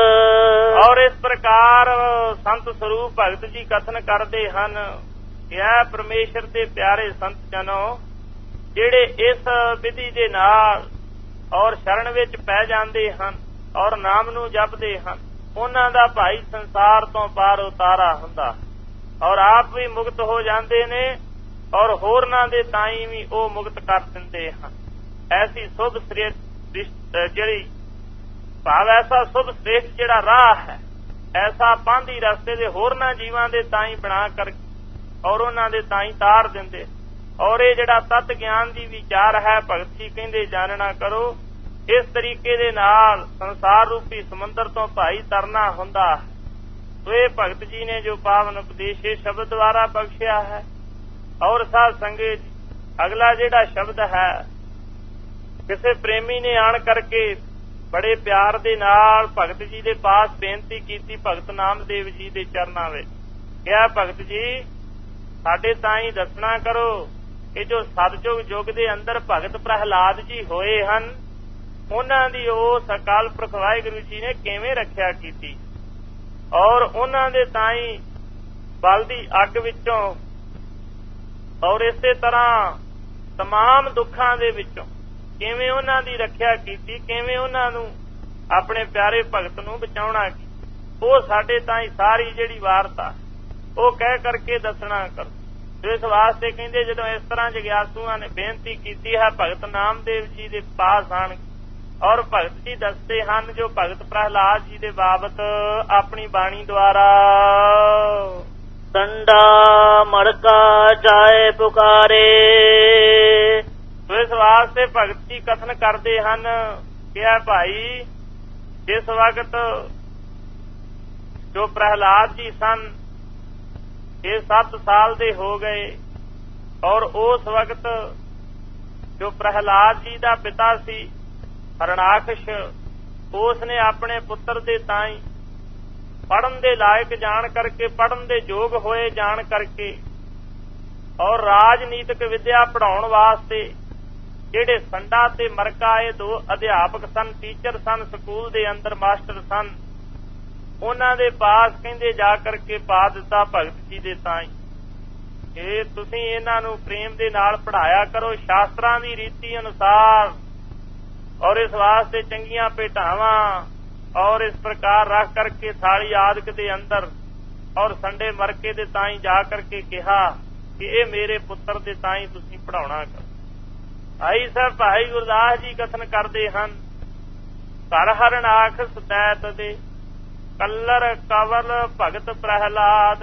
ਔਰ ਇਸ ਪ੍ਰਕਾਰ ਸੰਤ ਸਰੂਪ ਭਗਤ ਜੀ ਕਥਨ ਕਰਦੇ ਹਨ ਕਿ ਇਹ ਪਰਮੇਸ਼ਰ ਦੇ ਪਿਆਰੇ ਸੰਤ ਜਨੋ ਜਿਹੜੇ ਇਸ ਵਿਧੀ ਦੇ ਨਾਲ ਔਰ ਸ਼ਰਨ ਵਿੱਚ ਪੈ ਜਾਂਦੇ ਹਨ ਔਰ ਨਾਮ ਨੂੰ ਜਪਦੇ ਹਨ, ਉਹਨਾਂ ਦਾ ਭਾਈ ਸੰਸਾਰ ਤੋਂ ਪਾਰ ਉਤਾਰਾ ਹੁੰਦਾ ਔਰ ਆਪ ਵੀ ਮੁਕਤ ਹੋ ਜਾਂਦੇ ਨੇ ਔਰ ਹੋਰਨਾਂ ਦੇ ਤਾਈਂ ਵੀ ਉਹ ਮੁਕਤ ਕਰ ਦਿੰਦੇ ਹਨ। ਐਸੀ ਸ਼ੁਭ ਸ੍ਰੇਸ਼ਟ ਜਿਹੜੀ ਭਾਵ ਐਸਾ ਸ਼ੁਭ ਸ੍ਰੇਸ਼ਟ ਜਿਹੜਾ ਰਾਹ ਹੈ, ਐਸਾ ਪਾਂਧੀ ਰਸਤੇ ਦੇ ਹੋਰਨਾਂ ਜੀਵਾਂ ਦੇ ਤਾਈਂ ਬਣਾ ਕਰ ਔਰ ਉਹਨਾਂ ਦੇ ਤਾਈਂ ਤਾਰ ਦਿੰਦੇ। ਔਰ ਇਹ ਜਿਹੜਾ ਤਤ ਗਿਆਨ ਦੀ ਵਿਚਾਰ ਹੈ ਭਗਤ ਜੀ ਕਹਿੰਦੇ ਜਾਣਨਾ ਕਰੋ, ਇਸ ਤਰੀਕੇ ਦੇ ਨਾਲ ਸੰਸਾਰ ਰੂਪੀ ਸਮੁੰਦਰ ਤੋਂ ਭਾਈ ਤਰਨਾ ਹੁੰਦਾ। ਸੋ ਇਹ ਭਗਤ ਜੀ ਨੇ ਜੋ ਪਾਵਨ ਉਪਦੇਸ਼ ਸ਼ਬਦ ਦੁਆਰਾ ਬਖਸ਼ਿਆ ਹੈ। ਔਰ ਸਾਧ ਸੰਗਤ ਅਗਲਾ ਜਿਹੜਾ ਸ਼ਬਦ ਹੈ ਕਿਸੇ ਪ੍ਰੇਮੀ ਨੇ ਆਣ ਕਰਕੇ ਬੜੇ ਪਿਆਰ ਦੇ ਨਾਲ ਭਗਤ ਜੀ ਦੇ ਪਾਸ ਬੇਨਤੀ ਕੀਤੀ, ਭਗਤ ਨਾਮਦੇਵ ਜੀ ਦੇ ਚਰਨਾਂ ਵਿੱਚ ਕਿਹਾ, ਭਗਤ ਜੀ ਸਾਡੇ ਤਾਈਂ ਦੱਸਣਾ ਕਰੋ ਕਿ ਜੋ ਸਤਜੁਗ ਯੁੱਗ ਦੇ ਅੰਦਰ ਭਗਤ ਪ੍ਰਹਿਲਾਦ ਜੀ ਹੋਏ ਹਨ ਉਹਨਾਂ ਦੀ ਉਸ ਅਕਾਲ ਪੁਰਖ ਵਾਹਿਗੁਰੂ ਜੀ ਨੇ ਕਿਵੇਂ ਰੱਖਿਆ ਕੀਤੀ ਔਰ ਉਹਨਾਂ ਦੇ ਤਾਈਂ ਬਲ ਦੀ ਅੱਗ ਵਿੱਚੋਂ ਔਰ ਇਸੇ ਤਰ੍ਹਾਂ तमाम ਦੁੱਖਾਂ ਦੇ ਵਿੱਚੋਂ ਕਿਵੇਂ ਉਹਨਾਂ ਦੀ ਰੱਖਿਆ ਕੀਤੀ, ਕਿਵੇਂ ਉਹਨਾਂ ਨੂੰ ਆਪਣੇ ਪਿਆਰੇ ਭਗਤ ਨੂੰ ਬਚਾਉਣਾ, ਉਹ ਸਾਡੇ ਤਾਈਂ ਸਾਰੀ ਜਿਹੜੀ ਵਾਰਤਾ ਉਹ ਕਹਿ ਕਰਕੇ ਦੱਸਣਾ ਕਰੋ। ਇਸ ਵਾਸਤੇ ਕਹਿੰਦੇ ਜਦੋਂ ਇਸ ਤਰ੍ਹਾਂ ਜਗਿਆਸੂਆਂ ਨੇ ਬੇਨਤੀ ਕੀਤੀ ਹੈ ਭਗਤ ਨਾਮਦੇਵ ਜੀ ਦੇ ਪਾਸ ਆਣ ਔਰ ਭਗਤ ਜੀ ਦੱਸਦੇ ਹਨ ਜੋ ਭਗਤ ਪ੍ਰਹਿਲਾਦ ਜੀ ਦੇ ਬਾਬਤ ਆਪਣੀ ਬਾਣੀ ਦੁਆਰਾ ਸੰਡਾ ਮੜਕਾ ਜਾਏ ਪੁਕਾਰੇ। ਇਸ ਵਾਸਤੇ ਭਗਤ ਜੀ ਕਥਨ ਕਰਦੇ ਹਨ ਕਿ ਆ ਭਾਈ ਜਿਸ ਵਕਤ ਜੋ ਪ੍ਰਹਿਲਾਦ ਜੀ ਸਨ ਇਹ 7 ਸਾਲ ਦੇ ਹੋ ਗਏ ਔਰ ਉਸ ਵਕਤ ਜੋ ਪ੍ਰਹਿਲਾਦ ਜੀ ਦਾ ਪਿਤਾ ਸੀ ਹਰਣਾਕਸ਼ ਉਸ ਨੇ ਆਪਣੇ ਪੁੱਤਰ ਦੇ ਤਾਈਂ ਪੜਨ ਦੇ ਲਾਇਕ ਜਾਣ ਕਰਕੇ ਪੜਨ ਦੇ ਯੋਗ ਹੋਏ ਜਾਣ ਕਰਕੇ ਔਰ ਰਾਜਨੀਤਿਕ ਵਿਦਿਆ ਪੜਾਉਣ ਵਾਸਤੇ ਜਿਹੜੇ ਸੰਡਾ ਤੇ ਮਰਕਾ ਇਹ 2 ਅਧਿਆਪਕ ਸਨ, ਟੀਚਰ ਸਨ, ਸਕੂਲ ਦੇ ਅੰਦਰ ਮਾਸਟਰ ਸਨ, ਉਹਨਾਂ ਦੇ ਪਾਸ ਕਹਿੰਦੇ ਜਾ ਕਰਕੇ ਪਾ ਦਿੱਤਾ ਭਗਤ ਜੀ ਦੇ ਤਾਈਂ ਇਹ ਤੁਸੀਂ ਇਹਨਾਂ ਨੂੰ ਪ੍ਰੇਮ ਦੇ ਨਾਲ ਪੜ੍ਹਾਇਆ ਕਰੋ ਸ਼ਾਸਤਰਾਂ ਦੀ ਰੀਤੀ ਅਨੁਸਾਰ ਔਰ ਇਸ ਵਾਸਤੇ ਚੰਗੀਆਂ ਭੇਟਾਵਾਂ ਔਰ ਇਸ ਪ੍ਰਕਾਰ ਰੱਖ ਕਰਕੇ ਥਾਲੀ ਆਦਿਕ ਦੇ ਅੰਦਰ ਔਰ ਸੰਡੇ ਮਰਕੇ ਦੇ ਤਾਈਂ ਜਾ ਕਰਕੇ ਕਿਹਾ ਕਿ ਇਹ ਮੇਰੇ ਪੁੱਤਰ ਦੇ ਤਾਈਂ ਤੁਸੀਂ ਪੜਾਉਣਾ ਕਰੋ। ਭਾਈ ਸਾਹਿਬ ਭਾਈ ਗੁਰਦਾਸ ਜੀ ਕਥਨ ਕਰਦੇ ਹਨ ਘਰ ਹਰਨਾਖ ਸਦੈਤ ਦੇ ਕੱਲਰ ਕਵਲ ਭਗਤ ਪ੍ਰਹਿਲਾਦ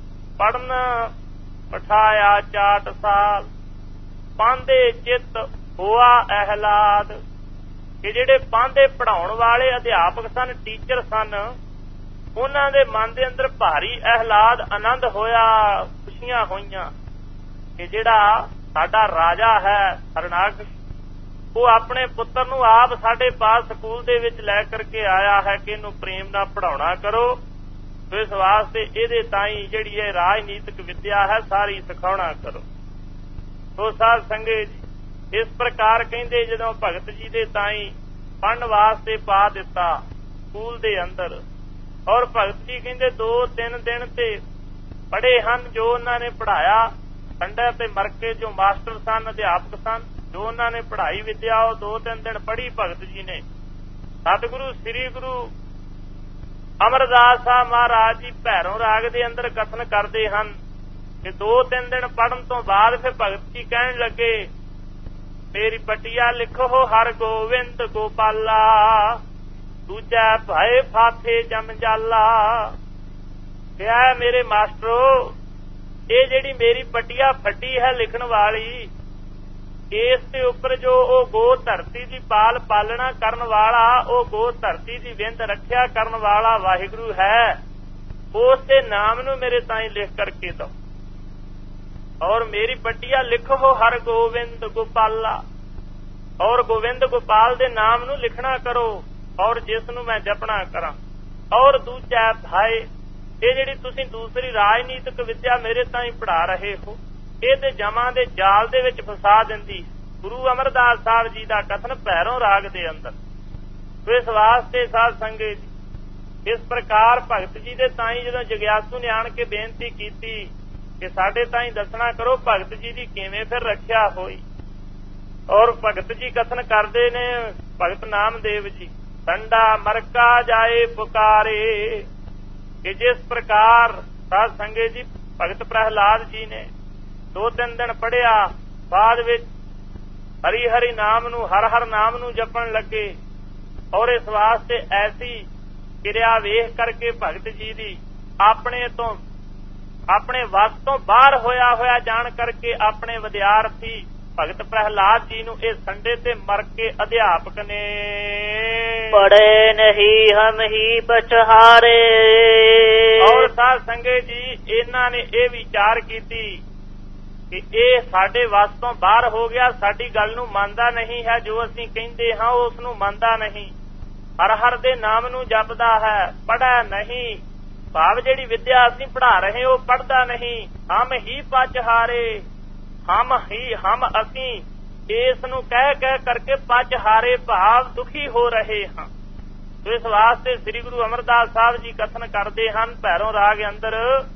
ਪੜਨ ਪਠਾਇਆ 4 ਸਾਲ ਪਾਂਦੇ ਚਿੱਤ ਹੋਆ ਅਹਿਲਾਦ, ਕਿ ਜਿਹੜੇ ਪਾਂਧੇ ਪੜ੍ਹਾਉਣ ਵਾਲੇ ਅਧਿਆਪਕ ਸਨ, ਟੀਚਰ ਸਨ, ਉਹਨਾਂ ਦੇ ਮਨ ਦੇ ਅੰਦਰ ਭਾਰੀ ਅਹਿਲਾਦ ਆਨੰਦ ਹੋਇਆ, ਖੁਸ਼ੀਆਂ ਹੋਈਆਂ ਕਿ ਜਿਹੜਾ ਸਾਡਾ ਰਾਜਾ ਹੈ ਹਰਨਾਕਸ਼, ਉਹ ਆਪਣੇ ਪੁੱਤਰ ਨੂੰ ਆਪ ਸਾਡੇ ਪਾਸ ਸਕੂਲ ਦੇ ਵਿੱਚ ਲੈ ਕਰਕੇ ਆਇਆ ਹੈ ਕਿ ਇਹਨੂੰ ਪ੍ਰੇਮ ਨਾਲ ਪੜ੍ਹਾਉਣਾ ਕਰੋ। ਇਸ ਵਾਸਤੇ ਇਹਦੇ ਤਾਈਂ ਜਿਹੜੀ ਇਹ ਰਾਜਨੀਤਿਕ ਵਿਦਿਆ ਹੈ ਸਾਰੀ ਸਿਖਾਉਣਾ ਕਰੋ। ਸੋ ਸਾਧ ਸੰਗਤ ਜੀ, ਇਸ ਪ੍ਰਕਾਰ ਕਹਿੰਦੇ ਜਦੋਂ ਭਗਤ ਜੀ ਦੇ ਤਾਈਂ ਪੜ੍ਹਨ ਵਾਸਤੇ ਪਾ ਦਿੱਤਾ ਸਕੂਲ ਦੇ ਅੰਦਰ, ਔਰ ਭਗਤ ਜੀ ਕਹਿੰਦੇ 2-3 ਦਿਨ ਤੇ ਪੜ੍ਹੇ ਹਨ ਜੋ ਉਹਨਾਂ ਨੇ ਪੜ੍ਹਾਇਆ। ਠੰਡਾ ਤੇ ਮਰਕੇ ਜੋ ਮਾਸਟਰ ਸਨ, ਅਧਿਆਪਕ ਸਨ, ਜੋ ਉਹਨਾਂ ਨੇ ਪੜ੍ਹਾਈ ਵਿਦਿਆ ਉਹ 2-3 ਦਿਨ ਪੜ੍ਹੀ ਭਗਤ ਜੀ ਨੇ। ਸਤਿਗੁਰੂ ਸ੍ਰੀ ਗੁਰੂ ਅਮਰਦਾਸ ਸਾਹਿਬ ਮਹਾਰਾਜ ਜੀ ਭੈਰੋਂ ਰਾਗ ਦੇ ਅੰਦਰ ਕਥਨ ਕਰਦੇ ਹਨ ਕਿ 2-3 ਦਿਨ ਪੜ੍ਹਨ ਤੋਂ ਬਾਅਦ ਫਿਰ ਭਗਤ ਜੀ ਕਹਿਣ ਲੱਗੇ, ਮੇਰੀ ਪਟਿਆ ਲਿਖੋ ਹਰ ਗੋਵਿੰਦ ਗੋਪਾਲਾ, ਦੂਜਾ ਭਾਏ ਫਾਥੇ ਜਮਜਾਲਾ। ਕਿਹਾ ਮੇਰੇ ਮਾਸਟਰੋ, ਇਹ ਜਿਹੜੀ ਮੇਰੀ ਪਟਿਆ ਫੱਟੀ ਹੈ ਲਿਖਣ ਵਾਲੀ, ਇਸ ਦੇ ਉੱਪਰ ਜੋ ਉਹ ਗੋ ਧਰਤੀ ਦੀ ਪਾਲ ਪਾਲਣਾ ਕਰਨ ਵਾਲਾ, ਉਹ ਗੋ ਧਰਤੀ ਦੀ ਵਿੰਦ ਰੱਖਿਆ ਕਰਨ ਵਾਲਾ ਵਾਹਿਗੁਰੂ ਹੈ, ਉਸ ਦੇ ਨਾਮ ਨੂੰ ਮੇਰੇ ਤਾਈਂ ਲਿਖ ਕਰਕੇ ਦੋ। ਔਰ ਮੇਰੀ ਪਟਿਆ ਲਿਖੋ ਹਰ ਗੋਵਿੰਦ ਗੋਪਾਲਾ, ਔਰ ਗੋਵਿੰਦ ਗੋਪਾਲ ਦੇ ਨਾਮ ਨੂੰ ਲਿਖਣਾ ਕਰੋ, ਔਰ ਜਿਸ ਨੂੰ ਮੈਂ ਜਪਣਾ ਕਰਾਂ। ਔਰ ਦੂਜਾ ਭਾਈ, ਇਹ ਜਿਹੜੀ ਤੁਸੀਂ ਦੂਸਰੀ ਰਾਜਨੀਤਿਕ ਵਿਦਿਆ ਮੇਰੇ ਤਾਈਂ ਪੜ੍ਹਾ ਰਹੇ ਹੋ, ਇਹ ਤੇ ਜਮਾਂ ਦੇ ਜਾਲ ਦੇ ਵਿੱਚ ਫਸਾ ਦਿੰਦੀ। ਗੁਰੂ ਅਮਰਦਾਸ ਸਾਹਿਬ ਜੀ ਦਾ ਕਥਨ ਭੈਰੋਂ ਰਾਗ ਦੇ ਅੰਦਰ। ਇਸ ਵਾਸਤੇ ਸਾਧ ਸੰਗਤ ਜੀ, ਇਸ ਪ੍ਰਕਾਰ ਭਗਤ ਜੀ ਦੇ ਤਾਈਂ ਜਦੋਂ ਜਗਿਆਸੂ ਨੇ ਆਣ ਕੇ ਬੇਨਤੀ ਕੀਤੀ ਕਿ ਸਾਡੇ ਤਾਈਂ ਦੱਸਣਾ ਕਰੋ ਭਗਤ ਜੀ ਦੀ ਕਿਵੇਂ ਫਿਰ ਰੱਖਿਆ ਹੋਈ। ਔਰ ਭਗਤ ਜੀ ਕਥਨ ਕਰਦੇ ਨੇ, ਭਗਤ ਨਾਮਦੇਵ ਜੀ, ਠੰਡਾ ਮਰਕਾ ਜਾਏ ਪੁਕਾਰੇ, ਕਿ ਜਿਸ ਪ੍ਰਕਾਰ ਸਾਧ ਸੰਗਤ ਜੀ ਭਗਤ ਪ੍ਰਹਿਲਾਦ ਜੀ ਨੇ 2-3 ਦਿਨ ਪੜ੍ਹਿਆ, ਬਾਅਦ ਵਿੱਚ ਹਰੀ ਹਰੀ ਨਾਮ ਨੂੰ, ਹਰ ਹਰ ਨਾਮ ਨੂੰ ਜਪਣ ਲੱਗੇ। ਔਰ ਇਸ ਵਾਸਤੇ ਐਸੀ ਕਿਰਿਆ ਵੇਖ ਕਰਕੇ ਭਗਤ ਜੀ ਦੀ ਆਪਣੇ ਵਸ ਤੋਂ ਬਾਹਰ ਹੋਇਆ ਜਾਣ ਕਰਕੇ ਆਪਣੇ ਵਿਦਿਆਰਥੀ ਭਗਤ ਪ੍ਰਹਿਲਾਦ ਜੀ ਨੂੰ ਇਹ ਸੰਡੇ ਤੇ ਮਰ ਕੇ ਅਧਿਆਪਕ ਨੇ ਪੜੇ ਨਹੀਂ ਹਮ ਹੀ ਪਛਹਾਰੇ। ਔਰ ਸਾਧ ਸੰਗਤ ਜੀ, ਇਹਨਾਂ ਨੇ ਇਹ ਵਿਚਾਰ ਕੀਤੀ ਕਿ ਇਹ ਸਾਡੇ ਵੱਸ ਤੋਂ ਬਾਹਰ ਹੋ ਗਿਆ, ਸਾਡੀ ਗੱਲ ਨੂੰ ਮੰਨਦਾ ਨਹੀਂ ਹੈ, ਜੋ ਅਸੀਂ ਕਹਿੰਦੇ ਹਾਂ ਉਸ ਨੂੰ ਮੰਨਦਾ ਨਹੀਂ, ਹਰ ਹਰ ਦੇ ਨਾਮ ਨੂੰ ਜਪਦਾ ਹੈ, ਪੜ੍ਹਿਆ ਨਹੀਂ, ਭਾਵ ਜਿਹੜੀ ਵਿਦਿਆ ਅਸੀਂ ਪੜ੍ਹਾ ਰਹੇ ਉਹ ਪੜ੍ਹਦਾ ਨਹੀਂ। ਹਮ ਹੀ ਪਛਹਾਰੇ, ਹਮ ਅਸੀਂ ਇਸ ਨੂੰ ਕਹਿ ਕਰਕੇ ਪਛਹਾਰੇ ਭਾਵ ਦੁਖੀ ਹੋ ਰਹੇ ਹਾਂ। ਇਸ ਵਾਸਤੇ ਸ੍ਰੀ ਗੁਰੂ ਅਮਰਦਾਸ ਸਾਹਿਬ ਜੀ ਕਥਨ ਕਰਦੇ ਹਨ ਭੈਰੋਂ ਰਾਗ ਅੰਦਰ,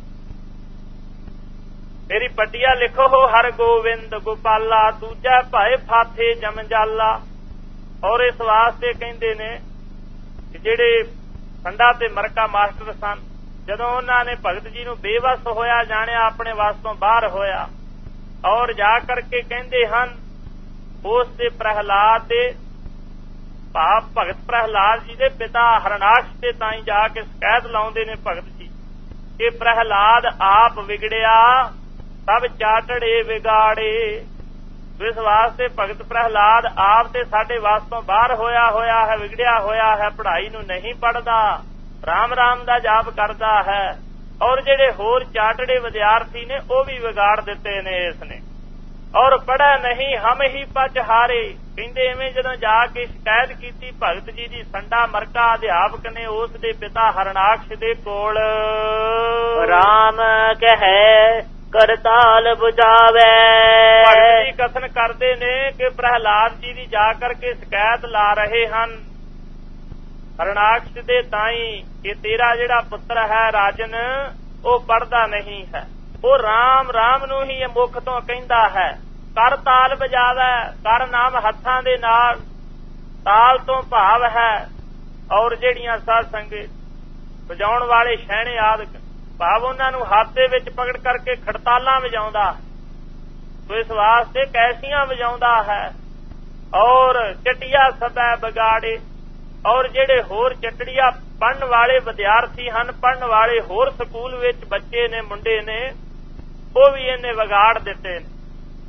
ਮੇਰੀ ਪਟਿਆ ਲਿਖੋ ਹਰ ਗੋਵਿੰਦ ਗੋਪਾਲਾ, ਦੂਜਾ ਭਾਏ ਫਾਥੇ ਜਮਜਾਲਾ। ਔਰ ਇਸ ਵਾਸਤੇ ਕਹਿੰਦੇ ਨੇ ਕਿ ਜਿਹੜੇ ਠੰਡਾ ਤੇ ਮਰਕਾ ਮਾਸਟਰ ਸਨ, ਜਦੋਂ ਉਹਨਾਂ ਨੇ ਭਗਤ ਜੀ ਨੂੰ ਬੇਵਸ ਹੋਇਆ ਜਾਣਿਆ, ਆਪਣੇ ਵੱਸ ਤੋਂ ਬਾਹਰ ਹੋਇਆ, ਔਰ ਜਾ ਕਰਕੇ ਕਹਿੰਦੇ ਹਨ ਉਸ ਦੇ ਪ੍ਰਹਿਲਾਦ ਦੇ ਭਾਵ ਭਗਤ ਪ੍ਰਹਿਲਾਦ ਜੀ ਦੇ ਪਿਤਾ ਹਰਨਾਕਸ਼ ਦੇ ਤਾਈਂ ਜਾ ਕੇ ਸ਼ਿਕਾਇਤ ਲਾਉਂਦੇ ਨੇ ਭਗਤ ਜੀ ਕਿ ਪ੍ਰਹਿਲਾਦ ਆਪ ਵਿਗੜਿਆ, ਸਭ ਚਾਟੜੇ ਵਿਗਾੜੇ। ਇਸ ਵਾਸਤੇ ਭਗਤ ਪ੍ਰਹਿਲਾਦ ਆਪ ਤੇ ਸਾਡੇ ਵੱਸ ਤੋਂ ਬਾਹਰ ਹੋਇਆ ਹੈ, ਵਿਗੜਿਆ ਹੋਇਆ ਹੈ, ਪੜ੍ਹਾਈ ਨੂੰ ਨਹੀਂ ਪੜ੍ਹਦਾ, ਰਾਮ ਰਾਮ ਦਾ ਜਾਪ ਕਰਦਾ ਹੈ। ਔਰ ਜਿਹੜੇ ਹੋਰ ਚਾਟੜੇ ਵਿਦਿਆਰਥੀ ਨੇ ਉਹ ਵੀ ਵਿਗਾੜ ਦਿੱਤੇ ਨੇ ਇਸ ਨੇ। ਔਰ ਪੜ੍ਹਿਆ ਨਹੀਂ ਹਮ ਹੀ ਪਛਹਾਰੇ, ਕਹਿੰਦੇ ਐਵੇਂ ਜਦੋਂ ਜਾ ਕੇ ਸ਼ਿਕਾਇਤ ਕੀਤੀ ਭਗਤ ਜੀ ਦੀ ਸੰਡਾ ਮਰਕਾ ਅਧਿਆਪਕ ਨੇ ਉਸ ਦੇ ਪਿਤਾ ਹਰਨਾਕਸ਼ ਦੇ ਕੋਲ, ਰਾਮ ਕਹੈ ਕਰਤਾਲ ਬੁਝਾਵੇ। ਭਗਤ ਜੀ ਕਥਨ ਕਰਦੇ ਨੇ ਕਿ ਪ੍ਰਹਿਲਾਦ ਜੀ ਦੀ ਜਾ ਕਰਕੇ ਸ਼ਿਕਾਇਤ ਲਾ ਰਹੇ ਹਨ ਹਰਨਾਕਸ਼ ਦੇ ਤਾਈਂ ਕਿ ਤੇਰਾ ਜਿਹੜਾ ਪੁੱਤਰ ਹੈ ਰਾਜਨ ਉਹ ਪੜ੍ਹਦਾ ਨਹੀਂ ਹੈ, ਉਹ ਰਾਮ ਰਾਮ ਨੂੰ ਹੀ ਮੁੱਖ ਤੋਂ ਕਹਿੰਦਾ ਹੈ, ਕਰ ਤਾਲ ਵਜਾਵੇ, ਕਰ ਨਾਮ ਹੱਥਾਂ ਦੇ ਨਾਲ, ਤਾਲ ਤੋਂ ਭਾਵ ਹੈ। ਔਰ ਜਿਹੜੀਆਂ ਸਾਧ ਸੰਗਤ ਵਜਾਉਣ ਵਾਲੇ ਛੈਣੇ ਆਦਿਕ ਭਾਵ ਉਹਨਾਂ ਨੂੰ ਹੱਥ ਦੇ ਵਿੱਚ ਪਕੜ ਕਰਕੇ ਖੜਤਾਲਾਂ ਵਜਾਉਂਦਾ, ਇਸ ਵਾਸਤੇ ਕੈਸੀਆਂ ਵਜਾਉਂਦਾ ਹੈ। ਔਰ ਚਟਿਆ ਸਭੈ ਵਿਗਾੜੇ, ਔਰ ਜਿਹੜੇ ਹੋਰ ਚਟੜੀਆਂ ਪੜ੍ਹਨ ਵਾਲੇ ਵਿਦਿਆਰਥੀ ਹਨ, ਪੜ੍ਹਨ ਵਾਲੇ ਹੋਰ ਸਕੂਲ ਵਿੱਚ ਬੱਚੇ ਨੇ, ਮੁੰਡੇ ਨੇ, ਉਹ ਵੀ ਇਹਨੇ ਵਿਗਾੜ ਦਿੱਤੇ ਨੇ।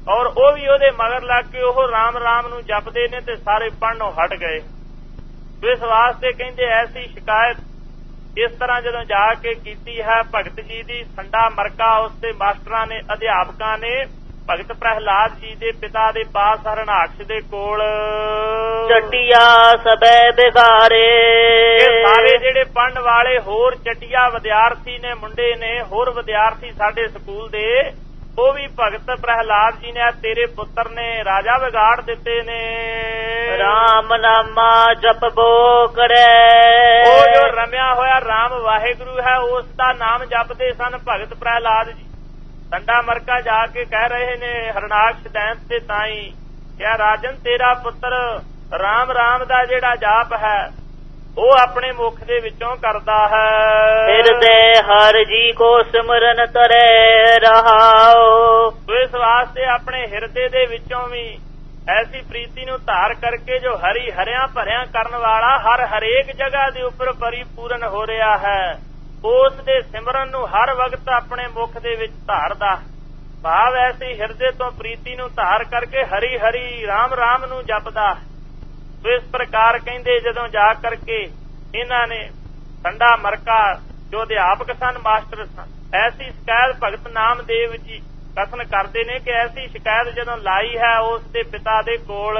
ਔਰ ਉਹ ਵੀ ਉਹਦੇ ਮਗਰ ਲੱਗ ਕੇ ਉਹ ਰਾਮ ਰਾਮ ਨੂੰ ਜਪਦੇ ਨੇ ਤੇ ਸਾਰੇ ਪੜਨੋਂ ਹਟ ਗਏ। ਇਸ ਵਾਸਤੇ ਕਹਿੰਦੇ ਐਸੀ ਸ਼ਿਕਾਇਤ ਇਸ ਤਰ੍ਹਾਂ ਜਦੋਂ ਜਾ ਕੇ ਕੀਤੀ ਹੈ ਭਗਤ ਜੀ ਦੀ ਸੰਡਾ ਮਰਕਾ ਉਸਦੇ ਮਾਸਟਰਾਂ ਨੇ ਅਧਿਆਪਕਾਂ ਨੇ ਭਗਤ ਪ੍ਰਹਿਲਾਦ ਜੀ ਦੇ ਪਿਤਾ ਦੇ ਪਾਸ ਹਰਨਾਕਸ਼ ਦੇ ਕੋਲ ਚਟਿਆ ਸਬੈ ਬਿਗਾਰੇ। ਇਹ ਸਾਰੇ ਜਿਹੜੇ ਪੜਨ ਵਾਲੇ ਹੋਰ ਚਟਿਆ ਵਿਦਿਆਰਥੀ ਨੇ ਮੁੰਡੇ ਨੇ ਹੋਰ ਵਿਦਿਆਰਥੀ ਸਾਡੇ ਸਕੂਲ ਦੇ ਉਹ ਵੀ ਭਗਤ ਪ੍ਰਹਿਲਾਦ ਜੀ ਨੇ ਤੇਰੇ ਪੁੱਤਰ ਨੇ ਰਾਜਾ ਵਿਗਾੜ ਦਿੱਤੇ ਨੇ। ਰਾਮ ਨਾਮਾ ਜਪਬੋ ਕਰੇ। ਉਹ ਜੋ ਰਮਿਆ ਹੋਇਆ ਰਾਮ ਵਾਹਿਗੁਰੂ ਹੈ ਉਸ ਦਾ ਨਾਮ ਜਪਦੇ ਸਨ ਭਗਤ ਪ੍ਰਹਿਲਾਦ ਜੀ। ਸੰਡਾ ਮਰਕਾ ਜਾ ਕੇ ਕਹਿ ਰਹੇ ਨੇ ਹਰਨਾਕਸ਼ ਦੈਂਤ ਤੇ ਤਾਈ ਕਿਹਾ ਰਾਜਨ ਤੇਰਾ ਪੁੱਤਰ ਰਾਮ ਰਾਮ ਦਾ ਜਿਹੜਾ ਜਾਪ ਹੈ ਉਹ ਆਪਣੇ ਮੁਖ ਦੇ ਵਿੱਚੋਂ ਕਰਦਾ ਹੈ। ਹਿਰਦੇ ਹਰ ਜੀ ਕੋ ਸਿਮਰਨ ਤਰੇ ਰਹਾਓ। ਇਸ ਵਾਸਤੇ ਆਪਣੇ ਹਿਰਦੇ ਦੇ ਵਿੱਚੋਂ ਵੀ ਐਸੀ ਪ੍ਰੀਤੀ ਨੂੰ ਧਾਰ ਕਰਕੇ ਜੋ ਹਰੀ ਹਰਿਆਂ ਭਰਿਆਂ ਕਰਨ ਵਾਲਾ ਹਰ ਹਰੇਕ ਜਗ੍ਹਾ ਦੇ ਉੱਪਰ ਪਰਿਪੂਰਨ ਹੋ ਰਿਹਾ ਹੈ ਉਸ ਦੇ ਸਿਮਰਨ ਨੂੰ ਹਰ ਵਕਤ ਆਪਣੇ ਮੁਖ ਦੇ ਵਿੱਚ ਧਾਰਦਾ। ਭਾਵ ਐਸੀ ਹਿਰਦੇ ਤੋਂ ਪ੍ਰੀਤੀ ਨੂੰ ਧਾਰ ਕਰਕੇ ਹਰੀ ਹਰੀ ਰਾਮ ਰਾਮ ਨੂੰ ਜਪਦਾ। ਇਸ ਪ੍ਰਕਾਰ ਕਹਿੰਦੇ ਜਦੋਂ ਜਾ ਕਰਕੇ ਇਹਨਾਂ ਨੇ ਸੰਡਾ ਮਰਕਾ ਜੋ ਅਧਿਆਪਕ ਸਨ ਮਾਸਟਰ ਸਨ ਐਸੀ ਸ਼ਿਕਾਇਤ ਭਗਤ ਨਾਮਦੇਵ ਜੀ ਕਥਨ ਕਰਦੇ ਨੇ ਕਿ ਐਸੀ ਸ਼ਿਕਾਇਤ ਜਦੋਂ ਲਾਈ ਹੈ ਉਸ ਦੇ ਪਿਤਾ ਦੇ ਕੋਲ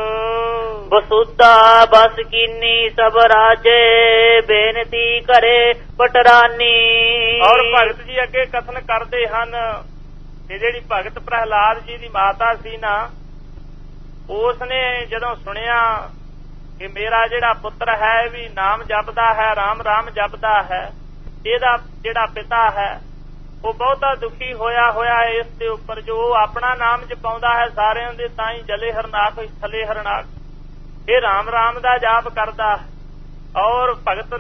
ਬਸੁੱਧਾ ਬਸ ਕੀਨੀ ਸਭ ਰਾਜੇ ਬੇਨਤੀ ਕਰੇ ਪਟਰਾਨੀ। ਔਰ ਭਗਤ ਜੀ ਅੱਗੇ ਕਥਨ ਕਰਦੇ ਹਨ ਕਿ ਜਿਹੜੀ ਭਗਤ ਪ੍ਰਹਿਲਾਦ ਜੀ ਦੀ ਮਾਤਾ ਸੀ ਨਾ ਉਸ ਨੇ ਜਦੋਂ ਸੁਣਿਆ ਕਿ ਮੇਰਾ ਜਿਹੜਾ ਪੁੱਤਰ ਹੈ ਵੀ ਨਾਮ ਜਪਦਾ ਹੈ ਰਾਮ ਰਾਮ ਜਪਦਾ ਹੈ ਇਹਦਾ ਜਿਹੜਾ ਪਿਤਾ ਹੈ ਉਹ ਬਹੁਤਾ ਦੁਖੀ ਹੋਇਆ ਇਸ ਦੇ ਉੱਪਰ ਜੋ ਆਪਣਾ ਨਾਮ ਜਪਾਉਂਦਾ ਹੈ ਸਾਰਿਆਂ ਦੇ ਤਾਂ ਹੀ ਜਲੇ ਹਰਨਾਕ ਥਲੇ ਹਰਨਾਕ ਇਹ ਰਾਮ ਰਾਮ ਦਾ ਜਾਪ ਕਰਦਾ। ਔਰ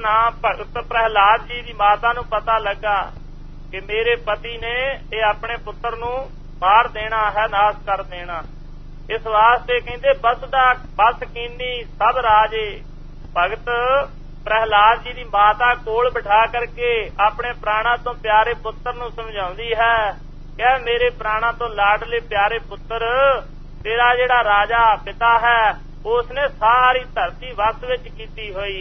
ਭਗਤ ਪ੍ਰਹਿਲਾਦ ਜੀ ਦੀ ਮਾਤਾ ਨੂੰ ਪਤਾ ਲੱਗਾ ਕਿ ਮੇਰੇ ਪਤੀ ਨੇ ਇਹ ਆਪਣੇ ਪੁੱਤਰ ਨੂੰ ਮਾਰ ਦੇਣਾ ਹੈ ਨਾਸ਼ ਕਰ ਦੇਣਾ। ਇਸ ਵਾਸਤੇ ਕਹਿੰਦੇ ਬਸ ਕੀਨੀ ਸਭ ਰਾਜੇ ਭਗਤ ਪ੍ਰਹਿਲਾਦ ਜੀ ਦੀ ਮਾਤਾ ਕੋਲ ਬਿਠਾ ਕਰਕੇ ਆਪਣੇ ਪ੍ਰਾਣਾ ਤੋਂ ਪਿਆਰੇ ਪੁੱਤਰ ਨੂੰ ਸਮਝਾਉਂਦੀ ਹੈ ਕਿ ਮੇਰੇ ਪ੍ਰਾਣਾ ਤੋਂ ਲਾਡਲੇ ਪਿਆਰੇ ਪੁੱਤਰ ਤੇਰਾ ਜਿਹੜਾ ਰਾਜਾ ਪਿਤਾ ਹੈ ਉਸ ਨੇ ਸਾਰੀ ਧਰਤੀ ਵਸ ਵਿੱਚ ਕੀਤੀ ਹੋਈ।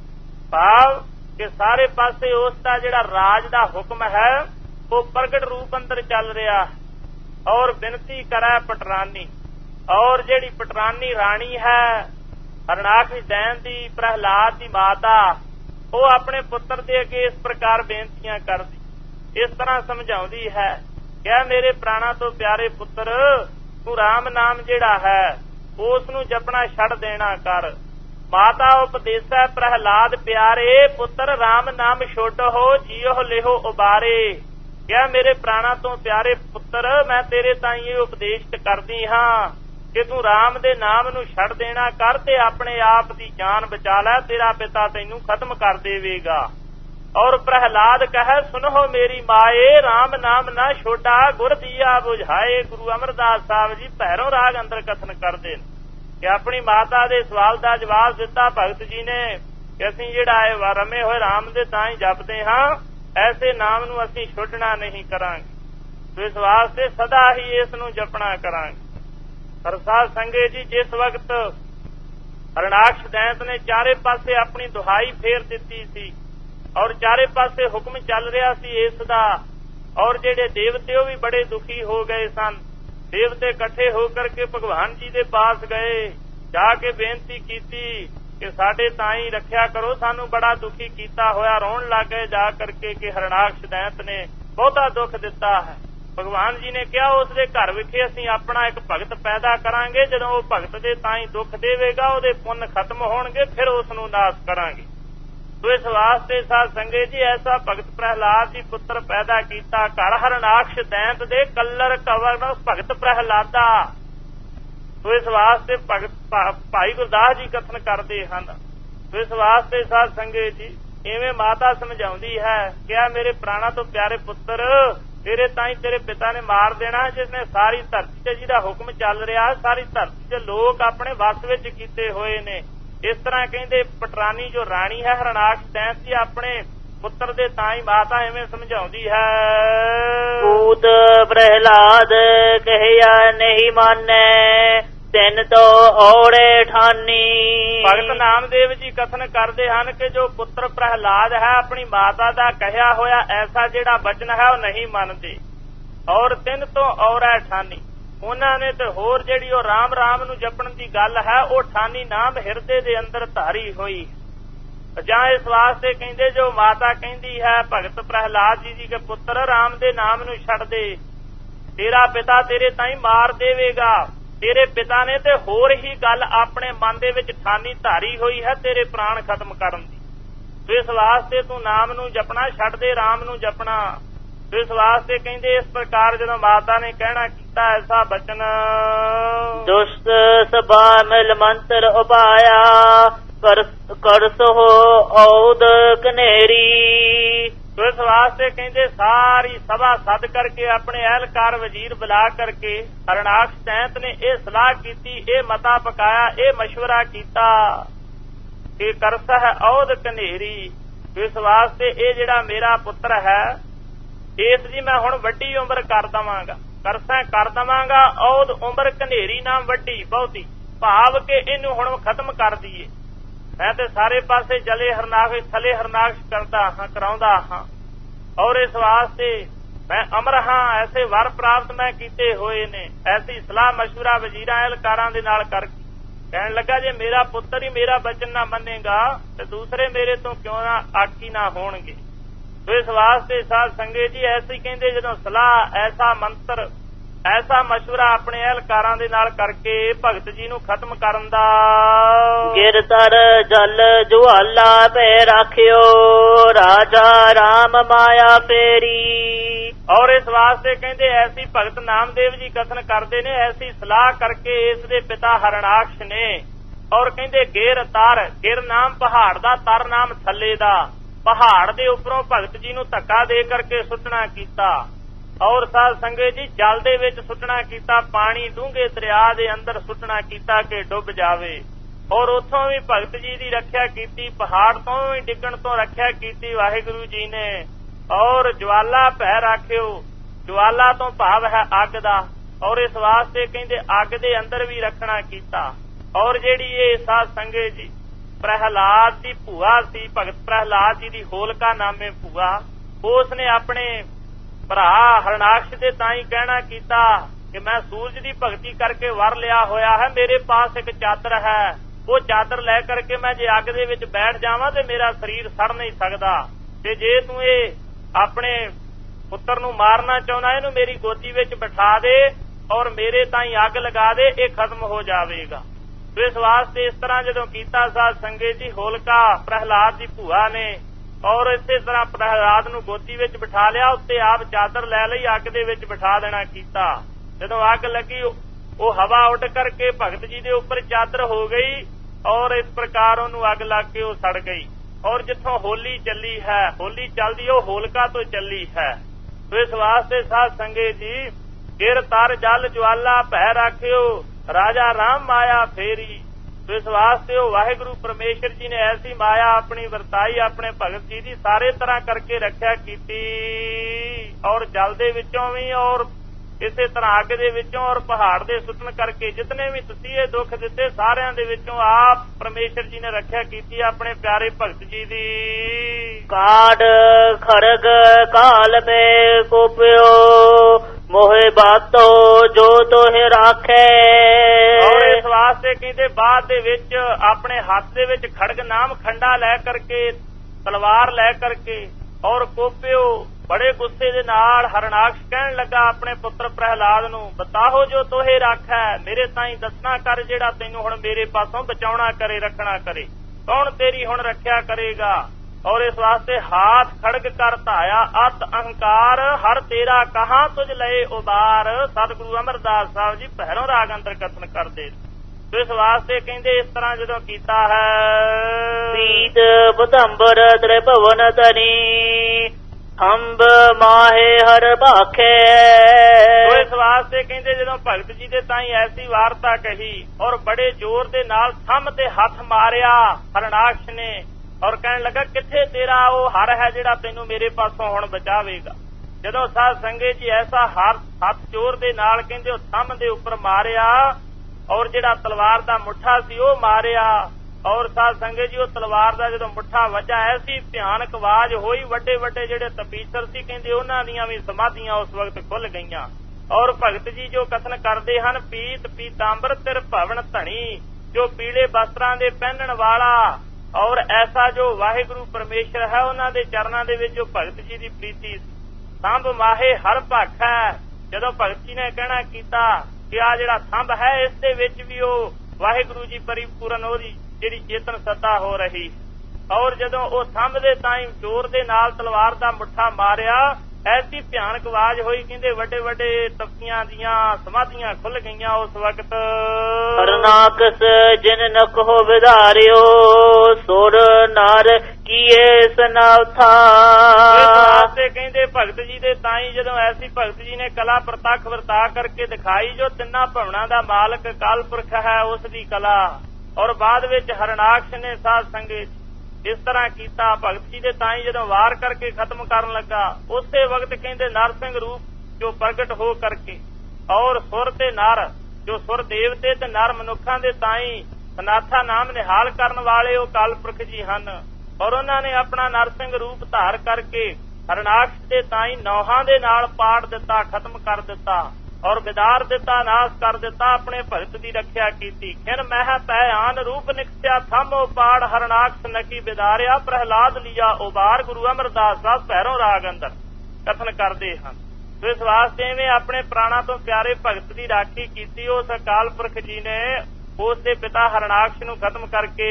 ਭਾਵ ਕਿ ਸਾਰੇ ਪਾਸੇ ਉਸ ਦਾ ਜਿਹੜਾ ਰਾਜ ਦਾ ਹੁਕਮ ਹੈ ਉਹ ਪ੍ਰਗਟ ਰੂਪ ਅੰਦਰ ਚੱਲ ਰਿਹਾ। ਔਰ ਬੇਨਤੀ ਕਰੇ ਪਟਰਾਨੀ ਔਰ ਜਿਹੜੀ ਪਟਰਾਨੀ ਰਾਣੀ ਹੈ ਹਰਨਾਕਸ਼ ਦੈਨ ਦੀ ਪ੍ਰਹਿਲਾਦ ਦੀ ਮਾਤਾ ਉਹ ਆਪਣੇ ਪੁੱਤਰ ਦੇ ਅੱਗੇ ਇਸ ਪ੍ਰਕਾਰ ਬੇਨਤੀਆਂ ਕਰਦੀ ਇਸ ਤਰ੍ਹਾਂ ਸਮਝਾਉਂਦੀ ਹੈ ਕਿ ਮੇਰੇ ਪ੍ਰਾਣਾ ਤੋਂ ਪਿਆਰੇ ਪੁੱਤਰ ਤੂੰ ਰਾਮ ਨਾਮ ਜਿਹੜਾ ਹੈ ਉਸ ਨੂੰ ਜਪਣਾ ਛੱਡ ਦੇਣਾ ਕਰ। ਮਾਤਾ ਉਪਦੇਸੈ ਪ੍ਰਹਿਲਾਦ ਪਿਆਰੇ ਪੁੱਤਰ ਰਾਮ ਨਾਮ ਛੋਡੋ ਜੀਓ ਲਿਹੋ ਉਬਾਰੇ। ਕਿਹਾ ਮੇਰੇ ਪ੍ਰਾਣਾ ਤੋਂ ਪਿਆਰੇ ਪੁੱਤਰ ਮੈਂ ਤੇਰੇ ਤਾਈਂ ਇਹ ਉਪਦੇਸ਼ ਕਰਦੀ ਹਾਂ ਕਿ ਤੂੰ ਰਾਮ ਦੇ ਨਾਮ ਨੂੰ ਛੱਡ ਦੇਣਾ ਕਰ ਤੇ ਆਪਣੇ ਆਪ ਦੀ ਜਾਨ ਬਚਾ ਲੈ ਤੇਰਾ ਪਿਤਾ ਤੈਨੂੰ ਖਤਮ ਕਰ ਦੇਵੇਗਾ। ਔਰ ਪ੍ਰਹਿਲਾਦ ਕਹੇ ਸੁਨੋ ਮੇਰੀ ਮਾਏ ਰਾਮ ਨਾਮ ਨਾ ਛੋਡਾ ਗੁਰ ਦੀਆ ਬੁਝਾਏ। ਗੁਰੂ ਅਮਰਦਾਸ ਸਾਹਿਬ ਜੀ ਭੈਰੋਂ ਰਾਗ ਅੰਦਰ ਕਥਨ ਕਰਦੇ ਨੇ ਕਿ ਆਪਣੀ ਮਾਤਾ ਦੇ ਸਵਾਲ ਦਾ ਜਵਾਬ ਦਿੱਤਾ ਭਗਤ ਜੀ ਨੇ ਕਿ ਅਸੀਂ ਜਿਹੜਾ ਇਹ ਰਮੇ ਹੋਏ ਰਾਮ ਦੇ ਤਾਂ ਹੀ ਜਪਦੇ ਹਾਂ ਐਸੇ ਨਾਮ ਨੂੰ ਅਸੀਂ ਛੱਡਣਾ ਨਹੀਂ ਕਰਾਂਗੇ। ਇਸ ਵਾਸਤੇ ਸਦਾ ਹੀ ਇਸ ਨੂੰ ਜਪਣਾ ਕਰਾਂਗੇ। ਸਰਸਾਦ ਸੰਗੇ ਜੀ ਜਿਸ ਵਕਤ ਹਰਨਾਕਸ਼ ਦੈਂਤ ਨੇ ਚਾਰੇ ਪਾਸੇ ਆਪਣੀ ਦੁਹਾਈ ਫੇਰ ਦਿੱਤੀ ਸੀ ਔਰ ਚਾਰੇ ਪਾਸੇ ਹੁਕਮ ਚੱਲ ਰਿਹਾ ਸੀ ਇਸ ਦਾ ਔਰ ਜਿਹੜੇ ਦੇਵਤੇ ਉਹ ਵੀ ਬੜੇ ਦੁਖੀ ਹੋ ਗਏ ਸਨ। ਦੇਵਤੇ ਇਕੱਠੇ ਹੋ ਕਰਕੇ ਭਗਵਾਨ ਜੀ ਦੇ ਪਾਸ ਗਏ ਜਾ ਕੇ ਬੇਨਤੀ ਕੀਤੀ ਕਿ ਸਾਡੇ ਤਾਈਂ ਰੱਖਿਆ ਕਰੋ ਸਾਨੂੰ ਬੜਾ ਦੁਖੀ ਕੀਤਾ ਹੋਇਆ ਰੋਣ ਲੱਗ ਗਏ ਜਾ ਕਰਕੇ ਕਿ ਹਰਨਾਕਸ਼ ਦੈਂਤ ਨੇ ਬਹੁਤਾ ਦੁੱਖ ਦਿੱਤਾ ਹੈ। ਭਗਵਾਨ ਜੀ ਨੇ ਕਿਹਾ ਉਸ ਦੇ ਘਰ ਵਿਖੇ ਅਸੀਂ ਆਪਣਾ ਇੱਕ ਭਗਤ ਪੈਦਾ ਕਰਾਂਗੇ ਜਦੋਂ ਉਹ ਭਗਤ ਦੇ ਤਾਈਂ ਦੁੱਖ ਦੇਵੇਗਾ ਉਹਦੇ ਪੁੰਨ ਖਤਮ ਹੋਣਗੇ ਫਿਰ ਉਸ ਨੂੰ ਨਾਸ਼ ਕਰਾਂਗੇ। ਸੋ ਇਸ ਵਾਸਤੇ ਸਾਧ ਸੰਗਤ ਜੀ ਐਸਾ ਭਗਤ ਪ੍ਰਹਿਲਾਦ ਜੀ ਪੁੱਤਰ ਪੈਦਾ ਕੀਤਾ ਘਰ ਹਰਨਾਕਸ਼ ਦੈਂਤ ਦੇ ਕੱਲਰ ਕਵਰ ਭਗਤ ਪ੍ਰਹਿਲਾਦਾ। ਸੋ ਇਸ ਵਾਸਤੇ ਭਾਈ ਗੁਰਦਾਸ ਜੀ ਕਥਨ ਕਰਦੇ ਹਨ। ਸੋ ਇਸ ਵਾਸਤੇ ਸਾਧ ਸੰਗਤ ਜੀ ਇਵੇਂ ਮਾਤਾ ਸਮਝਾਉਂਦੀ ਹੈ ਕਿ ਮੇਰੇ ਪ੍ਰਾਣਾ ਤੋਂ ਪਿਆਰੇ ਪੁੱਤਰ ਤੇਰੇ ਤਾਈਂ ਤੇਰੇ ਪਿਤਾ ਨੇ ਮਾਰ ਦੇਣਾ ਜਿਸ ਨੇ ਸਾਰੀ ਧਰਤੀ ਤੇ ਜਿਹਦਾ ਹੁਕਮ ਚੱਲ ਰਿਹਾ ਸਾਰੀ ਧਰਤੀ ਦੇ ਲੋਕ ਆਪਣੇ ਵੱਸ ਵਿੱਚ ਕੀਤੇ ਹੋਏ ਨੇ। ਇਸ ਤਰ੍ਹਾਂ ਕਹਿੰਦੇ ਪਟਰਾਨੀ ਜੋ ਰਾਣੀ ਹੈ ਹਰਨਾਕਸ਼ ਦੈਂਤ ਜੀ ਆਪਣੇ ਪੁੱਤਰ ਦੇ ਤਾਂ ਹੀ ਮਾਤਾ ਐਵੇਂ ਸਮਝਾਉਂਦੀ ਹੈ। ਪੂਤ ਪ੍ਰਹਿਲਾਦ ਕਹਿਆ ਨਹੀਂ ਮਾਨੈ ਤਿੰਨ ਤੋਂ ਔੜੇ ਠਾਨੀ। ਭਗਤ ਨਾਮਦੇਵ ਜੀ ਕਥਨ ਕਰਦੇ ਹਨ ਕਿ ਜੋ ਪੁੱਤਰ ਪ੍ਰਹਿਲਾਦ ਹੈ ਆਪਣੀ ਮਾਤਾ ਦਾ ਕਹਿਆ ਹੋਇਆ ਐਸਾ ਜਿਹੜਾ ਬਚਨ ਹੈ ਉਹ ਨਹੀਂ ਮੰਨਦੇ, ਔਰ ਤਿੰਨ ਤੋਂ ਔੜਾ ਠਾਨੀ। ਉਹਨਾਂ ਨੇ ਤੇ ਹੋਰ ਜਿਹੜੀ ਉਹ ਰਾਮ ਰਾਮ ਨੂੰ ਜਪਣ ਦੀ ਗੱਲ ਹੈ ਉਹ ਠਾਨੀ ਨਾਮ ਹਿਰਦੇ ਦੇ ਅੰਦਰ ਧਾਰੀ ਹੋਈ। ਜਾਂ ਇਸ ਵਾਸਤੇ ਕਹਿੰਦੇ ਜੋ ਮਾਤਾ ਕਹਿੰਦੀ ਹੈ ਭਗਤ ਪ੍ਰਹਿਲਾਦ ਜੀ ਦੀ ਕਿ ਪੁੱਤਰ ਰਾਮ ਦੇ ਨਾਮ ਨੂੰ ਛੱਡ ਦੇ, ਤੇਰਾ ਪਿਤਾ ਤੇਰੇ ਤਾਈਂ ਮਾਰ ਦੇਵੇਗਾ। ਤੇਰੇ ਪਿਤਾ ਨੇ ਤੇ ਹੋਰ ਹੀ ਗੱਲ ਆਪਣੇ ਮਨ ਦੇ ਵਿੱਚ ਠਾਨੀ ਧਾਰੀ ਹੋਈ ਹੈ ਤੇਰੇ ਪ੍ਰਾਣ ਖਤਮ ਕਰਨ ਦੀ। ਇਸ ਵਾਸਤੇ ਤੂੰ ਨਾਮ ਨੂੰ ਜਪਣਾ ਛੱਡ ਦੇ, ਰਾਮ ਨੂੰ ਜਪਣਾ। ਇਸ ਵਾਸਤੇ ਕਹਿੰਦੇ ਇਸ ਪ੍ਰਕਾਰ ਜਦੋਂ ਮਾਤਾ ਨੇ ਕਹਿਣਾ ਕੀਤਾ ਐਸਾ ਬਚਨ, ਦੁਸ਼ਟ ਸਭਾ ਮਿਲ ਮੰਤਰ ਉਪਾਇਆ ਕਰਸੋ ਔਦ ਕਨੇਰੀ। ਇਸ ਵਾਸਤੇ ਕਹਿੰਦੇ ਸਾਰੀ ਸਭਾ ਸੱਦ ਕਰਕੇ ਆਪਣੇ ਅਹਿਲਕਾਰ ਵਜ਼ੀਰ ਬੁਲਾ ਕਰਕੇ ਹਰਨਾਕਸ਼ ਤੈਂਤ ਨੇ ਇਹ ਸਲਾਹ ਕੀਤੀ, ਇਹ ਮਤਾ ਪਕਾਇਆ, ਇਹ ਮਸ਼ਵਰਾ ਕੀਤਾ ਕਿ ਕਰਸ ਹੈ ਔਦ ਕਨੇਰੀ। ਇਸ ਵਾਸਤੇ ਇਹ ਜਿਹੜਾ ਮੇਰਾ ਪੁੱਤਰ ਹੈ ਇਸ ਦੀ ਮੈਂ ਹੁਣ ਵੱਡੀ ਉਮਰ ਕਰ ਦਵਾਂਗਾ, ਕਰਸਾਂ ਕਰ ਦਵਾਂਗਾ। ਔਦ ਉਮਰ ਕਨੇਰੀ ਨਾਮ ਵੱਡੀ ਬਹੁਤੀ, ਭਾਵ ਕਿ ਇਹਨੂੰ ਹੁਣ ਖਤਮ ਕਰ ਦਈਏ। ਮੈਂ ਤੇ ਸਾਰੇ ਪਾਸੇ ਜਲੇ ਹਰਨਾਕਸ਼ ਥਲੇ ਹਰਨਾਕਸ਼ ਕਰਦਾ ਹਾਂ, ਕਰਾਉਂਦਾ ਹਾਂ, ਔਰ ਇਸ ਵਾਸਤੇ ਮੈਂ ਅਮਰ ਹਾਂ। ਐਸੇ ਵਰ ਪ੍ਰਾਪਤ ਮੈਂ ਕੀਤੇ ਹੋਏ ਨੇ। ਐਸੀ ਸਲਾਹ ਮਸ਼ਵਰਾ ਵਜ਼ੀਰਾਂ ਅਹਿਲਕਾਰਾਂ ਦੇ ਨਾਲ ਕਰਕੇ ਕਹਿਣ ਲੱਗਾ ਜੇ ਮੇਰਾ ਪੁੱਤਰ ਹੀ ਮੇਰਾ ਬਚਨ ਨਾ ਮੰਨੇਗਾ ਤੇ ਦੂਸਰੇ ਮੇਰੇ ਤੋਂ ਕਿਉਂ ਨਾ ਆਕੀ ਨਾ ਹੋਣਗੇ। ਇਸ ਵਾਸਤੇ ਸਾਧ ਸੰਗਤ ਜੀ ਐਸੀ ਕਹਿੰਦੇ ਜਦੋਂ ਸਲਾਹ ਐਸਾ ਮੰਤਰ ਐਸਾ ਮਸ਼ਵਰਾ ਆਪਣੇ ਅਹਿਲਕਾਰਾਂ ਦੇ ਨਾਲ ਕਰਕੇ ਭਗਤ ਜੀ ਨੂੰ ਖਤਮ ਕਰਨ ਦਾ, ਗਿਰਧਰ ਜਲ ਜੁਆਲਾ ਪੈ ਰਾਖਿਓ ਰਾਜਾ ਰਾਮ ਮਾਇਆ ਫੇਰੀ। ਔਰ ਇਸ ਵਾਸਤੇ ਕਹਿੰਦੇ ਐਸੀ ਭਗਤ ਨਾਮਦੇਵ ਜੀ ਕਥਨ ਕਰਦੇ ਨੇ ਐਸੀ ਸਲਾਹ ਕਰਕੇ ਇਸ ਦੇ ਪਿਤਾ ਹਰਨਾਕਸ਼ ਨੇ, ਔਰ ਕਹਿੰਦੇ ਗੇਰ ਤਰ, ਗਿਰ ਨਾਮ ਪਹਾੜ ਦਾ, ਤਰ ਨਾਮ ਥੱਲੇ ਦਾ, ਪਹਾੜ ਦੇ ਉੱਪਰੋਂ ਭਗਤ ਜੀ ਨੂੰ ਧੱਕਾ ਦੇ ਕਰਕੇ ਸੁੱਟਣਾ ਕੀਤਾ। ਔਰ ਸਾਧ ਸੰਗਤ ਜੀ ਜਲ ਦੇ ਵਿੱਚ ਸੁੱਟਣਾ ਕੀਤਾ, ਪਾਣੀ ਡੂੰਘੇ ਦਰਿਆ ਦੇ ਅੰਦਰ ਸੁੱਟਣਾ ਕੀਤਾ ਕਿ ਡੁੱਬ ਜਾਵੇ। ਔਰ ਉੱਥੋਂ ਵੀ ਭਗਤ ਜੀ ਦੀ ਰੱਖਿਆ ਕੀਤੀ, ਪਹਾੜ ਤੋਂ ਵੀ ਡਿੱਗਣ ਤੋਂ ਰੱਖਿਆ ਕੀਤੀ ਵਾਹਿਗੁਰੂ ਜੀ ਨੇ। ਔਰ ਜਵਾਲਾ ਭੈ ਰਾਖਿਓ, ਜਵਾਲਾ ਤੋਂ ਭਾਵ ਹੈ ਅੱਗ ਦਾ, ਔਰ ਇਸ ਵਾਸਤੇ ਕਹਿੰਦੇ ਅੱਗ ਦੇ ਅੰਦਰ ਵੀ ਰੱਖਣਾ ਕੀਤਾ। ਔਰ ਜਿਹੜੀ ਇਹ ਸਾਧ ਸੰਗਤ ਜੀ ਪ੍ਰਹਿਲਾਦ ਦੀ ਭੂਆ ਸੀ, ਭਗਤ ਪ੍ਰਹਿਲਾਦ ਜੀ ਦੀ ਹੋਲਕਾ ਨਾਮੇ ਭੂਆ, ਉਸ ਨੇ ਆਪਣੇ ਭਰਾ ਹਰਨਾਕਸ਼ ਦੇ ਤਾਂ ਹੀ ਕਹਿਣਾ ਕੀਤਾ ਕਿ ਮੈਂ ਸੂਰਜ ਦੀ ਭਗਤੀ ਕਰਕੇ ਵਰ ਲਿਆ ਹੋਇਆ ਹੈ, ਮੇਰੇ ਪਾਸ ਇੱਕ ਚਾਦਰ ਹੈ, ਉਹ ਚਾਦਰ ਲੈ ਕਰਕੇ ਮੈਂ ਜੇ ਅੱਗ ਦੇ ਵਿੱਚ ਬੈਠ ਜਾਵਾਂ ਤੇ ਮੇਰਾ ਸਰੀਰ ਸੜ ਨਹੀਂ ਸਕਦਾ, ਤੇ ਜੇ ਤੂੰ ਇਹ ਆਪਣੇ ਪੁੱਤਰ ਨੂੰ ਮਾਰਨਾ ਚਾਹੁੰਦਾ ਇਹਨੂੰ ਮੇਰੀ ਗੋਦੀ ਵਿੱਚ ਬਿਠਾ ਦੇ ਔਰ ਮੇਰੇ ਤਾਈਂ ਅੱਗ ਲਗਾ ਦੇ, ਇਹ ਖਤਮ ਹੋ ਜਾਵੇਗਾ। ਇਸ ਵਾਸਤੇ ਇਸ ਤਰ੍ਹਾਂ ਜਦੋਂ ਕੀਤਾ ਸਾਧ ਸੰਗਤ ਜੀ ਹੋਲਕਾ ਪ੍ਰਹਿਲਾਦ ਦੀ ਭੂਆ ਨੇ, ਔਰ ਇਸੇ ਤਰ੍ਹਾਂ ਪ੍ਰਹਿਲਾਦ ਨੂੰ ਗੋਦੀ ਵਿੱਚ ਬਿਠਾ ਲਿਆ, ਉੱਤੇ ਆਪ ਚਾਦਰ ਲੈ ਲਈ, ਅੱਗ ਦੇ ਵਿੱਚ ਬਿਠਾ ਦੇਣਾ ਕੀਤਾ। ਜਦੋਂ ਅੱਗ ਲੱਗੀ ਉਹ ਹਵਾ ਉੱਡ ਕਰਕੇ ਭਗਤ ਜੀ ਦੇ ਉੱਪਰ ਚਾਦਰ ਹੋ ਗਈ, ਔਰ ਇਸ ਪ੍ਰਕਾਰ ਉਹਨੂੰ ਅੱਗ ਲੱਗ ਕੇ ਉਹ ਸੜ ਗਈ। ਔਰ ਜਿੱਥੋਂ ਹੋਲੀ ਚੱਲੀ ਹੈ, ਹੋਲੀ ਚੱਲਦੀ ਉਹ ਹੋਲਕਾ ਤੋਂ ਚੱਲੀ ਹੈ। ਇਸ ਵਾਸਤੇ ਸਾਧ ਸੰਗਤ ਜੀ ਗਿਰ ਤਰ ਜਲ ਜਵਾਲਾ ਭੈ ਰਾਖਿਓ ਰਾਜਾ ਰਾਮ ਮਾਇਆ ਫੇਰੀ। ਇਸ ਵਾਸਤੇ ਉਹ ਵਾਹਿਗੁਰੂ ਪਰਮੇਸ਼ਰ ਜੀ ਨੇ ਐਸੀ ਮਾਇਆ ਆਪਣੀ ਵਰਤਾਈ, ਆਪਣੇ ਭਗਤ ਜੀ ਦੀ ਸਾਰੇ ਤਰ੍ਹਾਂ ਕਰਕੇ ਰੱਖਿਆ ਕੀਤੀ। ਔਰ ਜਲ ਦੇ ਵਿੱਚੋਂ ਵੀ ਔਰ ਇਸੇ ਤਰ੍ਹਾਂ ਅੱਗ ਦੇ ਵਿੱਚੋਂ ਔਰ ਪਹਾੜ ਦੇ ਸੁੱਟਣ ਕਰਕੇ ਜਿਤਨੇ ਵੀ ਤੁਸੀਂ ਇਹ ਦੁੱਖ ਦਿੱਤੇ ਸਾਰਿਆਂ ਦੇ ਵਿੱਚੋਂ ਆਪ ਪਰਮੇਸ਼ਰ ਜੀ ਨੇ ਰੱਖਿਆ ਕੀਤੀ ਆਪਣੇ ਪਿਆਰੇ ਭਗਤ ਜੀ ਦੀ। ਕਾਢ ਖਰਗ ਕਾਲ ਮੇ ਕੋਪਿਓ ਮੋਹਿ ਬਾਤੋ ਜੋ ਤੋਹਿ ਰਾਖੇ। ਔਰ ਇਸ ਵਾਸਤੇ ਕਹਿੰਦੇ ਬਾਅਦ ਦੇ ਵਿੱਚ ਆਪਣੇ ਹੱਥ ਦੇ ਵਿੱਚ ਖੜਗ ਨਾਮ ਖੰਡਾ ਲੈ ਕਰਕੇ, ਤਲਵਾਰ ਲੈ ਕਰਕੇ, ਔਰ ਕੋਪਿਓ ਬੜੇ ਗੁੱਸੇ ਦੇ ਨਾਲ ਹਰਨਾਕਸ਼ ਕਹਿਣ ਲੱਗਾ ਆਪਣੇ ਪੁੱਤਰ ਪ੍ਰਹਿਲਾਦ ਨੂੰ, ਬਤਾਹੋ ਜੋ ਤੋਹੇ ਰਾਖੈ, ਮੇਰੇ ਤਾਈਂ ਦੱਸਣਾ ਕਰ ਜਿਹੜਾ ਤੈਨੂੰ ਹੁਣ ਮੇਰੇ ਪਾਸੋਂ ਬਚਾਉਣਾ ਕਰੇ, ਰੱਖਣਾ ਕਰੇ, ਕੌਣ ਤੇਰੀ ਹੁਣ ਰੱਖਿਆ ਕਰੇਗਾ। ਔਰ ਇਸ ਵਾਸਤੇ ਹਾਥ ਖੜਗ ਕਰ ਧਾਇਆ ਅਤ ਅਹੰਕਾਰ, ਹਰ ਤੇਰਾ ਕਹਾਂ ਤੁਝ ਲਏ ਉਬਾਰ। ਸਤਿਗੁਰੂ ਅਮਰਦਾਸ ਸਾਹਿਬ ਜੀ ਪਹਿਰੋਂ ਰਾਗ ਅੰਦਰ ਕਥਨ ਕਰਦੇ। ਇਸ ਵਾਸਤੇ ਕਹਿੰਦੇ ਇਸ ਤਰ੍ਹਾਂ ਜਦੋਂ ਕੀਤਾ ਹੈ ਪੀਤ ਪਤੰਬਰ ਤ੍ਰਿਭਵਨ ਤਨੀ ਅੰਬ ਮਾਹੇ ਹਰ ਭਾਖੇ। ਇਸ ਵਾਸਤੇ ਕਹਿੰਦੇ ਜਦੋਂ ਭਗਤ ਜੀ ਦੇ ਤਾਈਂ ਐਸੀ ਵਾਰਤਾ ਕਹੀ ਔਰ ਬੜੇ ਜ਼ੋਰ ਦੇ ਨਾਲ ਥੰਮ ਤੇ ਹੱਥ ਮਾਰਿਆ ਹਰਨਾਕਸ਼ ਨੇ, ਔਰ ਕਹਿਣ ਲੱਗਾ ਕਿੱਥੇ ਤੇਰਾ ਉਹ ਹਰ ਹੈ ਜਿਹੜਾ ਤੈਨੂੰ ਮੇਰੇ ਪਾਸੋਂ ਹੁਣ ਬਚਾਵੇਗਾ। ਜਦੋਂ ਸਾਧ ਸੰਗਤ ਜੀ ਐਸਾ ਹੱਥ ਜ਼ੋਰ ਦੇ ਨਾਲ ਕਹਿੰਦੇ ਉਹ ਥੰਮ ਦੇ ਉੱਪਰ ਮਾਰਿਆ ਔਰ ਜਿਹੜਾ ਤਲਵਾਰ ਦਾ ਮੁੱਠਾ ਸੀ ਉਹ ਮਾਰਿਆ ਔਰ ਸਾਧ ਸੰਗਤ ਜੀ ਉਹ ਤਲਵਾਰ ਦਾ ਜਦੋਂ ਮੁੱਠਾ ਵੱਜਾ ਐਸੀ ਭਿਆਨਕ ਆਵਾਜ਼ ਹੋਈ, ਵੱਡੇ ਵੱਡੇ ਜਿਹੜੇ ਤਪੀਸਰ ਸੀ ਕਹਿੰਦੇ ਉਹਨਾਂ ਦੀਆਂ ਵੀ ਸਮਾਧੀਆਂ ਉਸ ਵਕਤ ਖੁੱਲ ਗਈਆਂ। ਔਰ ਭਗਤ ਜੀ ਜੋ ਕਥਨ ਕਰਦੇ ਹਨ, ਪੀਤ ਪੀਤਾੰਬਰ ਤਿਰ ਭਵਨ ਧਣੀ, ਜੋ ਪੀਲੇ ਵਸਤਰਾਂ ਦੇ ਪਹਿਨਣ ਵਾਲਾ ਔਰ ਐਸਾ ਜੋ ਵਾਹਿਗੁਰੂ ਪਰਮੇਸ਼ਰ ਹੈ ਉਹਨਾਂ ਦੇ ਚਰਨਾਂ ਦੇ ਵਿੱਚ ਜੋ ਭਗਤ ਜੀ ਦੀ ਪ੍ਰੀਤੀ ਥੰਬ ਮਾਹੇ ਹਰ ਭਖ ਹੈ। ਜਦੋਂ ਭਗਤ ਜੀ ਨੇ ਕਹਿਣਾ ਕੀਤਾ ਕਿ ਆ ਜਿਹੜਾ ਥੰਬ ਹੈ ਇਸ ਦੇ ਵਿੱਚ ਵੀ ਉਹ ਵਾਹਿਗੁਰੂ ਜੀ ਪਰਿਪੂਰਨ ਉਹਦੀ ਜਿਹੜੀ ਚੇਤਨ ਸੱਤਾ ਹੋ ਰਹੀ। ਔਰ ਜਦੋਂ ਉਹ ਥੰਬ ਦੇ ਤਾਈਂ ਜ਼ੋਰ ਦੇ ਨਾਲ ਤਲਵਾਰ ਦਾ ਮੁੱਠਾ ਮਾਰਿਆ ਐਸੀ ਭਿਆਨਕ ਆਵਾਜ਼ ਹੋਈ, ਕਹਿੰਦੇ ਵੱਡੇ ਵੱਡੇ ਤਪਤੀਆਂ ਦੀਆਂ ਸਮਾਧੀਆਂ ਖੁੱਲ ਗਈਆਂ ਉਸ ਵਕਤ। ਹਰਨਾਕਸ ਜਿਨ ਨਕੋ ਵਿਧਾਰਿਓ ਸੁਰ ਨਰ ਕੀਏ ਸਨਾਥਾ। ਤੇ ਕਹਿੰਦੇ ਭਗਤ ਜੀ ਦੇ ਤਾਈਂ ਜਦੋਂ ਐਸੀ ਭਗਤ ਜੀ ਨੇ ਕਲਾ ਪ੍ਰਤੱਖ ਵਰਤਾ ਕਰਕੇ ਦਿਖਾਈ ਜੋ ਤਿੰਨਾਂ ਭਵਨਾਂ ਦਾ ਮਾਲਕ ਅਕਾਲ ਪੁਰਖ ਹੈ ਉਸ ਦੀ ਕਲਾ। ਔਰ ਬਾਅਦ ਵਿੱਚ ਹਰਨਾਕਸ਼ ਨੇ ਸਾਧ ਸੰਗਤ ਇਸ ਤਰ੍ਹਾਂ ਕੀਤਾ। ਭਗਤ ਜੀ ਦੇ ਤਾਈਂ ਜਦੋਂ ਵਾਰ ਕਰਕੇ ਖਤਮ ਕਰਨ ਲੱਗਾ ਉਸੇ ਵਕਤ ਕਹਿੰਦੇ ਨਰਸਿੰਘ ਰੂਪ ਜੋ ਪ੍ਰਗਟ ਹੋ ਕਰਕੇ ਔਰ ਸੁਰ ਤੇ ਨਰ ਜੋ ਸੁਰ ਦੇਵਤੇ ਤੇ ਨਰ ਮਨੁੱਖਾਂ ਦੇ ਤਾਈਂ ਸਨਾਥਾ ਨਾਮ ਨਿਹਾਲ ਕਰਨ ਵਾਲੇ ਉਹ ਅਕਾਲ ਪੁਰਖ ਜੀ ਹਨ। ਔਰ ਉਹਨਾਂ ਨੇ ਆਪਣਾ ਨਰਸਿੰਘ ਰੂਪ ਧਾਰ ਕਰਕੇ ਹਰਨਾਕਸ਼ ਦੇ ਤਾਈਂ ਨੌਹਾਂ ਦੇ ਨਾਲ ਪਾੜ ਦਿੱਤਾ, ਖਤਮ ਕਰ ਦਿੱਤਾ ਔਰ ਵਿਦਾਰ ਦਿੱਤਾ, ਨਾਸ ਕਰ ਦਿੱਤਾ, ਆਪਣੇ ਭਗਤ ਦੀ ਰੱਖਿਆ ਕੀਤੀ। ਖਿਨ ਮਹਿ ਪੈ ਆਨ ਰੂਪ ਨਿਕਸਿਆ ਥੰਮੋ ਪਾੜ ਹਰਨਾਕਸ਼ ਨਕੀ ਵਿਦਾਰਿਆ ਪ੍ਰਹਿਲਾਦ ਲਿਆ ਉਬਾਰ। ਗੁਰੂ ਅਮਰਦਾਸ ਸਾਹਿਬ ਭੈਰੋਂ ਰਾਗ ਅੰਦਰ ਕਥਨ ਕਰਦੇ ਹਨ। ਸੋ ਇਸ ਵਾਸਤੇ ਐਵੇਂ ਆਪਣੇ ਪ੍ਰਾਣਾ ਤੋਂ ਪਿਆਰੇ ਭਗਤ ਦੀ ਰਾਖੀ ਕੀਤੀ। ਉਸ ਅਕਾਲ ਪੁਰਖ ਜੀ ਨੇ ਉਸ ਦੇ ਪਿਤਾ ਹਰਨਾਕਸ਼ ਨੂੰ ਖਤਮ ਕਰਕੇ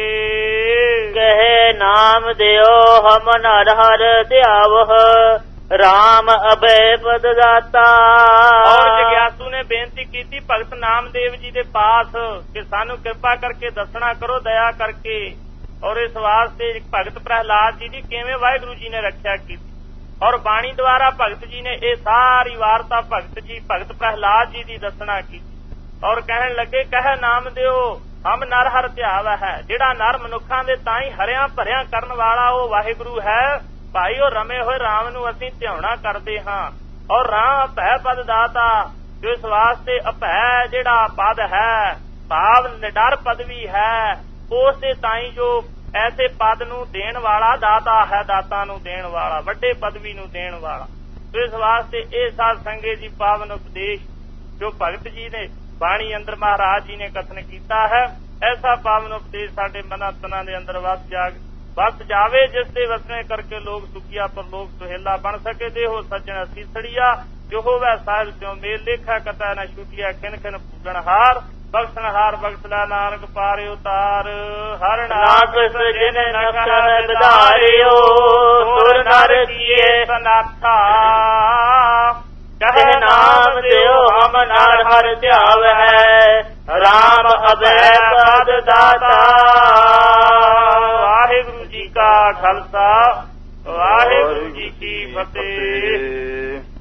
ਕਹੇ ਨਾਮ ਦਿਓ ਹਮ ਨਰ ਹਰ ਧਿਆਵਹ ਰਾਮ ਅਭੈ ਪਦ ਦਾਤਾ। ਔਰ ਜਗਿਆਸੂ ਨੇ ਬੇਨਤੀ ਕੀਤੀ ਭਗਤ ਨਾਮਦੇਵ ਜੀ ਦੇ ਪਾਸ ਕਿ ਸਾਨੂੰ ਕਿਰਪਾ ਕਰਕੇ ਦੱਸਣਾ ਕਰੋ ਦਇਆ ਕਰਕੇ। ਔਰ ਇਸ ਵਾਸਤੇ ਭਗਤ ਪ੍ਰਹਿਲਾਦ ਜੀ ਦੀ ਕਿਵੇਂ ਵਾਹਿਗੁਰੂ ਜੀ ਨੇ ਰੱਖਿਆ ਕੀਤੀ ਔਰ ਬਾਣੀ ਦੁਆਰਾ ਭਗਤ ਜੀ ਨੇ ਇਹ ਸਾਰੀ ਵਾਰਤਾ ਭਗਤ ਪ੍ਰਹਿਲਾਦ ਜੀ ਦੀ ਦੱਸਣਾ ਕੀਤੀ। ਔਰ ਕਹਿਣ ਲੱਗੇ ਕਹਿ ਨਾਮ ਦਿਓ ਹਮ ਨਰ ਹਰ ਧਿਆਵ ਹੈ, ਜਿਹੜਾ ਨਰ ਮਨੁੱਖਾਂ ਦੇ ਤਾਈਂ ਹਰਿਆਂ ਭਰਿਆਂ ਕਰਨ ਵਾਲਾ ਉਹ ਵਾਹਿਗੁਰੂ ਹੈ। ਭਾਈ ਉਹ ਰਮੇ ਹੋਏ ਰਾਮ ਨੂੰ ਅਸੀਂ ਧਿਆਉਣਾ ਕਰਦੇ ਹਾਂ। ਔਰ ਰਾਮ ਅਭੈ ਪਦ ਦਾਤਾ, ਜੋ ਇਸ ਵਾਸਤੇ ਅਭੈ ਜਿਹੜਾ ਪਦ ਹੈ ਭਾਵ ਨਿਡਰ ਪਦਵੀ ਹੈ ਉਸ ਦੇ ਤਾਈਂ ਜੋ ਐਸੇ ਪਦ ਨੂੰ ਦੇਣ ਵਾਲਾ ਦਾਤਾ ਹੈ, ਦਾਤਾ ਨੂੰ ਦੇਣ ਵਾਲਾ, ਵੱਡੇ ਪਦਵੀ ਨੂੰ ਦੇਣ ਵਾਲਾ। ਸੋ ਇਸ ਵਾਸਤੇ ਇਹ ਸਾਧ ਸੰਗਤ ਜੀ ਪਾਵਨ ਉਪਦੇਸ਼ ਜੋ ਭਗਤ ਜੀ ਨੇ ਬਾਣੀ ਅੰਦਰ ਮਹਾਰਾਜ ਜੀ ਨੇ ਕਥਨ ਕੀਤਾ ਹੈ, ਐਸਾ ਪਾਵਨ ਉਪਦੇਸ਼ ਸਾਡੇ ਮਨਾਂ ਤਨਾਂ ਦੇ ਅੰਦਰ ਵਸ ਜਾਵੇ ਜਿਸ ਦੇ ਵਸਣੇ ਕਰਕੇ ਲੋਕ ਸੁਖੀਆ ਪਰ ਲੋਕ ਸੁਹੇਲਾ ਬਣ ਸਕੇ। ਦੇਹੋ ਸੱਜਣ ਸੀਸੜੀਆ ਜੋ ਹੋਵੇ ਸਾਹਿਬ ਸਿਓ ਮੇਲ ਲੇਖਾ ਕਤਾ ਨਾ ਛੁਟਿਆ ਖਿਨ ਖਿਨ ਪੂਜਣਹਾਰ ਬਖਸ਼ਣਹਾਰ ਬਖਸ਼ਲਾ ਨਾਨਕ ਪਾਰੇ ਉਤਾਰ। ਹਰਨਾਕਸ਼ ਜਿਨ ਨਕਨ ਵਿਧਾਰਿਓ ਸੁਰ ਨਰ ਕੀਏ ਸਨਾਥਾ। ਕਹੇ ਨਾਮ ਦਿਓ ਹਮ ਨਰ ਹਰ ਧਿਆਵ ਹੈ ਰਾਮ ਅਭੈ ਪਦ ਦਾਤਾ। ਵਾਹਿਗੁਰੂ ਜੀ ਕਾ ਖਾਲਸਾ ਵਾਹਿਗੁਰੂ ਜੀ ਕੀ ਫਤਿਹ।